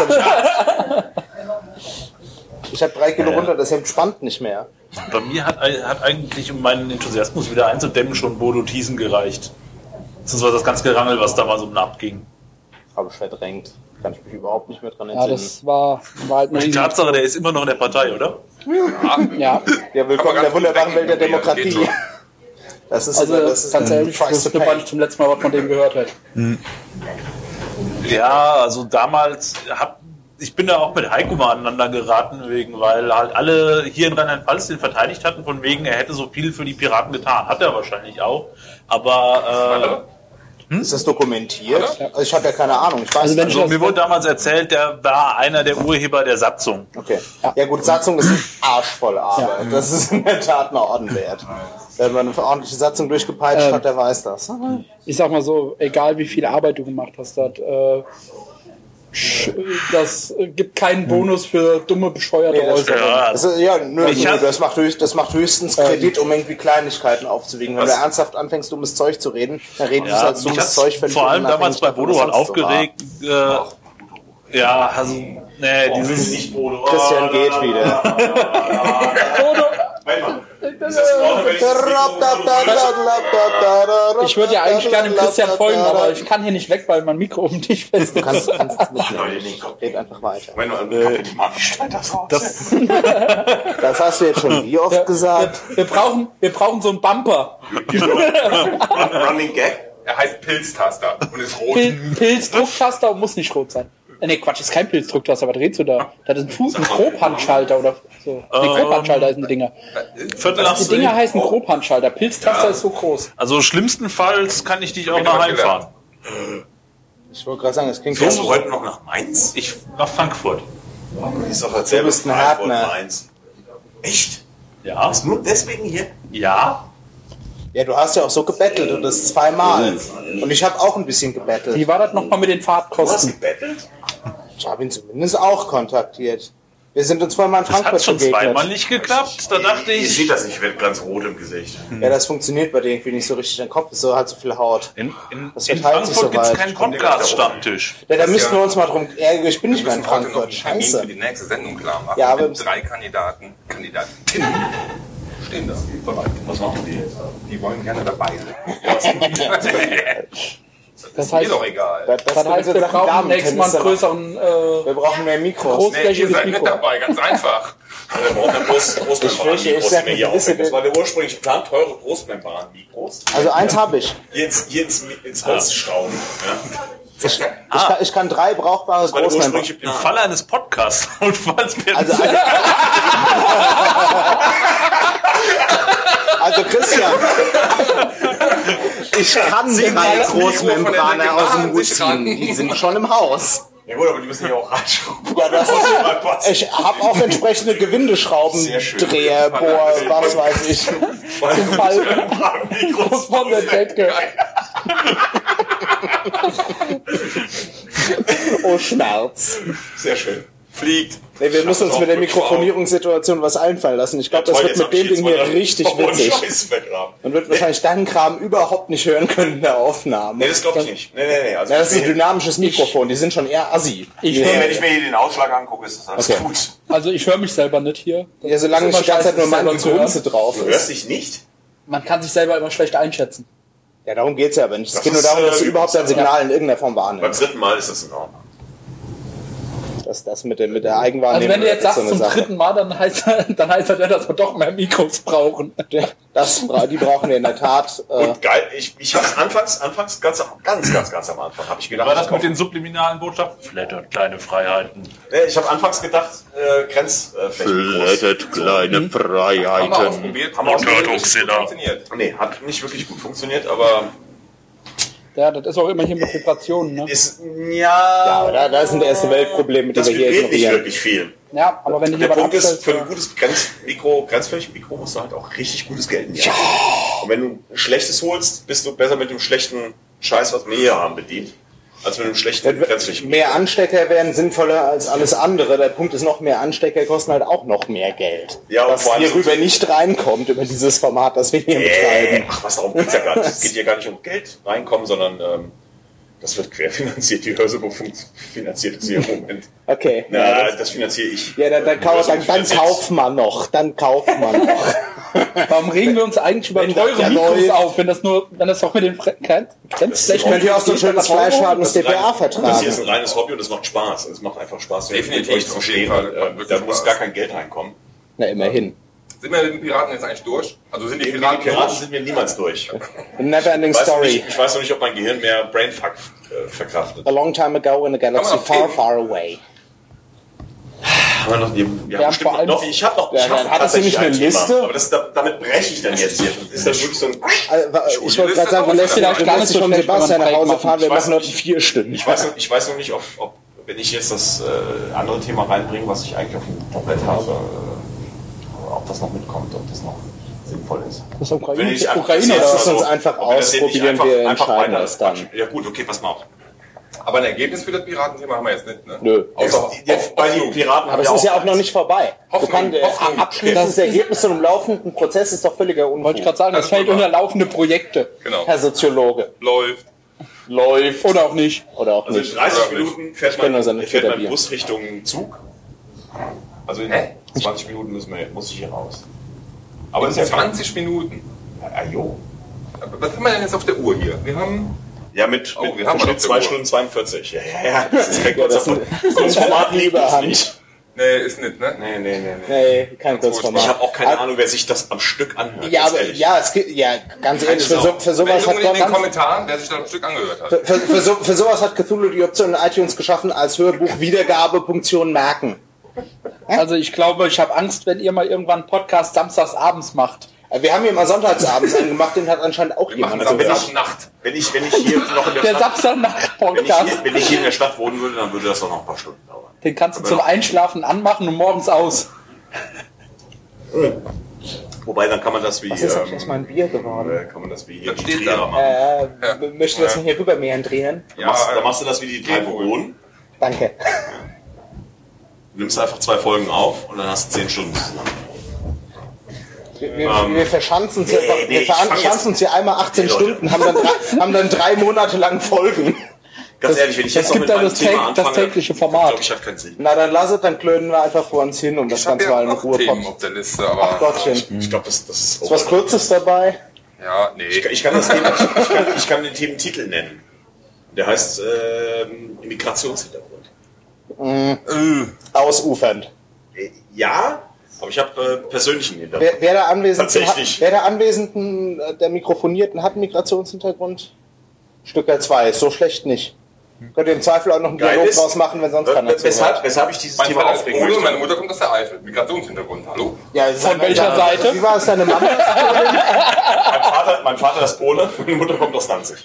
ich habe drei Kilo runter, das Hemd spannt nicht mehr.
Bei mir hat, hat eigentlich, um meinen Enthusiasmus wieder einzudämmen, schon Bodo Thiesen gereicht. Das war das ganze Gerangel, was da mal so abging.
Habe ich verdrängt. Kann ich mich überhaupt nicht mehr dran
Ja,
entsinnen.
das war, war halt eine
Die
riesen-
Tatsache, der ist immer noch in der Partei, oder?
Ja,
Ja, willkommen in der wunderbaren Welt der
Geht
Demokratie.
schon.
Das ist,
also
das ist
ganz
ein
ehrlich, ich
price to
wusste,
pay.
wann ich zum letzten Mal was von dem gehört hätte.
Ja, also damals hab ich bin da auch mit Heiko mal aneinander geraten, wegen, weil halt alle hier in Rheinland-Pfalz den verteidigt hatten, von wegen, er hätte so viel für die Piraten getan. Hat er wahrscheinlich auch. Aber äh,
Ist das dokumentiert? Also ich habe ja keine Ahnung. Ich weiß
Also wenn
nicht.
ich
also, mir wurde damals erzählt, der war einer der Urheber der Satzung.
Okay. Ja gut, Satzung ist ein Arsch voll Arbeit. Das ist in der Tat ein Orden wert. Wenn man eine ordentliche Satzung durchgepeitscht
Ähm.
hat, der weiß das.
Ich sag mal so, egal wie viel Arbeit du gemacht hast, das, äh, sch- das äh, gibt keinen Bonus für dumme, bescheuerte
Nee, das-
Äußerungen.
Ja,
Das ist, ja, nö,
Ich
nö,
hab-
das, macht höchst, das macht höchstens Kredit, um irgendwie Kleinigkeiten aufzuwiegen. Wenn
Was?
du ernsthaft anfängst, dummes Zeug zu reden, dann redest du
ja,
als
mich
dummes
hat's
Zeug, völlig
vor allem damals
unabhängig
bei
davon,
Bodo
was
halt
sonst so war.
aufgeregt. Äh, ja, also, nee, dieses
nicht Bodo.
Christian geht wieder.
Ich würde ja eigentlich gerne dem Christian folgen, aber ich kann hier nicht weg, weil mein Mikro auf dem Tisch fest
Du
ist.
kannst, kannst es mitnehmen. Red einfach weiter.
Wenn du an die Marke das raus.
Das hast du jetzt schon wie oft gesagt?
Wir brauchen, wir brauchen so einen Bumper.
Running Gag.
Er heißt Pilztaster und ist rot.
Pil Pilzdrucktaster und muss nicht rot sein. Äh, nee, Quatsch, ist kein Pilzdrucktaster, was drehst du da? Das ist ein, Fu- ein Grobhandschalter oder so. Nee, Grobhandschalter heißen die Dinger.
Viertel nach
Die Dinger
zehn.
heißen Grobhandschalter. Pilztaster ist so groß.
Also schlimmstenfalls kann ich dich auch
Bin
nach
aber
Heim fahren.
Ich wollte gerade sagen, es klingt
Fährst
so.
du heute noch nach Mainz?
Ich nach Frankfurt.
Ist doch erzählt,
Du bist ein Härtner.
Mainz. Echt?
Ja.
Ist nur deswegen hier?
Ja.
Ja, du hast ja auch so gebettelt und das zweimal. Und ich habe auch ein bisschen gebettelt.
Wie war das nochmal mit den
Du hast
Fahrtkosten?
gebettelt?
Ich habe ihn zumindest auch kontaktiert. Wir sind uns zweimal in
Das hat
Frankfurt
schon zweimal
begegnet.
nicht geklappt. Da dachte
Ihr
ich,
seht das nicht, ich werde ganz rot im Gesicht.
Ja, das funktioniert bei dir irgendwie nicht so richtig. Dein Kopf ist so, hat so viel Haut.
in, in,
Das
in
verteilt sich
Frankfurt
so
gibt es
weit.
keinen Podcast-Stammtisch.
Ja, da
Das
müssen
ja-
wir uns mal drum ärgern. Ich bin nicht mehr in
Wir müssen heute noch
Frankfurt.
einen Termin für
Scheiße.
die nächste Sendung klar machen.
Ja, aber-
mit drei Kandidaten, Kandidatinnen stehen da. Bereit.
Was machen die?
Die wollen gerne dabei sein.
Das
Ist
heißt,
mir doch egal.
Das, das
das heißt, wir
sind Sachen
brauchen nächstes Mal einen
Damen-Tennis.
größeren, äh,
Wir brauchen mehr Mikros.
Groß-
Nee, ihr
flächiges
seid mit
Mikro.
dabei, ganz einfach.
Wir brauchen eine Groß Großmembran-Mikros,
Ich sag,
die wir hier
ist
aufhängen.
es-
Das war der ursprüngliche Plan, teure Großmembran-Mikros.
Also eins habe ich.
Hier ins, hier ins, ins Holz schrauben. Ja.
Ich, ich, kann, ich kann drei brauchbare
Das war der
Großmembran.
ursprüngliche
Im
Plan.
Falle eines Podcasts. Und falls wir
Also, also, also Christian, ich kann drei
das Mikro von
Großmembrane
der
aus dem
Regionalen
Hut
sich
ziehen.
ran.
Die sind schon im Haus.
Ja gut, aber die müssen hier auch reinschrauben.
Ja, das
ist,
ist, ich habe auch entsprechende Gewindeschrauben,
Sehr schön.
Dreher, Bohr, was weiß ich.
zum Fall
Mikros.
von der Decke.
Oh, Schmerz.
Sehr schön. Fliegt.
Nee, wir müssen uns mit der Mikrofonierungssituation was einfallen lassen. Ich glaube, das
Toll,
wird
jetzt
mit
hab ich
dem
jetzt
Ding hier
mal
richtig
einen
witzig.
Scheiß vergraben.
Man wird wahrscheinlich deinen Kram überhaupt nicht hören können in der Aufnahme.
Nee, das glaube ich nicht. Nee, nee, nee. Also
Ja, das ist
ich
ein
will-
dynamisches Mikrofon, die sind schon eher assi.
Ich
nee,
höre
wenn ich mir hier den Ausschlag angucke, ist das alles
Okay.
gut.
also ich höre mich selber nicht hier.
Ja, solange
Das
nicht
ist
die ganze Zeit
immer
nur mein
scheiße, sich selber
Gegrunze
zu
drauf
Du
ist.
hörst dich nicht?
Man kann sich selber immer schlecht einschätzen.
Ja, darum geht's ja aber nicht. Es
Das
geht nur
ist,
darum, dass du
äh,
überhaupt dein Signal in irgendeiner Form
Beim
wahrnimmst.
dritten Mal ist das in Ordnung.
Das, das mit der, mit der
Also
Eigenwahrnehmung
wenn du jetzt
ist
sagst
so eine
zum
Sache.
dritten Mal, dann heißt, dann heißt das ja, dass wir doch mehr Mikros brauchen.
Das, bra- die brauchen wir in der Tat. Äh,
Und geil, ich, ich hab's anfangs, anfangs, ganz, am- ganz, ganz, ganz am Anfang, habe ich gedacht,
war das
ich
mit
kauf-
den subliminalen Botschaften? Flattert kleine Freiheiten.
Nee, ich habe anfangs gedacht, äh, Grenzflächen.
kleine
Haben wir
Freiheiten.
ausprobiert.
Haben wir
Hat nicht
ausprobiert.
wirklich gut funktioniert.
Nee, hat nicht wirklich gut funktioniert, aber
Ja, das ist auch immer hier mit Vibrationen, ne?
ist, ja,
Ja, aber da, da sind erste Weltprobleme, die
das
wir hier
vibriert nicht
ignorieren.
wirklich viel.
Ja, aber wenn du hier
Der
was
Punkt ist,
abstellst,
für ein gutes Grenzmikro, Grenzflächenmikro musst du halt auch richtig gutes Geld in die Hand nehmen. Und wenn du ein schlechtes holst, bist du besser mit dem schlechten Scheiß, was wir hier haben, bedient, als mit einem schlechten Grenzflächenmikro.
Mehr Anstecker wären sinnvoller als alles andere. Der Punkt ist noch, mehr Anstecker kosten halt auch noch mehr Geld.
Ja, und
was
vor allem
hier rüber
sind-
nicht reinkommt über dieses Format, das wir hier
Äh,
betreiben.
ach was, darum geht's ja gar nicht. Es geht hier gar nicht um Geld reinkommen, sondern ähm, das wird querfinanziert. Die Hörsuppe finanziert es hier im Moment.
Okay.
Na, das finanziere ich.
Ja, dann, dann,
Die
kau
Hörsuppe
dann, dann
finanziert's.
kauft man noch. Dann kauft man noch.
Warum regen wir uns eigentlich über
Wenn
teure
das ja
Mikros
läuft.
auf, wenn das nur, wenn das doch mit den Fre- Gren- Grenzflächen...
Könnt ihr auch so ein schönes fleischfarbenes D P A
Das hier ist
vertragen.
ein reines Hobby und es macht Spaß. Es macht einfach Spaß, wenn
Definitiv,
mit euch zu
auf
stehen.
jeden Fall.
Äh,
Wirklich
Da muss
Spaß.
gar kein Geld reinkommen.
Na, immerhin.
Sind wir mit den Piraten jetzt eigentlich durch? Also sind die
Gegen die
Piraten,
Piraten
durch?
sind wir niemals durch.
A never ending
Ich weiß, noch
story.
nicht, ich weiß noch nicht, ob mein Gehirn mehr Brainfuck äh, verkraftet.
A long time ago in a galaxy
Kann man
far,
abgeben.
far away.
Haben wir noch, wir, wir haben
haben
bestimmt
vor allem-
noch, ich habe noch,
Ja,
ich hab
dann hattest du
tatsächlich
nicht eine
ein Thema,
Liste?
aber das, da, damit breche ich dann jetzt hier. Das ist dann wirklich so ein,
Also, ich wollte gerade sagen, du lässt
Vielleicht
du
gar
lässt
nicht
dich
so
von
schlecht,
Sebastian
wenn
nach
man
Hause
Break
fahren, wir
macht. Ich
machen
weiß
noch vier Stunden.
ich weiß noch, ich weiß noch nicht, ob, ob wenn ich jetzt das äh, andere Thema reinbringe, was ich eigentlich auf dem Tablett habe, äh, ob das noch mitkommt, ob das noch sinnvoll ist.
Das ist Ukraine,
Wenn ich einfach-
Ukraine
das
oder
jetzt
Lass
mal
uns
so-
einfach
ob wir das hier nicht
ausprobieren,
einfach-
wir
einfach
entscheiden
weiter
das dann.
quatschen. Ja gut, okay, pass mal auf.
Aber ein Ergebnis für das Piratenthema haben wir jetzt nicht, ne?
Nö.
Außer
Die- die- Bei den Piraten
Aber
haben
es
wir
ist ja auch
eins.
noch nicht vorbei. Du
Hoffnung,
kannst, äh,
Hoffnung.
abschließendes
Das-
Ergebnis zu einem laufenden Prozess ist doch völliger
wollte ich
Unfug.
gerade sagen, das
Das
fällt
ist wohl
unter laufende Projekte.
Genau.
Herr Soziologe.
Läuft.
Läuft.
Oder auch nicht.
Oder auch
Also in
nicht.
dreißig
Oder
Minuten fährt
kenn nur
mein,
seine
fährt mein
Twitter-Bier.
Bus Richtung Zug. Also in
Hä?
zwanzig Minuten müssen wir, muss ich hier raus. Aber das ist ja
zwanzig Minuten.
Ja, jo.
Aber was haben wir denn jetzt auf der Uhr hier? Wir haben...
Ja, mit,
Oh,
mit
wir haben
Schnitt
noch
zwei
Uhr.
Stunden zweiundvierzig. Ja, ja, ja. Das ist kein
Ja, das
kurzer
ist
Kurzformat liegt es
Überhand.
nicht.
Nee, ist nicht, ne?
Nee, nee, nee, nee.
Nee, kein
Ganz
Kurzformat.
Ich habe auch keine Ahnung, wer sich das am Stück anhört.
Ja,
ganz
aber,
ehrlich.
ja, es gibt, ja, ganz ehrlich, für, so, für sowas hat
Meldungen in den
Gott,
Kommentaren, wer sich da ein Stück angehört hat.
für, für, so, für sowas hat Cthulhu die Option in iTunes geschaffen als Hörbuch Wiedergabefunktion merken.
Also ich glaube, ich habe Angst, wenn ihr mal irgendwann einen Podcast samstags abends macht.
Wir haben hier mal sonntagsabends einen gemacht, den hat anscheinend auch
Wir machen
jemand
das
Also wenn
am
ich-
Nacht.
Wenn ich, wenn ich hier noch in der,
Der
Stadt, wenn ich,
Samstagnacht-Podcast,
hier, wenn ich hier in der Stadt wohnen würde, dann würde das doch noch ein paar Stunden dauern.
den kannst du zum Einschlafen anmachen und morgens aus.
Wobei, dann kann man das wie,
Was ist eigentlich
ähm,
aus meinem Bier geworden?
äh, kann man das wie hier
Das
die
steht
Trierer
da.
machen.
Äh,
Ja.
m- möchte das mal hier rüber meandrieren?
Da machst, da
äh,
machst du das wie die drei
geht wohl.
Vogonen.
Danke.
Du nimmst einfach zwei Folgen auf und dann hast du zehn Stunden zusammen.
Wir, wir, wir verschanzen uns,
nee,
hier,
nee,
wir
ich fang
verschanzen
jetzt-
uns hier einmal achtzehn
Nee, Leute.
Stunden, haben dann, drei, haben dann drei Monate lang Folgen.
Ganz ehrlich, wenn ich
das
jetzt noch
gibt
mit
dann
meinem
das
Thema
Take- das
anfange,
tägliche Format.
glaube ich, hat keinen Sinn.
Na dann lass es, dann klönen wir einfach vor uns hin, um das
Ich habe
Ganze
ja
mal in
noch
Ruhe
Themen
kommt.
auf der Liste, aber...
Ach Gottchen.
Ich glaube, das, das ist
Ist was Kurzes dabei?
Ja, nee.
Ich, ich, kann das Thema, ich, ich, kann, ich kann den Thementitel nennen. Der heißt ähm, Immigrationshintergrund.
Ausufernd.
Äh, Ja, aber ich habe äh, persönlichen Hintergrund.
Wer, wer der Anwesenden,
Tatsächlich.
hat, wer der Anwesenden, äh, der Mikrofonierten hat einen Migrationshintergrund? Stücker zwei, ist so schlecht nicht. Könnt ihr im Zweifel auch noch einen
Geil
Dialog
ist,
draus machen, wenn sonst keiner
Wes- weshalb,
zuhört.
weshalb ich dieses
Mein
Thema
Vater ist
aufbringen
Pole und meine
möchte.
Mutter kommt aus der Eifel. Migrationshintergrund, hallo?
Ja,
Von welcher Seite?
Wie war es deine Mama?
Mein Vater, mein Vater ist Pole, meine Mutter kommt aus Danzig.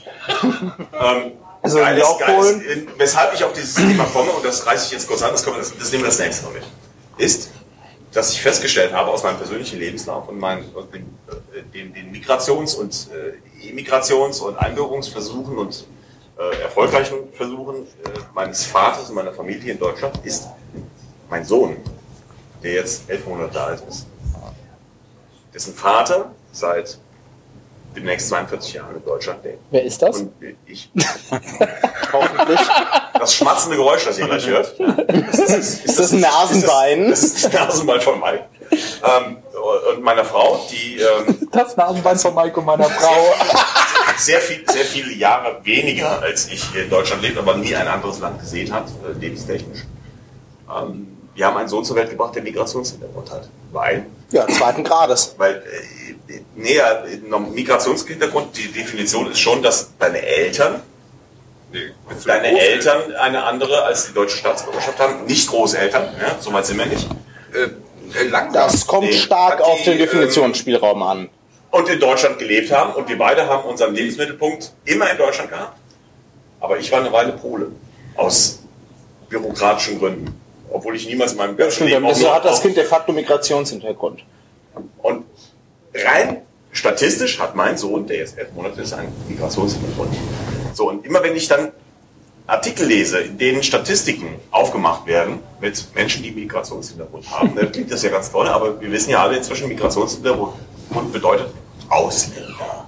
ähm,
Also
geil
die
ist-
auch
geil ist,
Polen?
äh, weshalb ich auf dieses Thema komme, und das reiße ich jetzt kurz an, das, können wir, das, das nehmen wir das nächste Mal mit, ist, dass ich festgestellt habe aus meinem persönlichen Lebenslauf und, meinen, und den, äh, den, den Migrations- und äh, Immigrations- und Einbürgerungsversuchen und äh, erfolgreichen Versuchen äh, meines Vaters und meiner Familie in Deutschland ist mein Sohn, der jetzt elf Monate alt ist. Dessen Vater seit demnächst zweiundvierzig Jahren in Deutschland lebt.
Wer ist das?
Und ich.
Hoffentlich.
Das schmatzende Geräusch, das ihr gleich hört, ist, ist, ist,
Ist das ein Nasenbein?
Das ist das, das Nasenbein von Mike. Ähm, und meiner Frau, die ähm,
Das Nasenbein von Mike und meiner Frau.
sehr, viel, sehr viele Jahre weniger als ich hier in Deutschland lebt, aber nie ein anderes Land gesehen hat, äh, lebenstechnisch. Ähm, wir haben einen Sohn zur Welt gebracht, der Migrationshintergrund hat. Weil,
Ja, zweiten Grades.
weil äh, näher, Migrationshintergrund, die Definition ist schon, dass deine Eltern
Nee, bist du
deine
Großeltern?
Eltern eine andere als die deutsche Staatsbürgerschaft haben, nicht Großeltern, ja, so weit sind wir nicht.
Äh, äh, langsam.
Das kommt
Nee,
stark
hat
auf
die,
den Definitionsspielraum an.
Und in Deutschland gelebt haben und wir beide haben unseren Lebensmittelpunkt immer in Deutschland gehabt. Aber ich war eine Weile Pole, aus bürokratischen Gründen, obwohl ich niemals in meinem ganzen Leben auch
So
nur-
hat das
auch-
Kind de facto Migrationshintergrund.
Und rein statistisch hat mein Sohn, der jetzt elf Monate ist, einen Migrationshintergrund. So, und immer wenn ich dann Artikel lese, in denen Statistiken aufgemacht werden mit Menschen, die Migrationshintergrund haben, dann klingt das ja ganz toll, aber wir wissen ja alle inzwischen, Migrationshintergrund bedeutet Ausländer.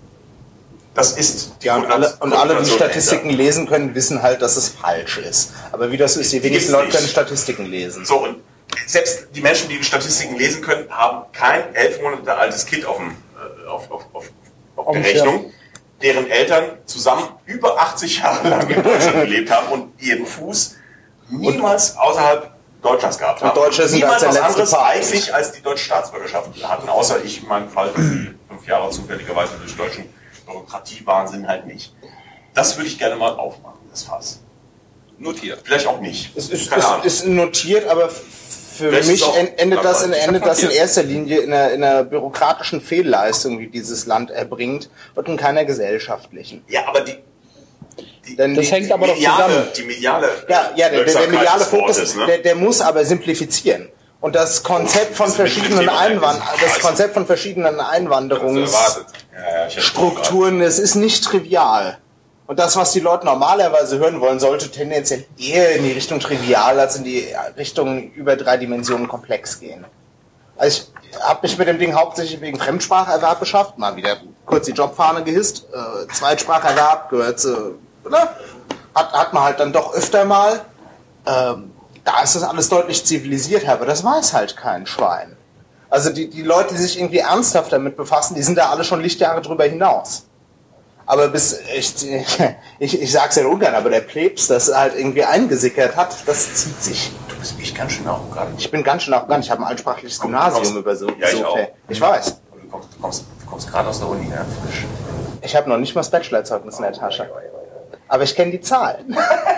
Das ist die
Ja, und alle, und alle, die
Konnotation
Statistiken lesen können, wissen halt, dass es falsch ist. Aber wie das ist, die wenigsten
gibt's
Leute können
nicht.
Statistiken lesen.
So, und Selbst die Menschen, die die Statistiken lesen können, haben kein elf Monate altes Kind auf, dem, äh, auf, auf, auf, auf der Rechnung, deren Eltern zusammen über achtzig Jahre lang in Deutschland gelebt haben und ihren Fuß niemals außerhalb Deutschlands gehabt haben.
Und Deutsche sind
niemals
als
was
der letzte
anderes
Part.
eigentlich als die deutsche Staatsbürgerschaft hatten, außer ich in meinem Fall fünf Jahre zufälligerweise durch deutschen Bürokratiewahnsinn halt nicht. Das würde ich gerne mal aufmachen, das Fass.
Notiert.
Vielleicht auch nicht.
Es ist,
Keine Ahnung.
es ist notiert, aber f- für
Vielleicht ist
mich
es auch
en- endet das, in,
langweilig.
endet das in
Notiert.
erster Linie in einer, in einer bürokratischen Fehlleistung, die dieses Land erbringt, und in keiner gesellschaftlichen.
Ja, aber die, die,
Denn
Das
die,
hängt aber doch
mediale,
zusammen.
die mediale
Ja, ja, der, der, der
Wirksamkeit
mediale
des
Fokus,
Wortes, ne?
der, der muss aber simplifizieren. Und das Konzept von
Das ist ein
verschiedenen
Thema,
Einwand,
das ist
das Konzept von verschiedenen
Das
Einwanderungsstrukturen,
erwartet.
Ja, ja, ich hätte-
das ist nicht trivial. Und das, was die Leute normalerweise hören wollen, sollte tendenziell eher in die Richtung trivial als in die Richtung über drei Dimensionen komplex gehen. Also ich habe mich mit dem Ding hauptsächlich wegen Fremdspracherwerb beschafft, mal wieder kurz die Jobfahne gehisst, äh, Zweitspracherwerb gehört zu, oder? Hat, hat man halt dann doch öfter mal. Ähm, da ist das alles deutlich zivilisierter, aber das weiß halt kein Schwein. Also die, die Leute, die sich irgendwie ernsthaft damit befassen, die sind da alle schon Lichtjahre drüber hinaus. Aber bis, ich, ich, ich sag's ja ungern, aber der Plebs, das halt irgendwie eingesickert hat, das zieht sich.
Du bist echt ganz schön arrogant.
Ich bin ganz schön arrogant, ich habe ein altsprachliches Gymnasium über so.
Ja, ich
so
auch.
Ich weiß.
Du kommst, du kommst, du kommst gerade aus der Uni, ne? Frisch.
Ich habe noch nicht mal das Bachelorzeugnis in der Tasche. Aber ich kenne die Zahlen.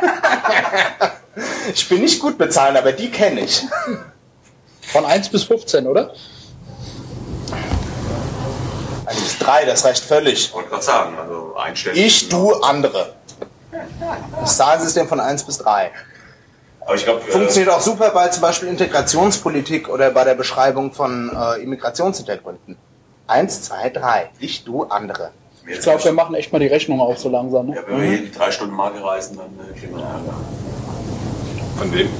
Ich bin nicht gut mit Zahlen, aber die kenne ich.
Von eins bis fünfzehn, oder?
eins bis drei, das reicht völlig.
Ich wollte gerade sagen, also einstellen.
Ich, du, andere. Das Zahlensystem von eins bis drei.
Aber ich glaube,
Funktioniert auch super bei zum Beispiel Integrationspolitik oder bei der Beschreibung von äh, Immigrationshintergründen. Eins, zwei, drei. Ich, du, andere.
Ich glaube, wir machen echt mal die Rechnung auf so langsam. Ne?
ja, wenn wir hier die drei Stunden Marke reisen, dann äh, kriegen wir Ärger.
Von wem?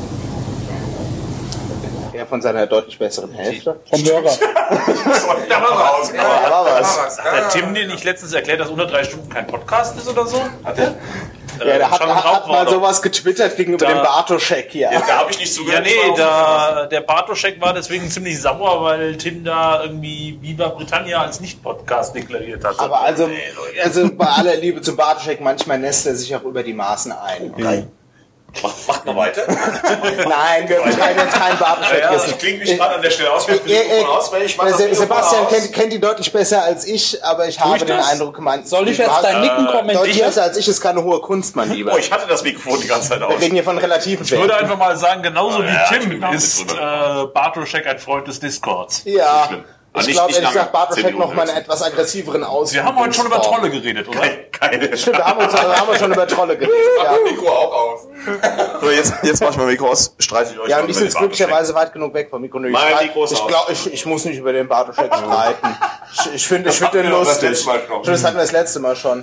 Er von seiner deutlich besseren Hälfte.
Vom Hörer.
Da war was.
Da war was.
was.
Hat der Tim dir nicht letztens erklärt, dass unter drei Stunden kein Podcast ist oder so?
Hat er?
Ja, der hat,
Schon im
hat, hat
Rauch war
mal
doch.
sowas getwittert gegenüber
Da-
dem Bartoschek hier.
Ja, da habe ich nicht
Ja,
zugehört.
nee, da, der Bartoschek war deswegen ziemlich sauer, weil Tim da irgendwie Viva Britannia als Nicht-Podcast deklariert hat.
Aber also,
Nee, Leute.
also bei aller Liebe zu Bartoschek, manchmal nässt er sich auch über die Maßen ein.
Macht, macht mal weiter.
Nein, wir betreiben jetzt kein Bartoschek.
Ja, ich klinge mich gerade an der Stelle aus. Ich bin
Äh, äh,
aus, weil ich mache das
Se-
Mikrofon
Sebastian
aus.
kennt, kennt die deutlich besser als ich, aber ich habe
ich
den
das?
Eindruck, man,
Soll ich
du
jetzt
hast-
dein Nicken
Deutlich
kommentieren?
besser als ich ist keine hohe Kunst, mein Lieber.
Oh, ich hatte das Mikrofon die ganze Zeit aus.
Wir reden hier von relativen
Ich würde
Werten.
einfach mal sagen, genauso
Ja,
wie
ich
Tim
bin auch
ist
mit
äh, Bartoschek ein Freund des Discords.
Ja,
schlimm.
ich
Aber nicht-
glaube
nicht
ehrlich
lange.
gesagt, Bartoschek
Zehn
noch
Minuten
mal einen
höchstens.
etwas aggressiveren Aus.
Wir haben heute schon über Trolle geredet, oder?
Keine.
Stimmt, wir haben, uns, wir haben schon über Trolle geredet.
Mach
Ja,
das Mikro auch aus.
So, jetzt, jetzt mach ich mein Mikro aus, streite ich euch.
ja
mal
und ich
über
sitze
den
glücklicherweise weit genug weg vom Mikro. Ich,
Mein
streit-
Mikro ist
ich,
aus.
glaub, ich, ich muss nicht über den Bartoschek streiten. Ich, ich finde ich
Das
find den
hatten wir doch das
lustig.
letzte Mal schon.
Stimmt, das hatten wir das letzte Mal schon.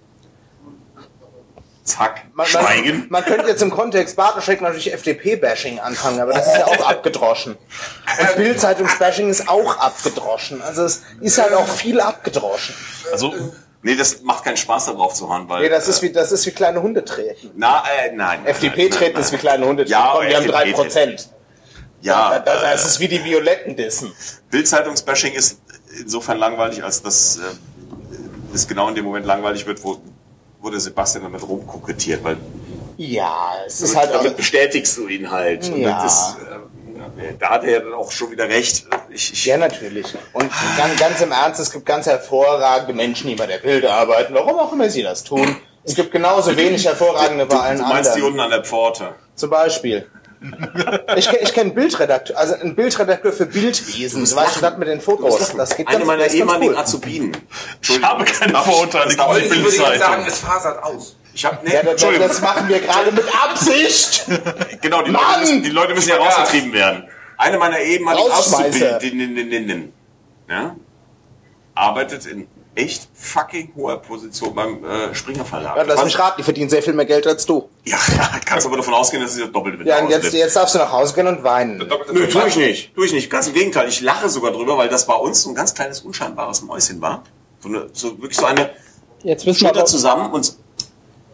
Zack,
Man,
Schweigen.
man, man könnte jetzt im Kontext Bartoschek natürlich F D P-Bashing anfangen, aber das ist ja auch abgedroschen. Und Bild-Zeitungs-Bashing ist auch abgedroschen. Also es ist halt auch viel abgedroschen.
Also,
Nee, das macht keinen Spaß, da drauf zu hauen, weil...
Nee, das ist wie, das ist wie kleine Hunde treten.
Na, äh, nein.
F D P treten ist wie kleine Hunde treten.
Ja,
Komm, die haben
F D P
drei Prozent.
Ja,
Das, das
äh,
ist wie die Violetten dissen.
Bild-Zeitungs-Bashing ist insofern langweilig, als dass äh, es genau in dem Moment langweilig wird, wo, wo der Sebastian damit rumkokettiert, weil
Ja, es ist
damit,
halt auch,
damit bestätigst du ihn halt. Und
Ja.
das, äh, da hat er ja dann auch schon wieder recht. Ich, ich,
ja, natürlich. Und ganz, ganz im Ernst, es gibt ganz hervorragende Menschen, die bei der Bild arbeiten, warum auch immer sie das tun. Es gibt genauso wenig hervorragende bei allen
du meinst die
anderen.
unten an der Pforte.
Zum Beispiel. Ich, kenn- ich kenne einen Bildredakteur, also einen Bildredakteur für Bildwesen. Du weißt du, das mit den Fotos. Das geht
Eine
ganz,
meiner
das ist ganz
ehemaligen
cool.
Azubinen.
ich habe keine
Darf ich-
Vorurteile
das darf
gegen die
ich-
Ich würde jetzt sagen,
Bildzeitung.
es fasert aus.
Ich hab, nee,
Ja, das,
Entschuldigung.
das machen wir gerade mit Absicht.
Genau, die
Mann!
Leute, müssen, die Leute müssen ja
Vergaß.
rausgetrieben werden. Eine meiner ehemaligen
Rausschmeißer.
Auszubildenden, ja, arbeitet in echt fucking hoher Position beim äh, Springer Verlag.
Ja, lass mich raten, die verdienen sehr viel mehr Geld als du.
Ja, kannst aber davon ausgehen, dass sie das Doppelte mit
Ja, und jetzt, jetzt darfst du nach Hause gehen und weinen.
Nö, tue ich nicht. Tue ich nicht. Ganz im Gegenteil. Ich lache sogar drüber, weil das bei uns so ein ganz kleines, unscheinbares Mäuschen war. So, eine, so wirklich so eine
Jetzt wissen wir
Schulter
aber,
zusammen und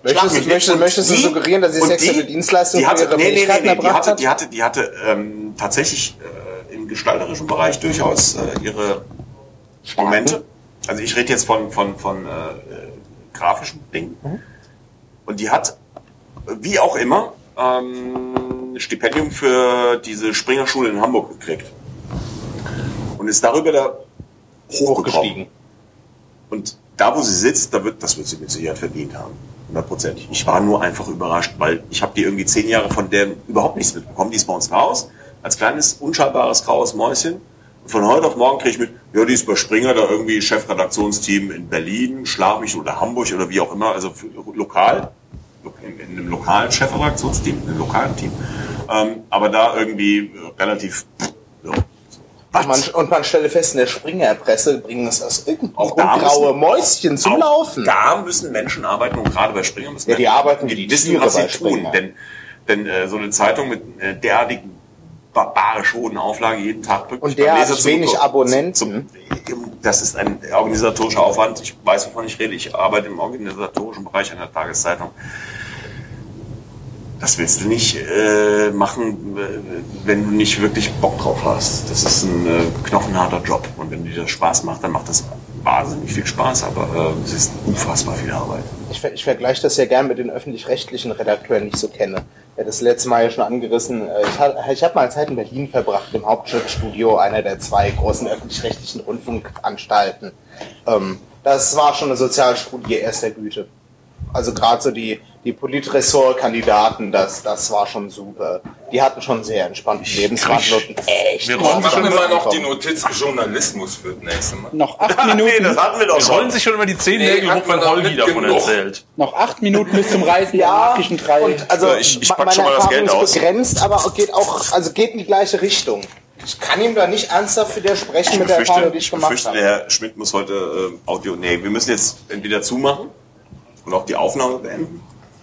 Möchtest, möchtest, möchtest du suggerieren, dass sie
Und
sexuelle
die-
Dienstleistungen
die hatte,
für ihre
nee, nee, nee,
Fähigkeiten
nee, die
erbracht
hatte,
hat?
die hatte, die hatte ähm, tatsächlich äh, im gestalterischen Bereich durchaus äh, ihre Momente. Also ich rede jetzt von von von äh, äh, grafischen Dingen.
Mhm.
Und die hat, wie auch immer, ähm, ein Stipendium für diese Springerschule in Hamburg gekriegt. Und ist darüber da hochgestiegen. Und da, wo sie sitzt, da wird, das wird sie mit Sicherheit verdient haben. Hundertprozentig. Ich war nur einfach überrascht, weil ich habe die irgendwie zehn Jahre von der überhaupt nichts mitbekommen. Die ist bei uns raus, als kleines, unscheinbares, graues Mäuschen. Und von heute auf morgen kriege ich mit, ja, die ist bei Springer, da irgendwie Chefredaktionsteam in Berlin, Schlag mich oder Hamburg oder wie auch immer, also für, lokal, in, in einem lokalen Chefredaktionsteam, in einem lokalen Team. Ähm, aber da irgendwie relativ, ja.
Und man, und man stelle fest, in der Springerpresse bringen es aus irgendeinem
Auch
Grund
da
graue
müssen-
Mäuschen zum
Auch
Laufen.
Da müssen Menschen arbeiten und gerade bei Springer müssen
Ja, die
Menschen
arbeiten wie
die
die
wissen,
Tiere
was sie
bei
tun.
Springer.
Denn, denn äh, so eine Zeitung mit äh, derartigen barbarisch hohen Auflage jeden Tag pünktlich
Und
beim
derartig
Leser zu
wenig
bekommen.
Abonnenten.
Zum, das ist ein organisatorischer Aufwand. Ich weiß, wovon ich rede. Ich arbeite im organisatorischen Bereich einer Tageszeitung. Das willst du nicht äh, machen, äh, wenn du nicht wirklich Bock drauf hast. Das ist ein äh, knochenharter Job. Und wenn dir das Spaß macht, dann macht das wahnsinnig viel Spaß. Aber äh, es ist unfassbar viel Arbeit.
Ich, ver- ich vergleiche das ja gern mit den öffentlich-rechtlichen Redakteuren, die ich so kenne. Ja, das letzte Mal ja schon angerissen. Äh, Ich habe ich hab mal Zeit in Berlin verbracht, im Hauptstadtstudio einer der zwei großen öffentlich-rechtlichen Rundfunkanstalten. Ähm, das war schon eine Sozialstudie erster Güte. Also gerade so die, die Politressort-Kandidaten, das, das war schon super. Die hatten schon sehr entspannten Lebenswandel und echt.
Wir
Machen wir mal noch die
ankommen.
Notiz Journalismus für das nächste Mal.
Noch acht
Nee,
Minuten.
das hatten wir doch
Wir rollen
schon.
sich schon über die Zehennägel
Nee,
hoch,
hat man
wenn
doch
Holgi
nicht
davon
genug.
erzählt.
Noch acht Minuten bis zum Reisen der
Ja,
magischen drei.
und also
Ja, ich- ich pack
meine
schon mal das
Erfahrung
Geld
ist
aus.
begrenzt, aber geht auch, also geht in die gleiche Richtung. Ich kann ihm da nicht ernsthaft widersprechen
Ich
mit der
befürchte,
Erfahrung, die ich
ich
gemacht
befürchte,
habe.
der Herr Schmidt muss heute äh, Audio... Nee, wir müssen jetzt entweder zumachen und auch die Aufnahme beenden.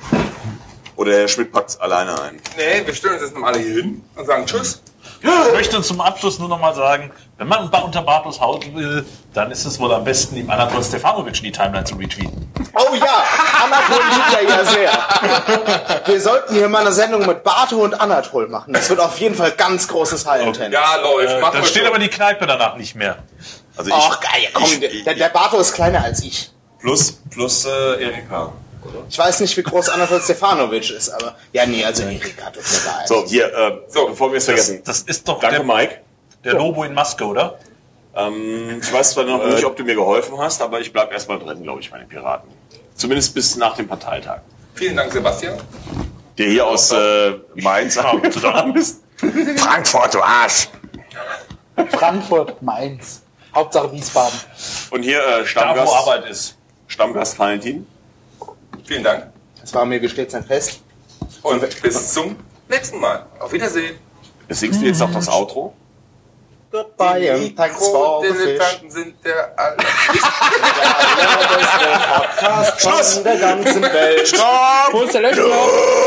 Oder Herr Schmidt packt es alleine ein.
Nee, wir stellen uns jetzt mal alle hier hin und sagen Tschüss.
Ich möchte zum Abschluss nur noch mal sagen, wenn man unter Bartos Haut will, dann ist es wohl am besten, ihm Anatol Stefanovic in die Timeline zu retweeten.
Oh ja, Anatol liebt er ja sehr. Wir sollten hier mal eine Sendung mit Barto und Anatol machen. Das wird auf jeden Fall ganz großes Hallentennis.
Ja, läuft.
Äh,
Machen
dann
wir
steht
schon.
aber die Kneipe danach nicht mehr.
Also ich,
Ach geil, komm,
ich,
der,
ich,
der Barto ist kleiner als ich.
plus plus äh, Erika.
Ich weiß nicht, wie groß Anatol Stefanovic ist, aber ja, nee, also Erika tut mir leid.
So, hier, äh,
So,
bevor wir es vergessen.
Das ist doch
Danke,
der,
Mike.
der Lobo in Maske, oder?
Ähm, ich weiß zwar noch nicht, ob du mir geholfen hast, aber ich bleib erstmal drin, glaube ich, meine Piraten. Zumindest bis nach dem Parteitag.
Vielen Dank, Sebastian.
Der hier aus äh, Mainz angefahren ist. Frankfurt, du Arsch!
Frankfurt, Mainz. Hauptsache Wiesbaden.
Und hier äh,
Da, wo
Stammgast,
Arbeit ist.
Stammgast Valentin.
Vielen Dank.
Es war mir stets ein Fest.
Und bis zum nächsten Mal. Auf Wiedersehen.
Singst du jetzt noch das Outro?
Goodbye and thanks for the fish.
Dilettanten sind der aller.
Podcast von der ganzen Welt.
Stopp!
Wo ist der Löschknopf?